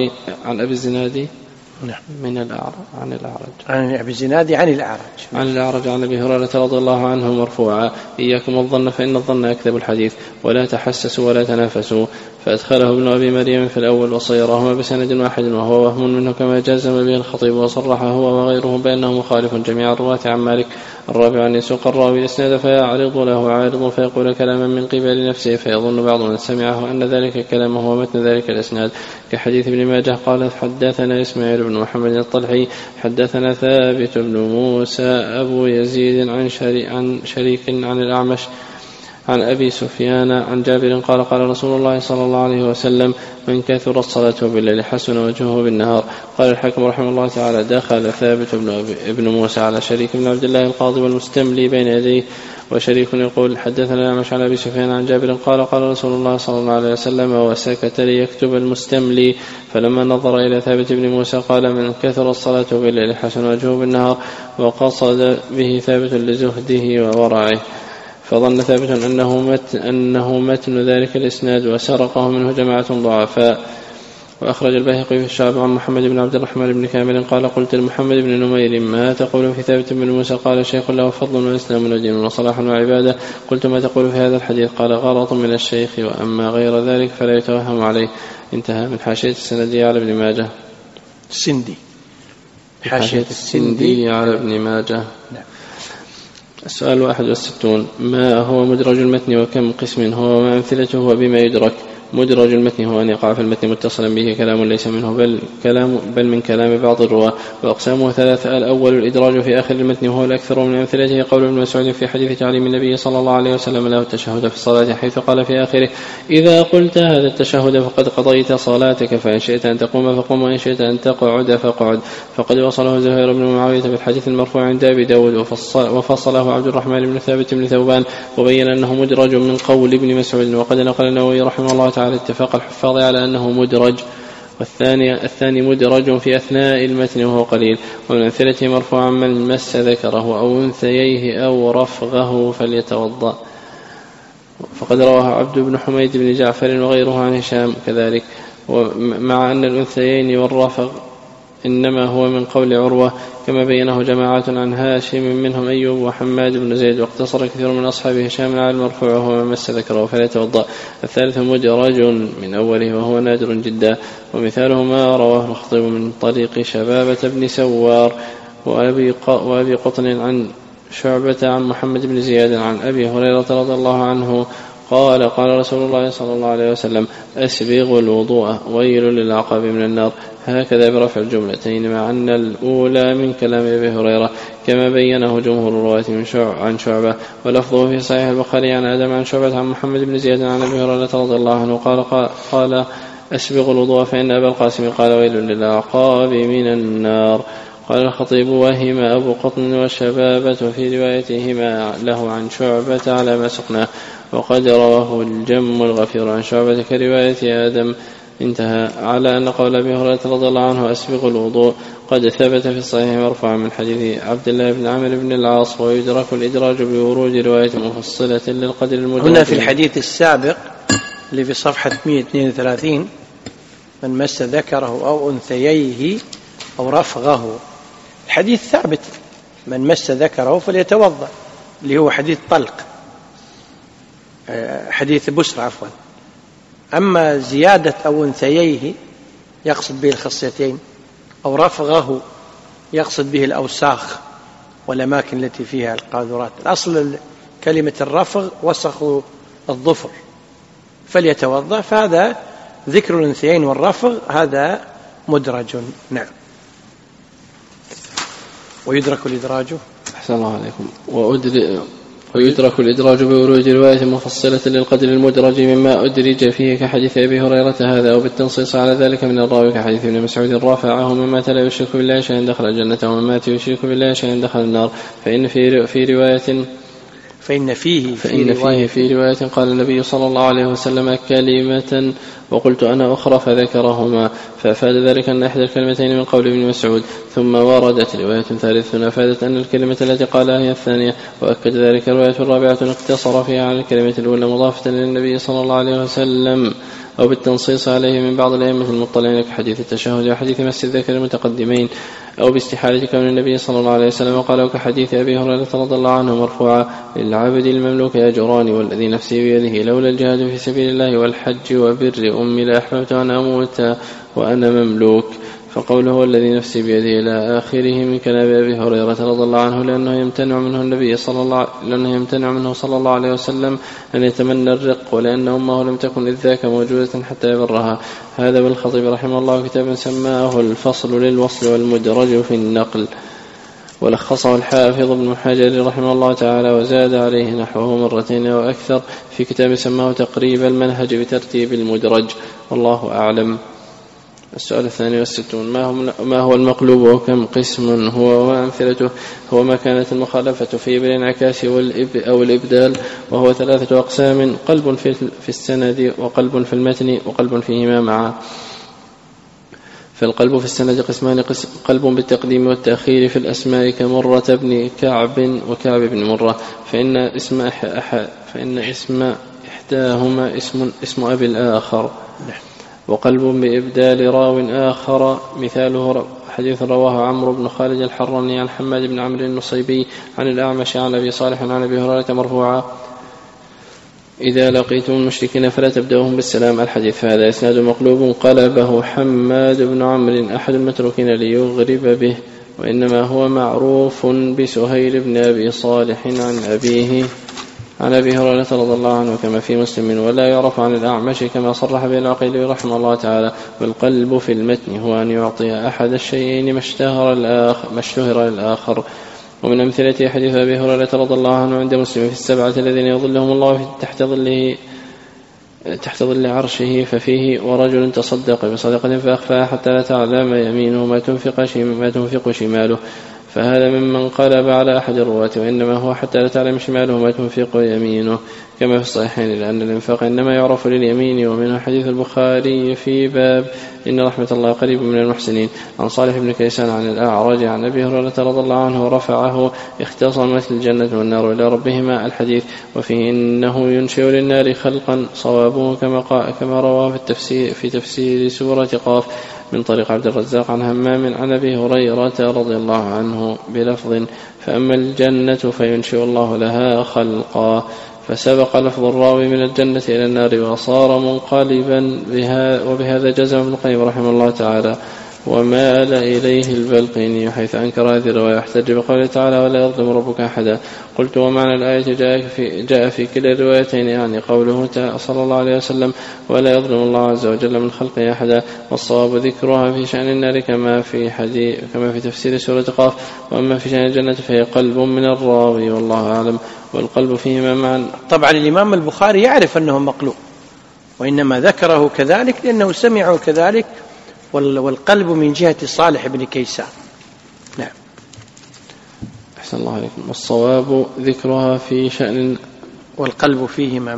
الأعرج عن أبي هريرة رضي الله عنه مرفوعا إياكم الظن فإن الظن أكذب الحديث ولا تحسسوا ولا تنافسوا. فأدخله ابن أبي مريم في الأول وصيرهما بسند واحد وهو وهم منه كما جازم به الخطيب وصرح هو وغيره بأنه مخالف جميع الرواة عن مالك. الرابع أن يسوق الراوي الإسناد فيعرض له عارض فيقول كلاما من قبل نفسه فيظن بعض من سمعه أن ذلك كلامه هو متن ذلك الإسناد كحديث ابن ماجه قال حدثنا إسماعيل بن محمد الطلحي حدثنا ثابت بن موسى أبو يزيد عن شريك عن الأعمش عن أبي سفيان عن جابر قال قال رسول الله صلى الله عليه وسلم من كثر الصلاة بالليل حسن وجهه بالنهار. قال الحاكم رحمه الله تعالى دخل ثابت بن موسى على شريك بن عبد الله القاضي والمستملي بين يديه وشريك يقول حدثنا الأعمش عن أبي سفيان عن جابر قال قال رسول الله صلى الله عليه وسلم وسكت ليكتب المستملي. فلما نظر إلى ثابت بن موسى قال من كثر الصلاة بالليل حسن وجهه بالنهار وقصد به ثابت لزهده وورعه. فظن ثابت أنه متن ذلك الإسناد وسرقه منه جماعة ضعفاء. وأخرج البيهقي في الشعب عن محمد بن عبد الرحمن بن كامل قال قلت لمحمد بن نمير ما تقول في ثابت بن موسى؟ قال شيخ له فضل وإسلام ودين وصلاح وعبادة. قلت ما تقول في هذا الحديث؟ قال غلط من الشيخ وأما غير ذلك فلا يتوهم عليه. انتهى. من حاشية السندي على ابن ماجه. السندي حاشية السندي على ابن ماجه. السؤال 61. ما هو مدرج المتن وكم قسم هو وما أمثلته وبما يدرك؟ مدرج المتن هو أن يقع في المتن متصلا به كلام ليس منه بل من كلام بعض الرواة. وأقسامه ثلاثة. الأول الإدراج في آخر المتن وهو الأكثر من أمثلته قول ابن مسعود في حديث تعليم النبي صلى الله عليه وسلم له التشهد في الصلاة حيث قال في آخره إذا قلت هذا التشهد فقد قضيت صلاتك فإن شئت أن تقوم فقم وإن شئت أن تقعد فقعد. فقد وصله زهير بن معاوية في الحديث المرفوع عند أبي داود وفصله عبد الرحمن بن ثابت بن ثوبان وبين أنه مدرج من قول ابن مسعود. وقد نقل النووي رحمه الله تعالى اتفاق الحفاظ على أنه مدرج. والثاني مدرج في أثناء المتن وهو قليل. ومن أمثلته مرفوعا من مس ذكره أو أنثييه أو رفغه فليتوضأ. فقد رواه عبد بن حميد بن جعفر وغيره عن هشام كذلك. ومع أن الأنثيين والرفغ إنما هو من قول عروة كما بينه جماعة عن هاشم منهم أيوب وحماد بن زيد. واقتصر كثير من أصحاب هشام على المرفوع وهو من مس ذكره فليتوضأ. الثالث مدرج من أوله وهو نادر جدا. ومثاله ما رواه الخطيب من طريق شبابة بن سوار وأبي قطن عن شعبة عن محمد بن زياد عن أبي هريرة رضي الله عنه قال قال رسول الله صلى الله عليه وسلم أسبغوا الوضوء ويل للعقاب من النار. هكذا برفع الجملتين مع أن الأولى من كلام أبي هريرة كما بينه جمهور الرواة عن شعبة. ولفظه في صحيح البخاري عن آدم عن شعبة عن محمد بن زياد عن أبي هريرة رضي الله عنه قال أسبغوا الوضوء فإن أبا القاسم قال ويل للعقاب من النار. قال الخطيب وهم أبو قطن وشبابة في روايتهما له عن شعبة على ما سقناه. وقد رواه الجم الغفير عن شعبة كرواية آدم. انتهى. على أن قول أبي هريرة رضي الله عنه أسبغ الوضوء قد ثبت في الصحيح مرفوعا من حديث عبد الله بن عمرو بن العاص. ويدرك الإدراج بورود رواية مفصلة للقدر المدرج. هنا في الحديث السابق اللي في صفحة 132 من مس ذكره أو أنثييه أو رفغه الحديث ثابت من مس ذكره فليتوضأ اللي هو حديث طلق حديث بسر عفوا. أما زيادة أو أنثييه يقصد به الخصيتين أو رفغه يقصد به الأوساخ والأماكن التي فيها القاذورات. الأصل كلمة الرفغ وسخ الظفر فليتوضأ فهذا ذكر الأنثيين والرفغ هذا مدرج. نعم. ويدرك الإدراج أحسن الله عليكم. ويدرك الإدراج بورود رواية مفصلة للقدر المدرج مما أدرج فيه كحديث أبي هريرة هذا أو بالتنصيص على ذلك من الراوي كحديث ابن مسعود رافعه من مات لا يشرك بالله شيئا دخل الجنة ومن مات يشرك بالله شيئا دخل النار. فإن فيه في رواية قال النبي صلى الله عليه وسلم كلمة وقلت أنا أخرى فذكرهما فأفاد ذلك أن إحدى الكلمتين من قول ابن مسعود. ثم وردت رواية ثالثة أفادت أن الكلمة التي قالها هي الثانية. وأكد ذلك الرواية الرابعة اقتصر فيها على الكلمة الأولى مضافة للنبي صلى الله عليه وسلم أو بالتنصيص عليه من بعض الأئمة المطلعين كحديث التشهد وحديث مس الذكر المتقدمين أو باستحالة كون النبي صلى الله عليه وسلم قال كحديث أبي هريرة رضي الله عنه مرفوعا للعبد المملوك أجران والذي نفسي بيده لولا الجهاد في سبيل الله والحج وبر أمي لأحببت أن أموت وأنا مملوك. فقوله والذي نفسي بيده إلى آخره من كلام أبي هريرة رضي الله عنه لأنه يمتنع منه صلى الله عليه وسلم أن يتمنى الرق ولأن أمه لم تكن إذ ذاك موجودة حتى يبرها. هذا بالخطيب رحمه الله كتابا سماه الفصل للوصل والمدرج في النقل. ولخصه الحافظ ابن حجر رحمه الله تعالى وزاد عليه نحوه مرتين أو أكثر في كتاب سماه تقريب المنهج بترتيب المدرج. والله أعلم. السؤال 62. ما هو المقلوب وكم قسم هو وأمثلته؟ هو ما كانت المخالفة فيه بالانعكاس أو الإبدال وهو 3 أقسام: قلب في السند وقلب في المتن وقلب فيهما معا. فالقلب في السند قسمان: قلب بالتقديم والتأخير في الأسماء كمرة بن كعب وكعب بن مرة، فإن اسم إحداهما اسم أبي الآخر. وقلب بإبدال راو آخر، مثاله حديث رواه عمرو بن خالد الحراني عن حماد بن عمرو النصيبي عن الأعمش عن أبي صالح عن أبي هريرة مرفوعا: إذا لقيتم المشركين فلا تبدأوهم بالسلام. الحديث. فهذا إسناد مقلوب قلبه حماد بن عمرو أحد المتروكين ليغرب به، وإنما هو معروف بسهيل بن أبي صالح عن أبيه عن أبي هريرة رضي الله عنه كما في مسلم، ولا يعرف عن الأعمش كما صرح به العقيلي رحمه الله تعالى. والقلب في المتن هو أن يعطي أحد الشيئين ما اشتهر الآخر. ومن أمثلته حديث أبي هريرة رضي الله عنه عند مسلم في السبعة الذين يظلهم الله تحت ظل عرشه، ففيه: ورجل تصدق بصدقة فأخفاها حتى لا تعلم يمينه ما تنفق شماله. فهذا ممن قلب على أحد الرواة، وإنما هو حتى لا تعلم شماله ما تنفق يمينه كما في الصحيحين، لأن الإنفاق إنما يعرف لليمين. ومنه حديث البخاري في باب إن رحمة الله قريب من المحسنين عن صالح بن كيسان عن الأعرج عن أبي هريرة رضي الله عنه رفعه: اختصمت الجنة والنار إلى ربهما. الحديث. وفيه إنه ينشئ للنار خلقا، صوابه كما رواه في تفسير سورة قاف من طريق عبد الرزاق عن همام عن أبي هريرة رضي الله عنه بلفظ: فأما الجنة فينشئ الله لها خلقا. فسبق لفظ الراوي من الجنة إلى النار وصار منقلبا بها. وبهذا جزم ابن القيم رحمه الله تعالى ومال إليه البلقيني حيث أنكر هذه الرواية، احتج بقوله تعالى: ولا يظلم ربك أحدا. قلت: ومعنى الآية جاء في كلا الروايتين، يعني قوله صلى الله عليه وسلم: ولا يظلم الله عز وجل من خلقه أحدا. والصواب ذكرها في شأن النار كما في تفسير سورة قاف. وأما في شأن الجنة فهي قلب من الراوي والله أعلم. والقلب فيهما معا. طبعا الإمام البخاري يعرف أنه مقلوب، وإنما ذكره كذلك لأنه سمعه كذلك، والقلب من جهة صالح بن كيسان. نعم. أحسن الله عليكم. والصواب ذكرها في شأن. والقلب فيهما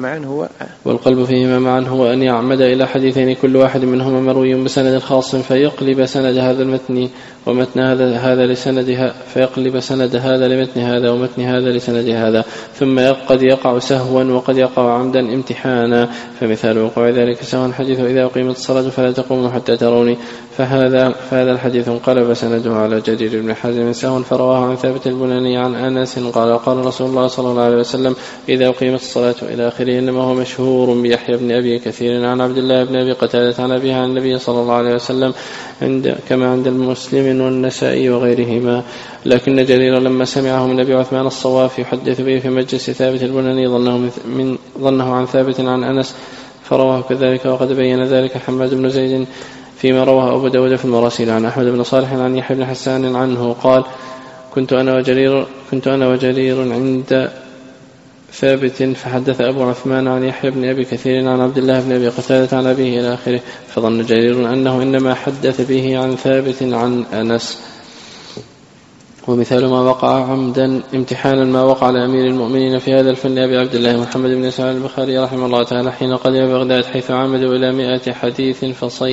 معا هو أن يعمد إلى حديثين كل واحد منهما مروي بسند خاص، فيقلب سند هذا المتن ومتن هذا لسندها، فيقلب سند هذا لمتن هذا ومتن هذا لسند هذا، ثم قد يقع سهوا وقد يقع عمدا امتحانا. فمثال وقوع ذلك سهوا حديث: إذا أقيمت الصلاة فلا تقوموا حتى تروني. فهذا الحديث انقلب سنده على جرير بن حازم سهوا، فرواه عن ثابت البناني عن أنس قال رسول الله صلى الله عليه وسلم: إذا أقيمت الصلاة إلى آخره. إنما هو مشهور بيحيى بن أبي كثير عن عبد الله بن أبي قتادة عن أبيه عن النبي صلى الله عليه وسلم كما عند المسلم والنسائي وغيرهما. لكن جرير لما سمعه من أبي عثمان الصواف يحدث به في مجلس ثابت البناني ظنه عن ثابت عن أنس فرواه كذلك. وقد بين ذلك حماد بن زيد فيما رواه أبو داود في المراسيل عن أحمد بن صالح عن يحيى بن حسان عنه قال: كنت أنا وجرير عند ثابت، فحدث أبو عثمان عن يحيى بن أبي كثير عن عبد الله بن أبي قتادة عن أبيه إلى آخره، فظن جرير أنه إنما حدث به عن ثابت عن أنس. ومثال ما وقع عمدا امتحانا ما وقع لأمير المؤمنين في هذا الفن أبي عبد الله محمد بن إسحاق البخاري رحمه الله تعالى حين قدم بغداد، حيث عمدوا إلى 100 حديث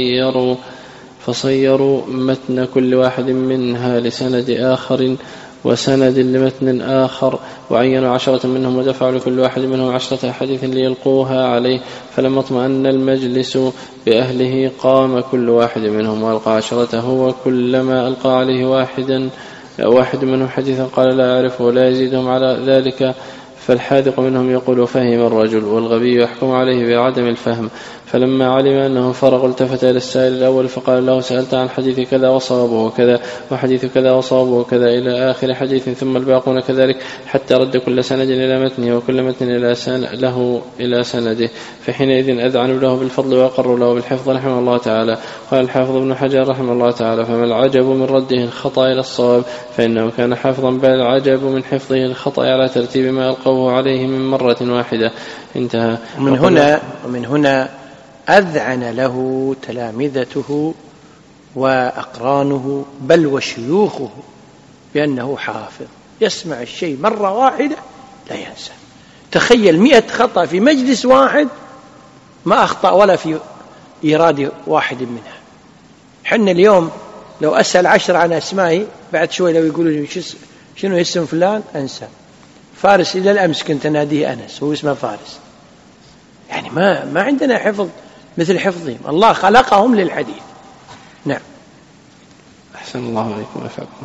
فصيروا متن كل واحد منها لسند آخر وسند لمتن آخر، وعينوا 10 منهم ودفعوا لكل واحد منهم 10 حديث ليلقوها عليه. فلما اطمأن المجلس بأهله قام كل واحد منهم وألقى 10، وكلما ألقى عليه واحد منهم حديثا قال لا أعرفه ولا يزيدهم على ذلك، فالحاذق منهم يقول فهم الرجل، والغبي يحكم عليه بعدم الفهم. فلما علم أنه فرغ التفت إلى السائل الأول فقال له: سألت عن حديث كذا وصوابه كذا، وحديث كذا وصوابه كذا إلى آخر حديث، ثم الباقون كذلك، حتى رد كل سند إلى متنه وكل متن له إلى سنده. فحينئذ أذعنوا له بالفضل وأقروا له بالحفظ رحمه الله تعالى. قال الحافظ ابن حجر رحمه الله تعالى: فما العجب من رده الخطأ إلى الصواب، فإنه كان حافظا، بل العجب من حفظه الخطأ على ترتيب ما ألقوه عليه من مرة واحدة. انتهى. ومن هنا أذعن له تلامذته وأقرانه بل وشيوخه بأنه حافظ، يسمع الشيء مرة واحدة لا ينسى. تخيل 100 خطأ في مجلس واحد ما أخطأ ولا في إيراد واحد منها، حنا اليوم لو أسأل 10 عن أسمائي بعد شوي لو يقولوا لي شنو اسم فلان أنسى. فارس إلى الأمس كنت أناديه أنس، هو اسمه فارس. يعني ما عندنا حفظ مثل حفظهم، الله خلقهم للحديث. نعم. أحسن الله عليكم وفاكم.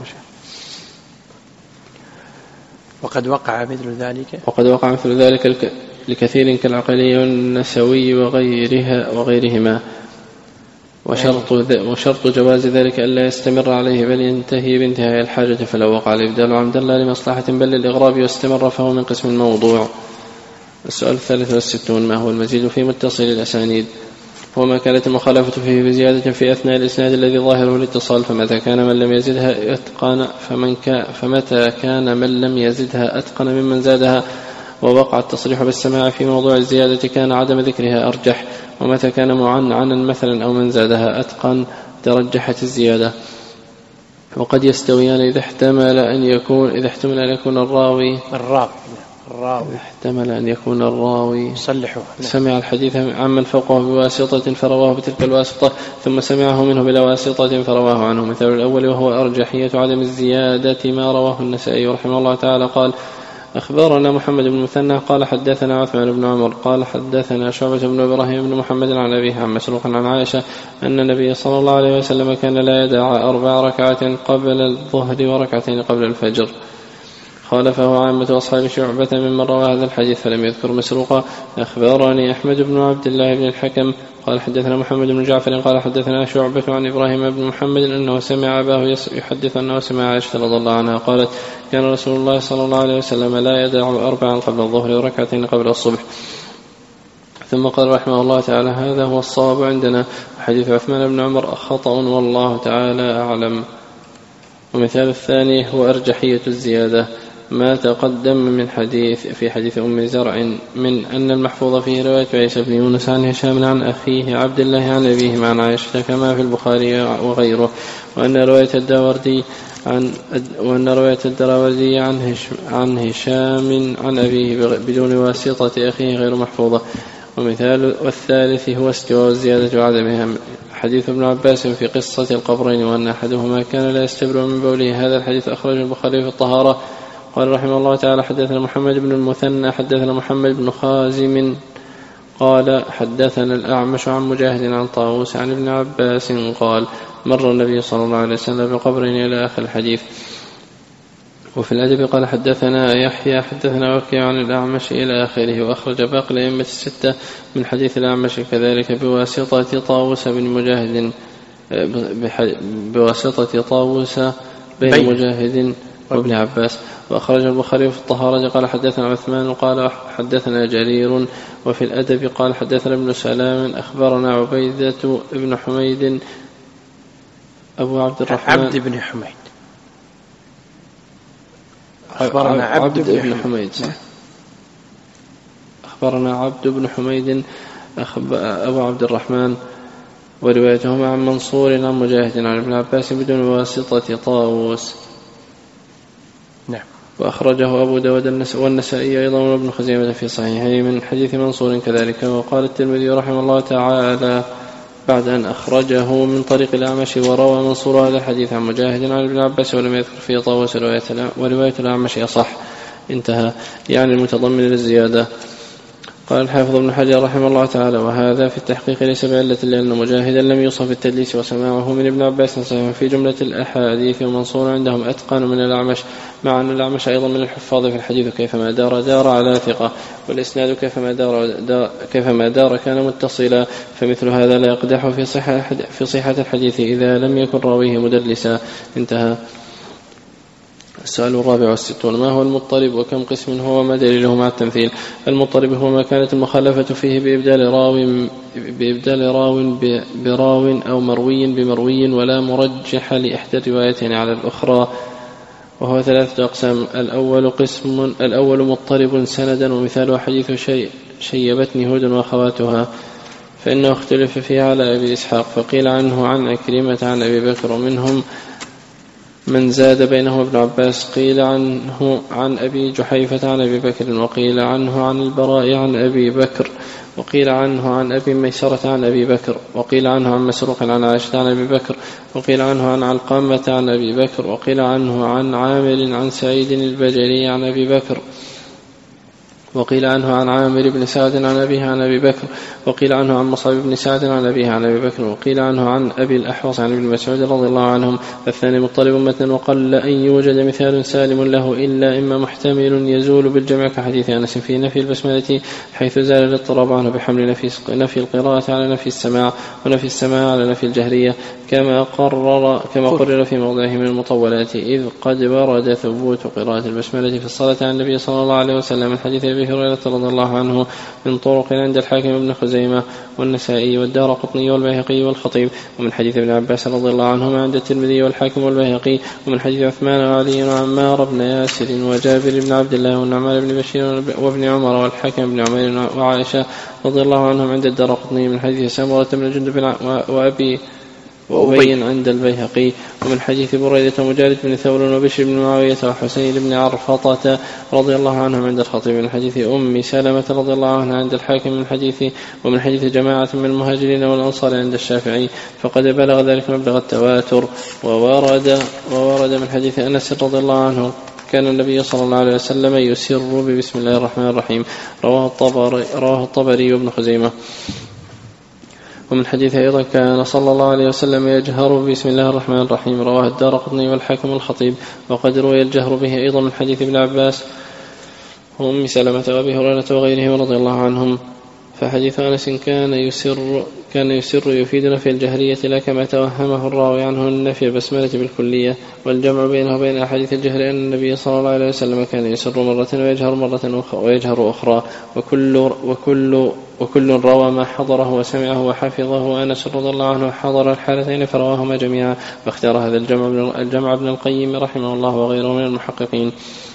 وقد وقع مثل ذلك لكثير كالعقلي والنسوي وغيرهما. وشرط جواز ذلك ألا يستمر عليه بل ينتهي بانتهاء الحاجة، فلو وقع الإبدال عمدا لا لمصلحة بل للإغراب واستمر فهو من قسم الموضوع. السؤال 63: ما هو المزيد في متصل الأسانيد؟ هو ما كانت المخالفة فيه بزيادة في أثناء الإسناد الذي ظاهره الاتصال، فمتى كان من لم يزدها أتقن ممن زادها ووقع التصريح بالسماع في موضوع الزيادة كان عدم ذكرها أرجح، ومتى كان معنعنا مثلا أو من زادها أتقن ترجحت الزيادة. وقد يستويان إذا احتمل أن يكون الراوي سمع الحديث عمن فوقه بواسطة فرواه بتلك الواسطة ثم سمعه منه بلا واسطة فرواه عنه. مثال الأول وهو أرجحية عدم الزيادة ما رواه النسائي رحمه الله تعالى قال: أخبرنا محمد بن المثنى قال حدثنا عثمان بن عمر قال حدثنا شعبة بن إبراهيم بن محمد عن أبيه عن مسروق عن عائشة أن النبي صلى الله عليه وسلم كان لا يدع 4 ركعات قبل الظهر وركعتين قبل الفجر. خالفه عامة أصحاب شعبة ممن روى هذا الحديث فلم يذكر مسروقا. أخبرني أحمد بن عبد الله بن الحكم قال حدثنا محمد بن جعفر قال حدثنا شعبة عن إبراهيم بن محمد أنه سمع أباه يحدث أنه سمع عائشة رضي الله عنها قالت: كان رسول الله صلى الله عليه وسلم لا يدع 4 قبل الظهر وركعتين قبل الصبح. ثم قال رحمه الله تعالى: هذا هو الصواب عندنا، حديث عثمان بن عمر خطأ والله تعالى أعلم. ومثال الثاني هو أرجحية الزيادة ما تقدم في حديث أم زرع من أن المحفوظ فيه رواية عيسى بن يونس عن هشام عن أخيه عبد الله عن أبيه عن عائشة كما في البخاري وغيره، وأن رواية الدراوردي عن هشام عن أبيه بدون واسطة أخيه غير محفوظة. والثالث هو استواء الزيادة وعدمها، حديث ابن عباس في قصة القبرين وأن أحدهما كان لا يستبرئ من بوله. هذا الحديث أخرج البخاري في الطهارة. قال رحمه الله تعالى: حدثنا محمد بن المثنى حدثنا محمد بن خازم قال حدثنا الأعمش عن مجاهد عن طاووس عن ابن عباس قال: مر النبي صلى الله عليه وسلم بقبرين إلى آخر الحديث. وفي الأدب قال حدثنا يحيى حدثنا وكيع عن الأعمش إلى آخره. وأخرج باقي الأئمة الستة من حديث الأعمش كذلك بواسطة طاووس بن مجاهد بين مجاهد وابن عباس. وأخرج البخاري في الطهارة قال حدثنا عثمان قال حدثنا جرير. وفي الأدب قال حدثنا ابن سلام أخبرنا عبيدة بن حميد أبو عبد الرحمن عبد بن حميد أخبرنا عبد بن حميد أخبرنا عبد بن حميد أبو عبد الرحمن، وروايتهما عن منصور عن مجاهد عن ابن عباس بدون واسطة طاووس. نعم. وأخرجه أبو داود والنسائي أيضا وابن خزيمة في صحيحه من حديث منصور كذلك. وقال الترمذي رحمه الله تعالى بعد أن أخرجه من طريق الأعمش: وروى منصور هذا الحديث عن مجاهد عن ابن عباس ولم يذكر فيه طاووس ورواية الأعمش أصح. انتهى، يعني المتضمن للزيادة. قال الحافظ ابن حجر رحمه الله تعالى: وهذا في التحقيق ليس بعلة، لأن مجاهدا لم يوصف التدليس وسماعه من ابن عباس صحيح في جملة الأحاديث. ومنصور عندهم أتقن من الأعمش، مع أن الأعمش أيضا من الحفاظ في الحديث، كيفما دار على ثقة، والإسناد كيفما دار كان متصلا، فمثل هذا لا يقدح في صحة الحديث إذا لم يكن راويه مدلسا. انتهى. السؤال 64: ما هو المضطرب وكم قسم هو وما دليله مع التمثيل؟ المضطرب هو ما كانت المخالفة فيه بإبدال راو براو أو مروي بمروي ولا مرجح لإحدى الروايتين على الأخرى، وهو 3 أقسام. الأول مضطرب سندا، ومثال حديث شيبتني هود وأخواتها، فإنه اختلف فيه على أبي إسحاق، فقيل عنه عن عكرمة عن أبي بكر، ومنهم من زاد بينه ابن عباس، قيل عنه عن أبي جحيفة عن أبي بكر، وقيل عنه عن البراء عن أبي بكر، وقيل عنه عن أبي ميسرة عن أبي بكر، وقيل عنه عن مسروق عن عائشة عن أبي بكر، وقيل عنه عن علقمة عن أبي بكر، وقيل عنه عن عامر عن سعيد البجلي عن أبي بكر، وقيل عنه عن عامر بن سعد عن أبيه عن أبي بكر، وقيل عنه عن مصعب بن سعد عن أبيه عن أبي بكر، وقيل عنه عن أبي الأحوص عن ابن مسعود رضي الله عنهم. الثاني مضطرب متنا، وقل أن يوجد مثال سالم له إلا إما محتمل يزول بالجمع كحديث أنس في نفي البسملة حيث زال الاضطراب عنه بحمل نفي القراءة على نفي السماع، ونفي السماع على نفي الجهرية، كما قرر في موضعه من المطولات، إذ قد ورد ثبوت قراءة البسملة في الصلاة عن النبي صلى الله عليه وسلم من حديث أبي هريرة رضي الله عنه من طرق عند الحاكم بن خزيمة والنسائي والدارقطني والبيهقي والخطيب، ومن حديث ابن عباس رضي الله عنهما عند الترمذي والحاكم والبيهقي، ومن حديث عثمان وعلي وعمار بن ياسر وجابر بن عبد الله والنعمان بن بشير وابن عمر والحكم بن عمير وعائشة رضي الله عنهم عند الدارقطني، من حديث سمرة بن جندب وأبي وأبي عند البيهقي، ومن حديث بريدة ومجالد بن ثور وبشر بن معاوية وحسين بن عرفطة رضي الله عنهم عند الخطيب، من حديث أم سلمة رضي الله عنها عند الحاكم، ومن حديث جماعة من المهاجرين والأنصار عند الشافعي، فقد بلغ ذلك مبلغ التواتر. وورد من حديث أنس رضي الله عنه كان النبي صلى الله عليه وسلم يسر ببسم الله الرحمن الرحيم، رواه الطبري وابن خزيمة. ومن حديث أيضا كان صلى الله عليه وسلم يجهر بسم الله الرحمن الرحيم، رواه الدارقطني والحاكم الخطيب، وقد روي الجهر به أيضا من حديث ابن عباس وأم سلمة وأبي هريرة وغيرهم رضي الله عنهم. فحديث أنس كان يسر يفيدنا في الجهرية لا كما توهمه الراوي عنه النفي البسملة بالكلية، والجمع بينه وبين أحاديث الجهر أن النبي صلى الله عليه وسلم كان يسر مرة ويجهر أخرى، وكل روى ما حضره وسمعه وحفظه. أنس رضي الله عنه حضر الحالتين فرواهما جميعا، واختار هذا الجمع ابن القيم رحمه الله وغيره من المحققين.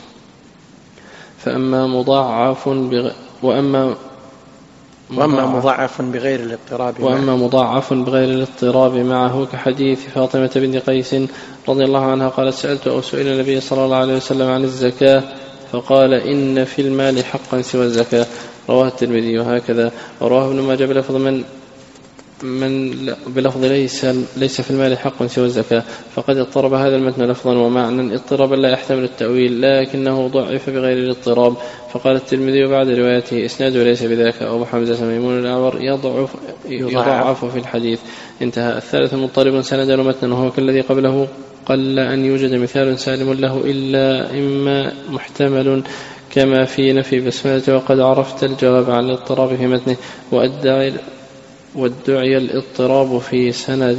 وأما مضاعف بغير الاضطراب معه كحديث فاطمة بنت قيس رضي الله عنها قالت سألت أو سئل النبي صلى الله عليه وسلم عن الزكاة فقال إن في المال حقا سوى الزكاة، رواه الترمذي. وهكذا ورواه ابن ماجه بلفظ ليس في المال حق سوى الزكاة، فقد اضطرب هذا المتن لفظا ومعنى اضطرابا لا يحتمل التأويل، لكنه ضعف بغير الاضطراب. فقال الترمذي بعد روايته إسناده ليس بذاك، أبو حمزة ميمون الأعور يضعف في الحديث، انتهى. الثالث مضطرب سندا ومتنا، وهو كالذي قبله قل أن يوجد مثال سالم له إلا إما محتمل كما في نفي بسملة، وقد عرفت الجواب عن الاضطراب في متنه. وادعي الاضطراب في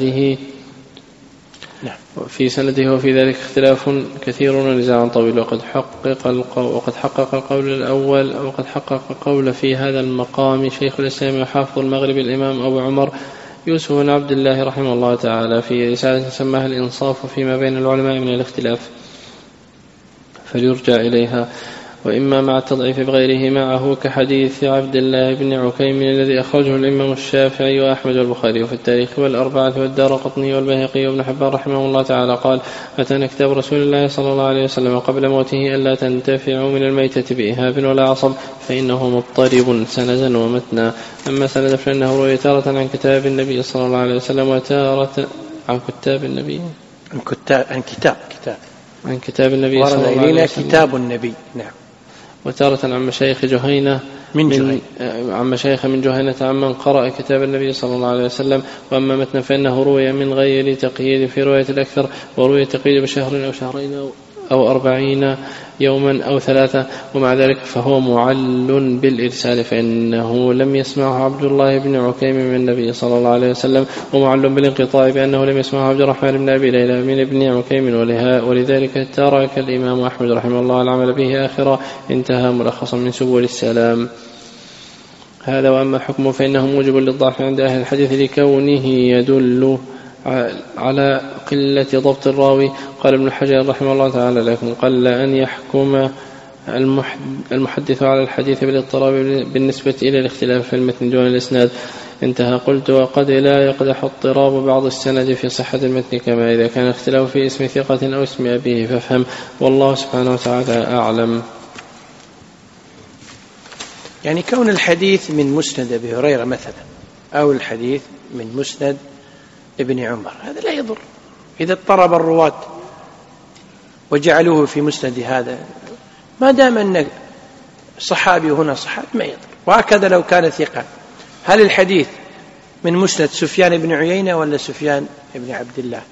سنده وفي ذلك اختلاف كثير ونزاع طويل، وقد حقق القول الأول أو قد حقق قول في هذا المقام شيخ الإسلام وحافظ المغرب الإمام أبو عمر يوسف بن عبد الله رحمه الله تعالى في رسالة سماها الإنصاف فيما بين العلماء من الاختلاف، فليرجع إليها، وإما مع التضعيف بغيره معه كحديث عبد الله بن عكيم الذي أخرجه الإمام الشافعي وأحمد والبخاري في التاريخ والأربعة والدارقطني والبيهقي وابن حبان رحمه الله تعالى قال أتانا كتاب رسول الله صلى الله عليه وسلم قبل موته ألا تنتفعوا من الميتة بإهاب ولا عصب، فإنه مضطرب سندا ومتنا. أما سندا فإنه روي تارة عن كتاب النبي صلى الله عليه وسلم وتارة عن كتاب النبي عن كتاب النبي صلى الله عليه وسلم كتاب النبي، نعم. وتارة عن مشايخ جهينة عن مشايخ من جهينة عمن قرأ كتاب النبي صلى الله عليه وسلم. وأما متن فإنه روي من غير تقييد في رواية الأكثر، وروي تقييد بشهر أو شهرين أو 40 يوما أو 3، ومع ذلك فهو معل بالإرسال، فإنه لم يسمعه عبد الله بن عكيم من النبي صلى الله عليه وسلم، ومعل بالانقطاع بأنه لم يسمعه عبد الرحمن بن أبي ليلى من ابن عكيم، ولذلك ترك الإمام أحمد رحمه الله العمل به آخرا، انتهى ملخصا من سبل السلام. هذا. وأما حكمه فإنه موجب للضعف عند أهل الحديث لكونه يدل على قلة ضبط الراوي. قال ابن حجر رحمه الله تعالى لكن قل أن يحكم المحدث على الحديث بالاضطراب بالنسبة إلى الاختلاف في المتن دون الإسناد، انتهى. قلت وقد لا يقدح اضطراب بعض السند في صحة المتن كما إذا كان اختلاف في اسم ثقة أو اسم أبيه، فافهم، والله سبحانه وتعالى أعلم. يعني كون الحديث من مسند أبي هريرة مثلا أو الحديث من مسند ابن عمر هذا لا يضر، إذا اضطرب الرواة وجعلوه في مسند هذا ما دام أن صحابي هنا صحابي ما يضر. وهكذا لو كان ثقة، هل الحديث من مسند سفيان بن عيينة ولا سفيان بن عبد الله؟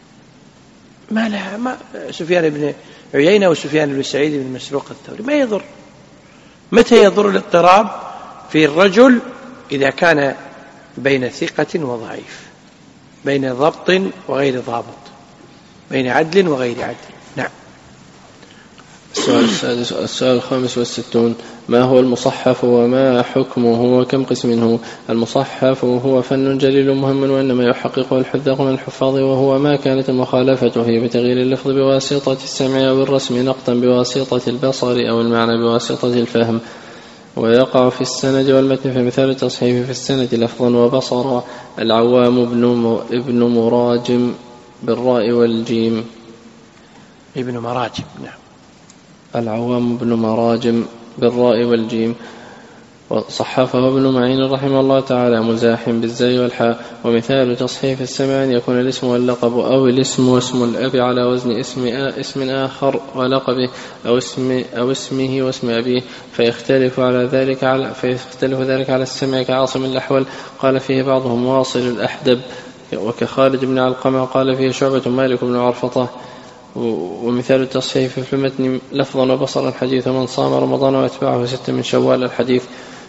ما سفيان بن عيينة وسفيان بن سعيد بن مسروق الثوري ما يضر. متى يضر الاضطراب؟ في الرجل إذا كان بين ثقة وضعيف، بين ضبط وغير ضابط، بين عدل وغير عدل. نعم. السؤال السادس. السؤال 65: ما هو المصحف وما حكمه وكم قسم هو؟ المصحف هو فن جليل مهم وإنما يحققه الحذاق من الحفاظ، وهو ما كانت المخالفة فيه بتغيير اللفظ بواسطة السمع أو الرسم، نقطا بواسطة البصر أو المعنى بواسطة الفهم، ويقع في السند والمتن، فمثال التصحيف في السند لفظا وبصرا: العوام ابن مراجم بالراء والجيم. ابن مراجم. نعم. العوام ابن مراجم بالراء والجيم. وصحفه ابن معين رحمه الله تعالى مزاحم بالزاي والحاء. ومثال تصحيف السمع أن يكون الاسم واللقب أو الاسم واسم الأب على وزن اسم آخر ولقبه، أو اسمه واسم أبيه، فيختلف ذلك على السمع كعاصم الأحول قال فيه بعضهم واصل الأحدب، وكخالد بن علقمة قال فيه شعبة مالك بن عرفطة. ومثال التصحيف في المتن لفظا وبصرا: حديث من صام رمضان واتبعه 6 من شوال. الحديث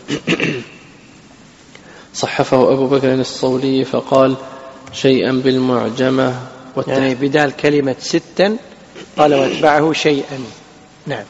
صحفه أبو بكر الصولي فقال شيئا بالمعجمة يعني بدال كلمة 6 قال واتبعه شيئا. نعم.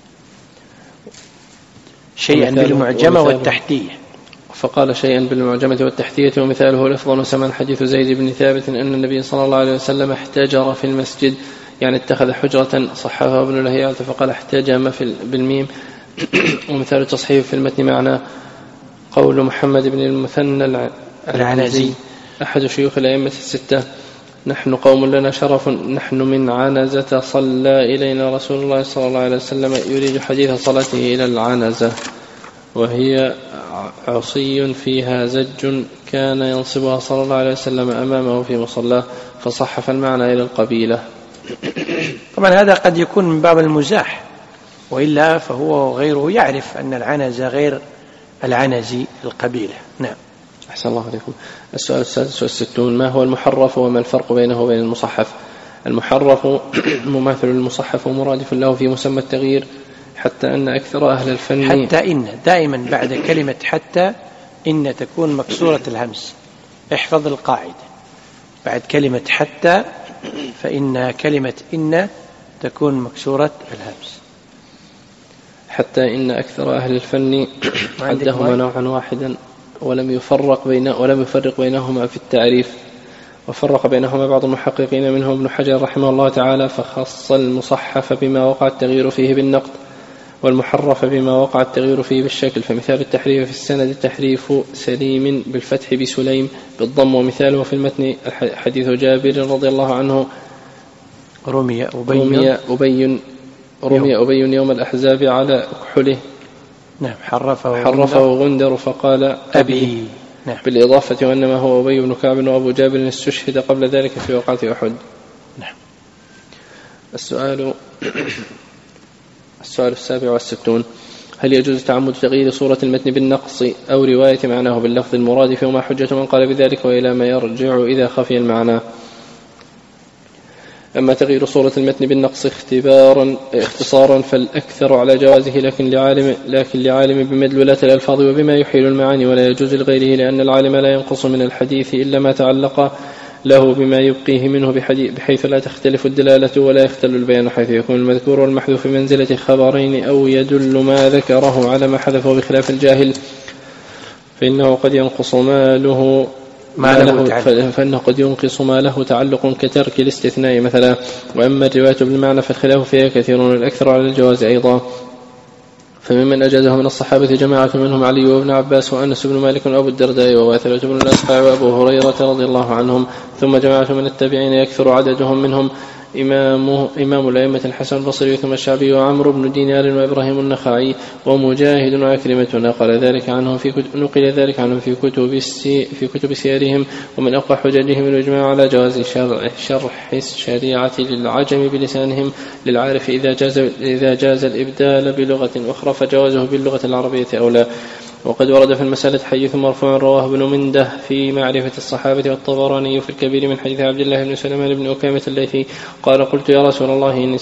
شيئا بالمعجمة والتحتية، فقال شيئا بالمعجمة والتحتية. ومثاله لفظا وسمعا: حديث زيد بن ثابت أن النبي صلى الله عليه وسلم احتجر في المسجد، يعني اتخذ حجرة. صححه ابن لهيعة فقال احتجم بالميم. ومثال التصحيف في المتن معنى قول محمد بن المثنى العنزي أحد شيوخ الأئمة 6: نحن قوم لنا شرف، نحن من عنزة صلى إلينا رسول الله صلى الله عليه وسلم، يريد حديث صلاته إلى العنزة، وهي عصي فيها زج كان ينصبها صلى الله عليه وسلم أمامه في مصلاه، فصحف المعنى إلى القبيلة. طبعا هذا قد يكون من باب المزاح، وإلا فهو غيره يعرف أن العنزة غير العنزي القبيلة. نعم. أحسن الله عليكم. السؤال 66: ما هو المحرف وما الفرق بينه وبين المصحف؟ المحرف مماثل للمصحف ومرادف له في مسمى التغيير، حتى أن أكثر أهل الفن حتى إن دائما بعد كلمة حتى إن تكون مكسورة الهمس. احفظ القاعدة، بعد كلمة حتى فإن كلمة إن تكون مكسورة الهمس. حتى إن أكثر أهل الفن عدهما نوعا واحدا ولم يفرق بينهما في التعريف، وفرق بينهما بعض المحققين منهم ابن حجر رحمه الله تعالى، فخص المصحف بما وقع التغيير فيه بالنقد، والمحرف بما وقع التغيير فيه بالشكل. فمثال التحريف في السند تحريف سليم بالفتح بسليم بالضم. ومثاله في المتن حديث جابر رضي الله عنه: رمي أبي يوم الأحزاب على أكحله. نعم. حرفه غندر فقال أبي. نعم. بالإضافة وإنما هو أبي بن كعب وأبو جابر استشهد قبل ذلك في وقعة أحد. نعم. السؤال 67: هل يجوز تعمد تغيير صورة المتن بالنقص أو رواية معناه باللفظ المرادف؟ وما حجة من قال بذلك وإلى ما يرجع إذا خفي المعنى؟ أما تغيير صورة المتن بالنقص اختصارا فالأكثر على جوازه، لكن لعالم بمدلولات الألفاظ وبما يحيل المعاني، ولا يجوز لغيره، لأن العالم لا ينقص من الحديث إلا ما تعلق له بما يبقيه منه بحيث لا تختلف الدلالة ولا يختل البيان، حيث يكون المذكور والمحذوف منزلة خبرين أو يدل ما ذكره على ما حذفه، بخلاف الجاهل فإنه قد ينقص فإنه قد ينقص ما له تعلق كترك الاستثناء مثلا. وأما الرواية بالمعنى فالخلاف فيها كثير، الأكثر على الجواز أيضا. فممن أجازه من الصحابة جماعة منهم علي وابن عباس وأنس بن مالك وأبو الدرداء وواثلة بن الأسقع وأبو هريرة رضي الله عنهم، ثم جماعة من التابعين يكثر عددهم منهم إمام الأئمة الحسن البصري ثم الشعبي وعمرو بن دينار وإبراهيم النخعي ومجاهد وعكرمة نقل ذلك عنهم في كتب سيرهم. ومن أقوى حججهم الإجماع على جواز شرح الشريعة للعجم بلسانهم للعارف إذا جاز الإبدال بلغة أخرى فجوازه باللغة العربية أولى. وقد ورد في المسألة حديث مرفوع رواه ابن منده في معرفة الصحابة والطبراني في الكبير من حديث عبد الله بن سلمان بن أكامة الليثي قال قلت يا رسول الله إني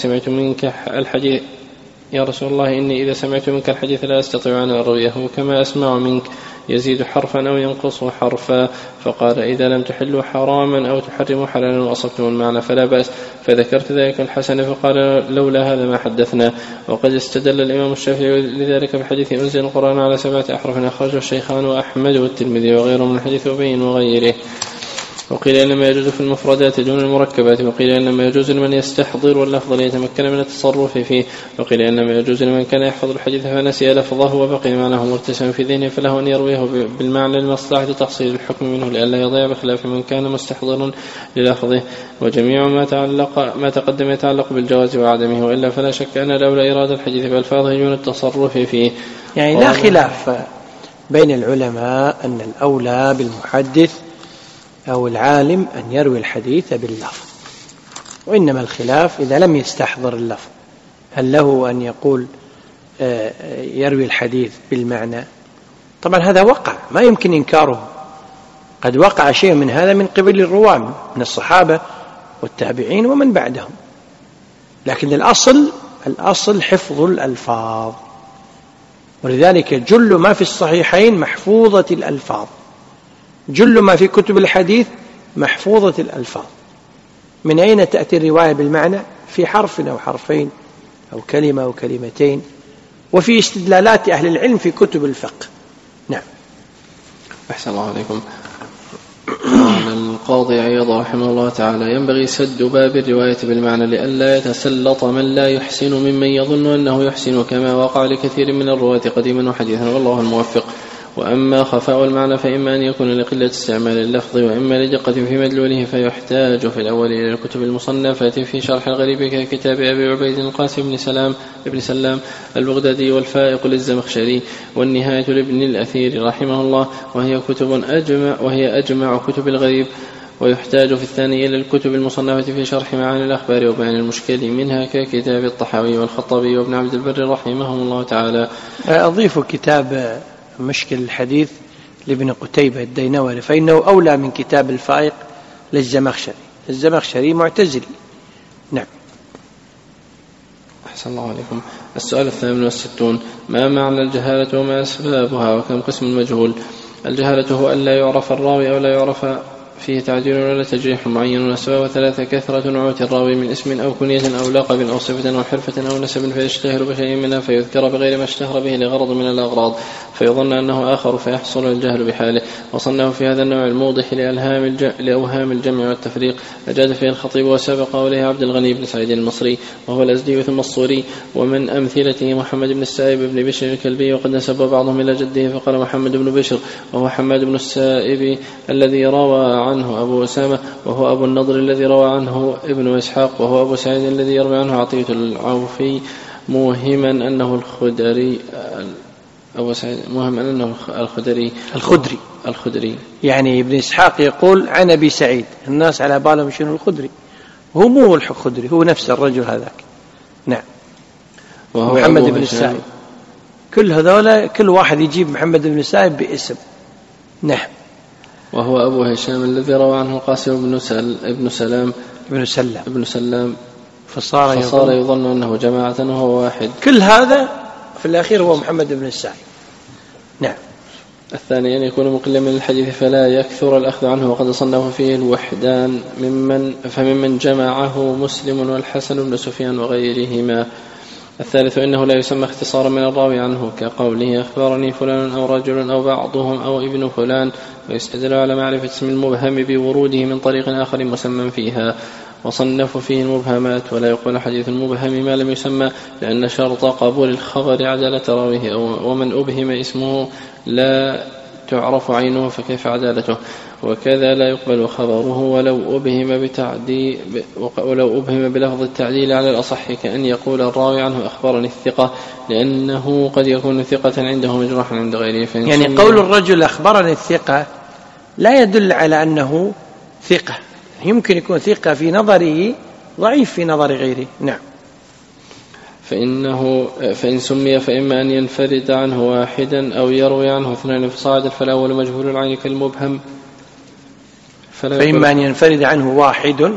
إذا سمعت منك الحديث لا أستطيع أن أرويه كما أسمع منك يزيد حرفا أو ينقص حرفا. فقال إذا لم تحلوا حراما أو تحرموا حلالا وأصبتم المعنى فلا بأس. فذكرت ذلك الحسن فقال لولا هذا ما حدثنا. وقد استدل الإمام الشافعي لذلك بحديث أنزل القرآن على 7 أحرف أخرجه الشيخان وأحمد والترمذي وغيره من حديث أبي وغيره. وقيل إنما يجوز في المفردات دون المركبات. وقيل إنما يجوز لمن يستحضر واللفظ ليتمكن من التصرف فيه. وقيل إنما يجوز لمن كان يحفظ الحديث فنسي لفظه وبقي معناه مرتسما في ذهنه فله أن يرويه بالمعنى لمصلحة تحصيل الحكم منه لئلا يضيع بخلاف من كان مستحضرا للفظه. وجميع ما تقدم يتعلق بالجواز وعدمه وإلا فلا شك أن الأولى إرادة الحديث بألفاظه دون التصرف فيه. يعني لا خلاف بين العلماء أن الأولى بالمحدث أو العالم أن يروي الحديث باللفظ، وإنما الخلاف إذا لم يستحضر اللفظ هل له أن يقول يروي الحديث بالمعنى. طبعا هذا وقع ما يمكن إنكاره، قد وقع شيء من هذا من قبل الرواة من الصحابة والتابعين ومن بعدهم، لكن الأصل حفظ الألفاظ، ولذلك جل ما في الصحيحين محفوظة الألفاظ، جل ما في كتب الحديث محفوظة الألفاظ. من أين تأتي الرواية بالمعنى؟ في حرف أو حرفين أو كلمة أو كلمتين، وفي استدلالات أهل العلم في كتب الفقه. نعم. أحسن الله عليكم. القاضي عياض رحمه الله تعالى ينبغي سد باب الرواية بالمعنى لئلا يتسلط من لا يحسن ممن يظن أنه يحسن كما وقع لكثير من الرواة قديما وحديثا والله الموفق. وأما خفاء المعنى فإما أن يكون لقلة استعمال اللفظ وإما لدقة في مدلوله فيحتاج في الأول إلى الكتب المصنفة في شرح الغريب ككتاب أبي عبيد القاسم بن سلام البغدادي والفائق للزمخشري والنهاية لابن الأثير رحمه الله وهي أجمع كتب الغريب. ويحتاج في الثاني إلى الكتب المصنفة في شرح معاني الأخبار وبيان المشكل منها ككتاب الطحاوي والخطابي وابن عبد البر رحمهم الله تعالى. أضيف كتاب مشكل الحديث لابن قتيبة الدينوري فإنه أولى من كتاب الفائق للزمخشري. الزمخشري معتزلي. نعم. أحسن الله عليكم. السؤال 68 ما معنى الجهالة وما أسبابها وكم قسم مجهول؟ الجهالة هو أن لا يعرف الراوي أو لا يعرف فيه تعديل ولا تجريح معين. والأسباب 3 كثرة نعوت الراوي من اسم أو كنية أو لقب أو صفة أو حرفة أو نسب فيشتهر بشيء منها فيذكر بغير ما اشتهر به لغرض من الأغراض فيظن أنه آخر فيحصل الجهل بحاله. وصنه في هذا النوع الموضح لأوهام الجمع والتفريق. أجاد فيه الخطيب وسبق إليه عبد الغني بن سعيد المصري وهو الأزدي ثم الصوري. ومن أمثلته محمد بن السائب بن بشر الكلبي وقد نسب بعضهم إلى جده فقال محمد بن بشر وهو حماد بن السائب الذي روى عنه أبو أسامة وهو أبو النضر الذي روى عنه ابن إسحاق وهو أبو سعيد الذي يروي عنه عطية العوفي موهما أنه الخدري. أبو سعيد موهم أنه الخدري يعني ابن إسحاق يقول عن أبي سعيد الناس على بالهم شنو الخدري، هو مو الخدري هو نفس الرجل هذاك. نعم. وهو محمد بن السائب. كل هذولا كل واحد يجيب محمد بن السائب باسم. نعم. وهو أبو هشام الذي روى عنه القاسم بن سلام فصار يظن أنه جماعة وهو واحد. كل هذا في الأخير هو محمد بن السائب. نعم. الثاني أن يكون مقلا من الحديث فلا يكثر الأخذ عنه وقد صنف فيه الوحدان فممن جمعه مسلم والحسن بن سفيان وغيرهما. الثالث إنه لا يسمى اختصارا من الراوي عنه كقوله أخبرني فلان أو رجل أو بعضهم أو ابن فلان ويستدل على معرفة اسم المبهم بوروده من طريق آخر مسمى فيها. وصنف فيه المبهمات ولا يقول حديث المبهم ما لم يسمى لأن شرط قبول الخبر عدالة راويه ومن أبهم اسمه لا تعرف عينه فكيف عدالته. وكذا لا يقبل خبره ولو أبهم بلفظ التعديل على الأصح، كأن يقول الراوي عنه أخبرني الثقة، لأنه قد يكون ثقة عنده مجروحا عند غيره. يعني قول الرجل أخبرني الثقة لا يدل على أنه ثقة، يمكن يكون ثقة في نظره ضعيف في نظر غيره. نعم. فإن سمي فإما أن ينفرد عنه واحدا أو يروي عنه اثنان فصاعدا، فالأول مجهول العين كالمبهم. فإما أن ينفرد عنه واحد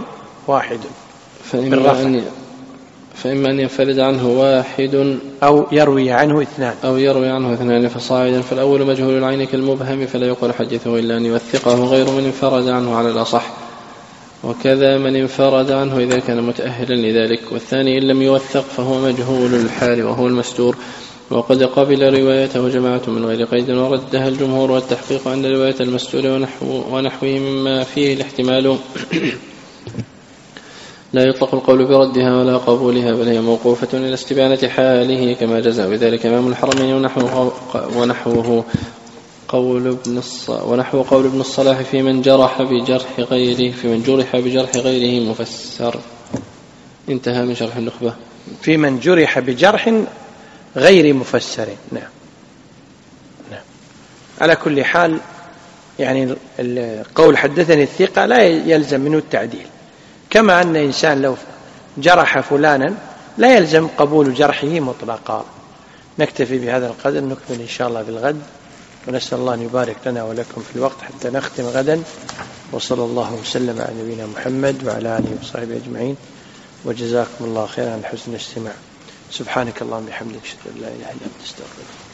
فإما أن ينفرد عنه واحد أو يروي عنه اثنان فصاعدا، فالأول مجهول العين كالمبهم، فلا يقول حديثه إلا أن يوثقه غير من انفرد عنه على الأصح. وكذا من انفرد عنه إذا كان متأهلا لذلك. والثاني إن لم يوثق فهو مجهول الحال وهو المستور. وقد قبل روايته جماعة من غير قيد وردها الجمهور، والتحقيق أن رواية المستور ونحوه مما فيه الاحتمال لا يطلق القول بردها ولا قبولها، بل هي موقوفة إلى استبانة حاله، كما جزى بذلك إمام الحرمين ونحو قول ابن الصلاح في من جرح بجرح غيره مفسر. انتهى من شرح النخبة. في من جرح بجرح غير مفسر. نعم. على كل حال يعني القول حدثني الثقة لا يلزم منه التعديل، كما أن إنسان لو جرح فلانا لا يلزم قبول جرحه مطلقا. نكتفي بهذا القدر، نكمل إن شاء الله بالغد، ونسأل الله أن يبارك لنا ولكم في الوقت حتى نختم غدا. وصلى الله وسلم على نبينا محمد وعلى آله وصحبه أجمعين، وجزاكم الله خيرا على حسن الاستماع. سبحانك اللهم وبحمدك، أشهد أن لا إله إلا أنت، أستغفرك.